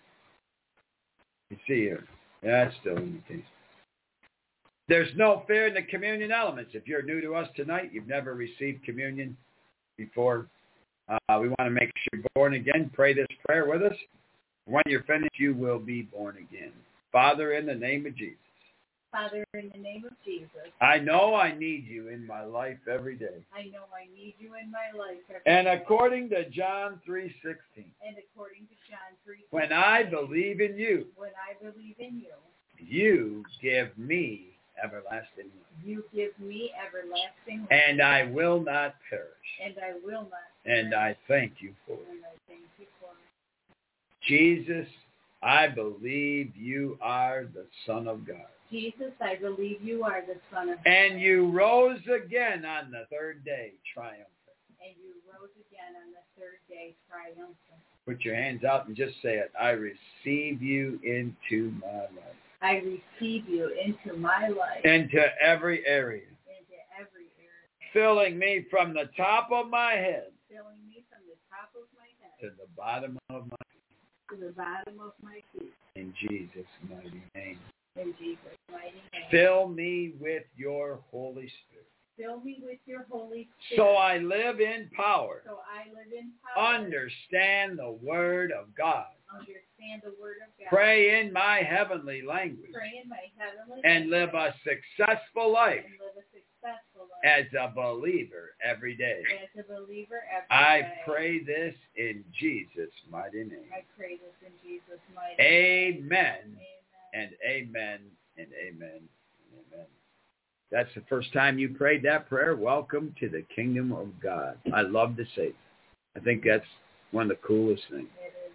Speaker 9: You see here, that's still in the case. There's no fear in the communion elements. If you're new to us tonight, you've never received communion before, uh, we want to make sure you're born again. Pray this prayer with us. When you're finished, you will be born again. Father, in the name of Jesus.
Speaker 11: Father, in the name of Jesus.
Speaker 9: I know I need you in my life every day.
Speaker 11: I know I need you in my life every
Speaker 9: and
Speaker 11: day.
Speaker 9: And according to John three sixteen.
Speaker 11: And according to John three sixteen.
Speaker 9: When I believe in you.
Speaker 11: When I believe in you.
Speaker 9: You give me everlasting life.
Speaker 11: You give me everlasting life.
Speaker 9: And I will not perish.
Speaker 11: And I will not perish.
Speaker 9: And I thank you for it.
Speaker 11: And I thank you for it.
Speaker 9: Jesus, I believe you are the Son of God.
Speaker 11: Jesus, I believe you are the Son of God.
Speaker 9: And you rose again on the third day, triumphant.
Speaker 11: And you rose again on the third day, triumphant.
Speaker 9: Put your hands out and just say it. I receive you into my life.
Speaker 11: I receive you into my life.
Speaker 9: Into every area.
Speaker 11: Into every area.
Speaker 9: Filling me from the top of my head.
Speaker 11: Filling me from the top of my head.
Speaker 9: To the bottom of my feet.
Speaker 11: To the bottom of my feet.
Speaker 9: In Jesus' mighty name.
Speaker 11: In Jesus' mighty name.
Speaker 9: Fill me with your Holy Spirit.
Speaker 11: Fill me with your Holy Spirit.
Speaker 9: So I live in power.
Speaker 11: So I live in power.
Speaker 9: Understand the Word of God.
Speaker 11: Understand the Word of God.
Speaker 9: Pray in my heavenly language.
Speaker 11: Pray in my heavenly
Speaker 9: and
Speaker 11: language.
Speaker 9: live a successful life.
Speaker 11: And live a successful life.
Speaker 9: As a believer every day.
Speaker 11: As a believer every
Speaker 9: I
Speaker 11: day.
Speaker 9: I pray this in Jesus' mighty name.
Speaker 11: I pray this in Jesus' mighty name.
Speaker 9: Amen.
Speaker 11: Amen.
Speaker 9: And amen and amen and amen. That's the first time you prayed that prayer. Welcome to the kingdom of God. I love to say it. I think that's one of the coolest things.
Speaker 11: It is.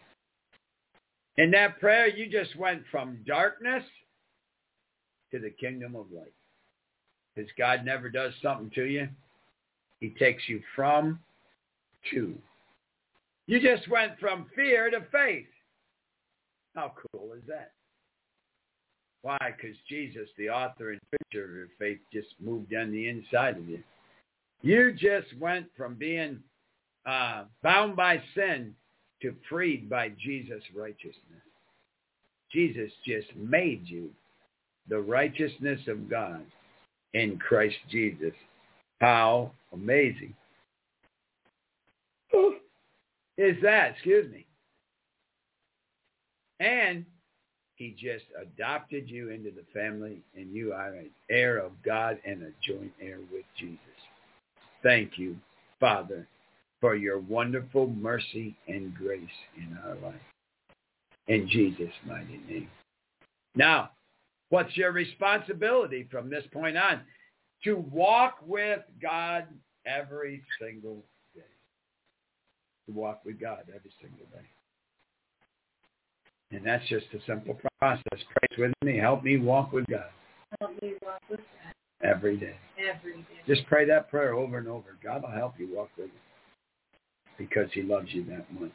Speaker 9: In that prayer, you just went from darkness to the kingdom of light. Because God never does something to you. He takes you from to. You just went from fear to faith. How cool is that? Why? Because Jesus, the author and finisher of your faith, just moved on the inside of you. You just went from being uh, bound by sin to freed by Jesus' righteousness. Jesus just made you the righteousness of God in Christ Jesus. How amazing is that? Excuse me. And he just adopted you into the family, and you are an heir of God and a joint heir with Jesus. Thank you, Father, for your wonderful mercy and grace in our life. In Jesus' mighty name. Now, what's your responsibility from this point on? To walk with God every single day. To walk with God every single day. And that's just a simple process. Pray with me. Help me walk with God.
Speaker 11: Help me walk with God.
Speaker 9: Every day.
Speaker 11: Every day.
Speaker 9: Just pray that prayer over and over. God will help you walk with him because he loves you that much.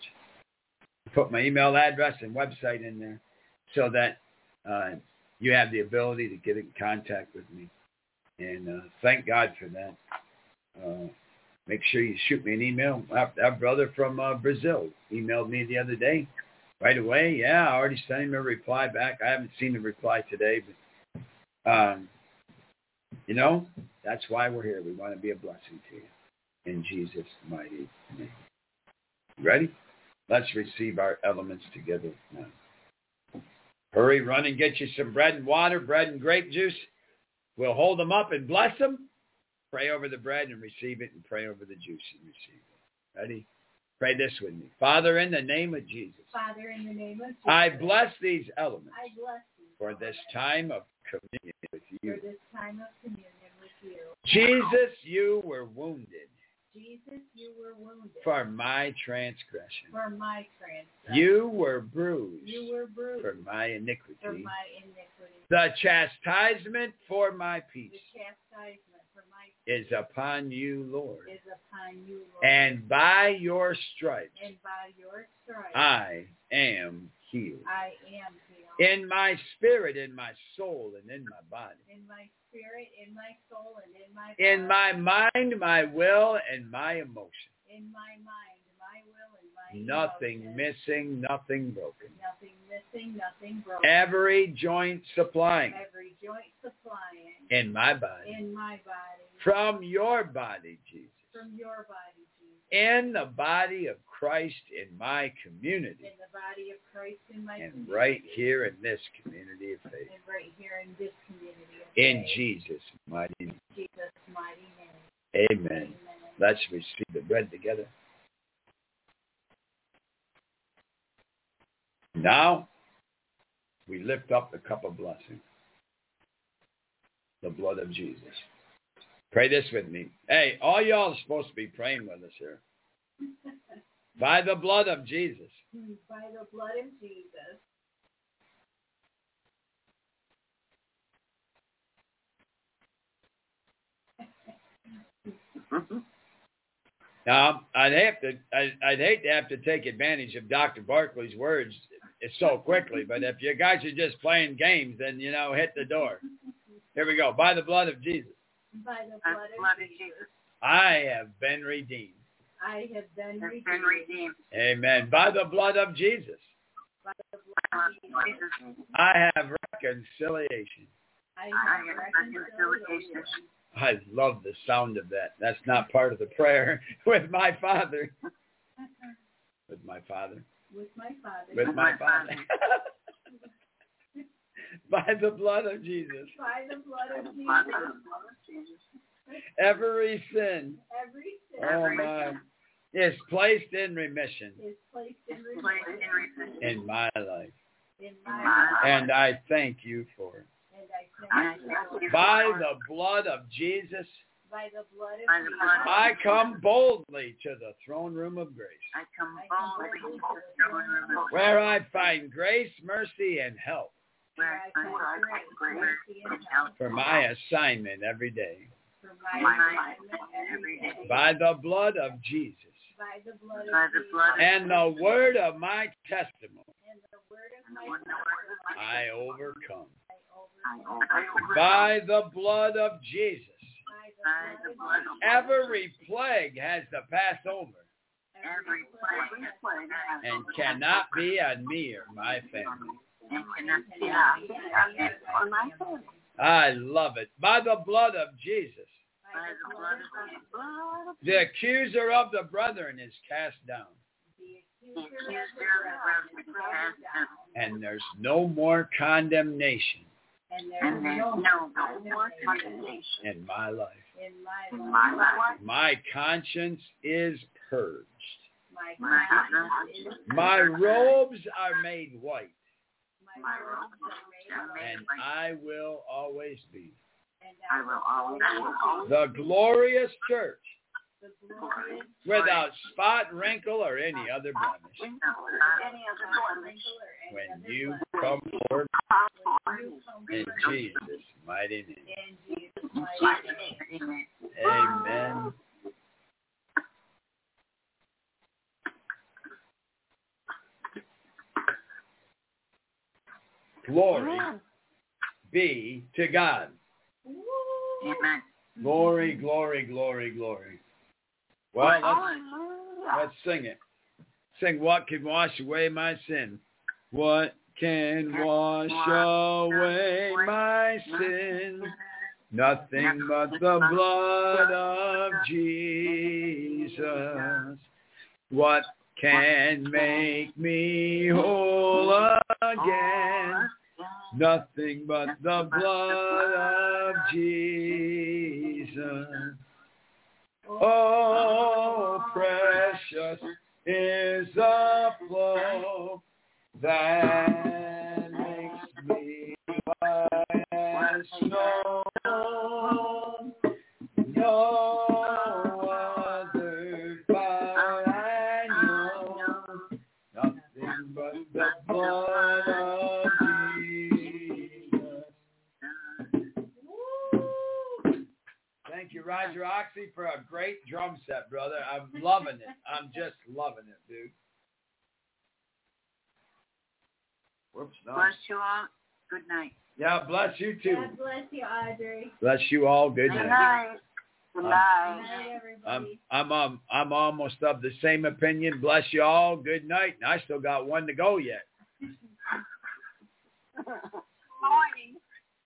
Speaker 9: I put my email address and website in there so that uh, you have the ability to get in contact with me. And uh, thank God for that. Uh, make sure you shoot me an email. Our, our brother from uh, Brazil emailed me the other day. Right away, yeah, I already sent him a reply back. I haven't seen the reply today, but, um, you know, that's why we're here. We want to be a blessing to you in Jesus' mighty name. Ready? Let's receive our elements together now. Hurry, run and get you some bread and water, bread and grape juice. We'll hold them up and bless them. Pray over the bread and receive it, and pray over the juice and receive it. Ready? Pray this with me. Father, in the name of Jesus,
Speaker 11: Father, in the name of Jesus,
Speaker 9: I bless these elements
Speaker 11: I bless you
Speaker 9: for this time of communion with you.
Speaker 11: for this time of communion with you.
Speaker 9: Jesus, you were wounded
Speaker 11: Jesus, you were wounded
Speaker 9: for my transgression.
Speaker 11: for my transgression.
Speaker 9: You were bruised
Speaker 11: You were bruised
Speaker 9: for my iniquity.
Speaker 11: for my iniquity.
Speaker 9: The chastisement for my peace
Speaker 11: The chastisement for my
Speaker 9: is upon you, Lord.
Speaker 11: is upon you, Lord.
Speaker 9: And by your stripes,
Speaker 11: and by your stripes,
Speaker 9: I am healed.
Speaker 11: I am healed.
Speaker 9: In my spirit, in my soul, and in my body.
Speaker 11: In my spirit, in my soul, and in my body.
Speaker 9: In my mind, my will, and my emotion.
Speaker 11: In my mind, my will, and my
Speaker 9: Nothing
Speaker 11: emotions.
Speaker 9: missing, nothing broken.
Speaker 11: Nothing missing, nothing broken.
Speaker 9: Every joint supplying
Speaker 11: Every joint supplying
Speaker 9: in my body.
Speaker 11: in my body.
Speaker 9: From your body, Jesus.
Speaker 11: From your body, Jesus.
Speaker 9: In the body of Christ in my community.
Speaker 11: In the body of Christ in my
Speaker 9: And
Speaker 11: community.
Speaker 9: right here in this community of faith.
Speaker 11: And right here in this community of
Speaker 9: In
Speaker 11: faith.
Speaker 9: Jesus' mighty name.
Speaker 11: In Jesus' mighty name.
Speaker 9: Amen.
Speaker 11: Amen.
Speaker 9: Let's receive the bread together. Now, we lift up the cup of blessing. The blood of Jesus. Pray this with me. Hey, all y'all are supposed to be praying with us here. By the blood of Jesus.
Speaker 11: By the blood of Jesus.
Speaker 9: Now, I'd have to, I'd, I'd hate to have to take advantage of Doctor Barkley's words so quickly, but if you guys are just playing games, then, you know, hit the door. Here we go. By the blood of Jesus.
Speaker 11: By the
Speaker 10: By
Speaker 11: blood
Speaker 10: the blood
Speaker 11: of
Speaker 10: of
Speaker 11: Jesus.
Speaker 10: Jesus.
Speaker 9: I have been redeemed.
Speaker 11: I have been
Speaker 10: Has
Speaker 11: redeemed.
Speaker 10: been redeemed.
Speaker 9: Amen. By the blood of Jesus.
Speaker 11: By the
Speaker 10: By
Speaker 11: blood
Speaker 10: the
Speaker 11: of
Speaker 10: blood
Speaker 11: Jesus.
Speaker 10: of Jesus.
Speaker 9: I have reconciliation.
Speaker 11: I
Speaker 10: I
Speaker 11: have
Speaker 10: have
Speaker 11: reconciliation.
Speaker 10: reconciliation.
Speaker 9: I love the sound of that. That's not part of the prayer. With my Father. With my Father.
Speaker 11: With my Father.
Speaker 9: With my
Speaker 10: my
Speaker 9: Father. By the blood of Jesus.
Speaker 11: By the blood of
Speaker 10: By
Speaker 11: Jesus.
Speaker 10: the blood of Jesus.
Speaker 9: Every sin.
Speaker 11: Every sin
Speaker 9: Oh
Speaker 10: Every
Speaker 9: my.
Speaker 10: sin
Speaker 9: Is placed in remission
Speaker 11: is placed in
Speaker 10: is placed
Speaker 11: remission
Speaker 10: in remission
Speaker 9: in my life.
Speaker 11: in
Speaker 10: in
Speaker 11: my
Speaker 10: my
Speaker 11: life.
Speaker 10: life.
Speaker 9: And I thank you for it.
Speaker 11: And I
Speaker 10: I
Speaker 11: thank you,
Speaker 10: thank
Speaker 11: Lord.
Speaker 10: you
Speaker 9: By
Speaker 10: for
Speaker 9: the blood of Jesus,
Speaker 11: By the blood of
Speaker 10: By the
Speaker 11: Jesus.
Speaker 10: blood of
Speaker 9: I come boldly to the throne room of grace,
Speaker 10: I come
Speaker 11: I come
Speaker 10: boldly
Speaker 11: boldly
Speaker 10: to the throne room of
Speaker 9: where I find grace, mercy, and help
Speaker 10: where I find grace, mercy, and help
Speaker 9: for my assignment every day.
Speaker 11: For
Speaker 10: for
Speaker 11: my
Speaker 10: my
Speaker 11: assignment
Speaker 10: assignment every day.
Speaker 9: By the blood of Jesus
Speaker 11: By the blood of
Speaker 10: By the
Speaker 11: Jesus.
Speaker 10: blood of
Speaker 9: and the word of my testimony,
Speaker 11: And the word of
Speaker 9: I overcome. By the blood of Jesus. Every plague has to pass over. And cannot be on me or my family. I love it. By the blood of Jesus. The accuser of the brethren is cast down. And there's no more condemnation.
Speaker 10: And there's no more condemnation
Speaker 9: in my life.
Speaker 10: In my life.
Speaker 9: My conscience is purged.
Speaker 10: My conscience is
Speaker 9: My robes are made white.
Speaker 10: My robes are made
Speaker 9: And I will always be.
Speaker 10: I will always
Speaker 9: The glorious church.
Speaker 10: The glorious
Speaker 9: Without spot, wrinkle, or any other blemish.
Speaker 10: Any other blemish.
Speaker 9: When you come forward in Jesus' mighty name. Amen. Glory be to God.
Speaker 10: Amen.
Speaker 9: Glory, glory, glory, glory. Well, let's, let's sing it. Sing, what can wash away my sin? What can wash away my sin? Nothing but the blood of Jesus. What can make me whole again? Nothing but the blood of Jesus. Oh, precious is the flow that makes me white as snow. No other power I know. Nothing but the blood of Jesus. Thank you, Roger Oxley, for a great drum set, brother. I'm loving it. I'm just loving it, dude. Whoops, no.
Speaker 10: Bless you all. Good night.
Speaker 9: Yeah, bless you too.
Speaker 11: God bless you, Audrey.
Speaker 9: Bless you all. Good
Speaker 10: Good
Speaker 9: night.
Speaker 10: night. Good
Speaker 9: Um,
Speaker 10: night.
Speaker 11: Good night, everybody.
Speaker 9: I'm I'm um, I'm almost of the same opinion. Bless you all. Good night. And I still got one to go yet.
Speaker 10: Morning.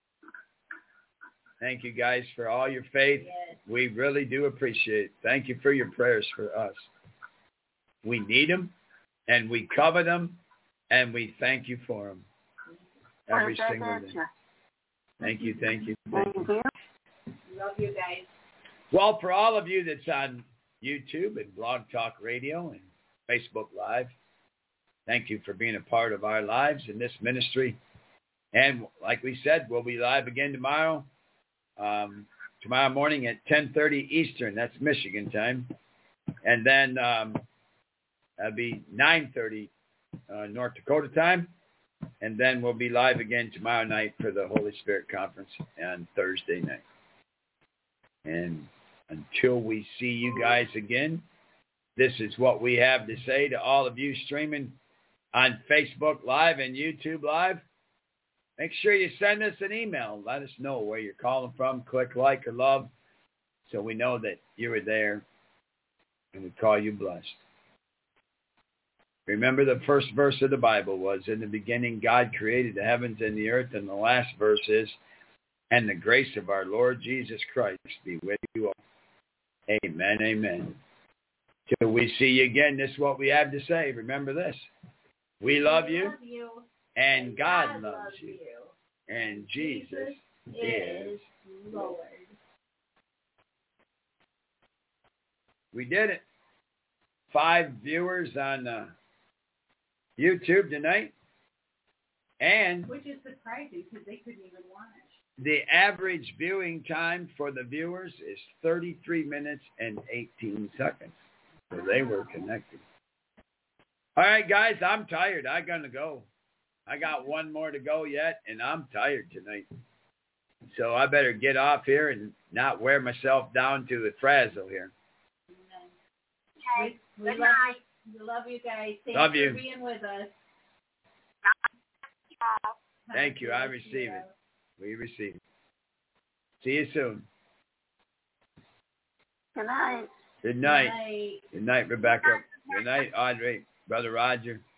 Speaker 9: Thank you guys for all your faith.
Speaker 11: Yes.
Speaker 9: We really do appreciate it. Thank you for your prayers for us. We need them, and we cover them, and we thank you for them. Every single day. Thank you, thank you, thank you.
Speaker 11: Love you guys.
Speaker 9: Well, for all of you that's on YouTube and Blog Talk Radio and Facebook Live, thank you for being a part of our lives in this ministry. And like we said, we'll be live again tomorrow, um, tomorrow morning at ten thirty Eastern. That's Michigan time. And then um, that'll be nine thirty uh, North Dakota time. And then we'll be live again tomorrow night for the Holy Spirit Conference on Thursday night. And until we see you guys again, this is what we have to say to all of you streaming on Facebook Live and YouTube Live. Make sure you send us an email. Let us know where you're calling from. Click like or love so we know that you were there and we call you blessed. Remember, the first verse of the Bible was, in the beginning, God created the heavens and the earth. And the last verse is, and the grace of our Lord Jesus Christ be with you all. Amen, amen. Till we see you again, this is what we have to say. Remember this. We love you,
Speaker 11: love you
Speaker 9: and,
Speaker 11: and
Speaker 9: God,
Speaker 11: God
Speaker 9: loves
Speaker 11: loves
Speaker 9: you,
Speaker 11: you.
Speaker 9: and Jesus,
Speaker 11: Jesus
Speaker 9: is.
Speaker 11: is Lord.
Speaker 9: We did it. Five viewers on uh, YouTube tonight. And
Speaker 11: Which is surprising because they couldn't even watch.
Speaker 9: the average viewing time for the viewers is thirty-three minutes and eighteen seconds. So they were connected. All right, guys, I'm tired. I'm going to go. I got one more to go yet, and I'm tired tonight. So I better get off here and not wear myself down to the frazzle here.
Speaker 11: We, we, love, we love you guys. Thanks
Speaker 9: Love
Speaker 11: for
Speaker 9: you.
Speaker 11: being with us.
Speaker 9: Thank you. I receive it. We receive it. See you soon.
Speaker 10: Good night.
Speaker 9: Good night. Good night, Rebecca. Good night, Audrey. Brother Roger.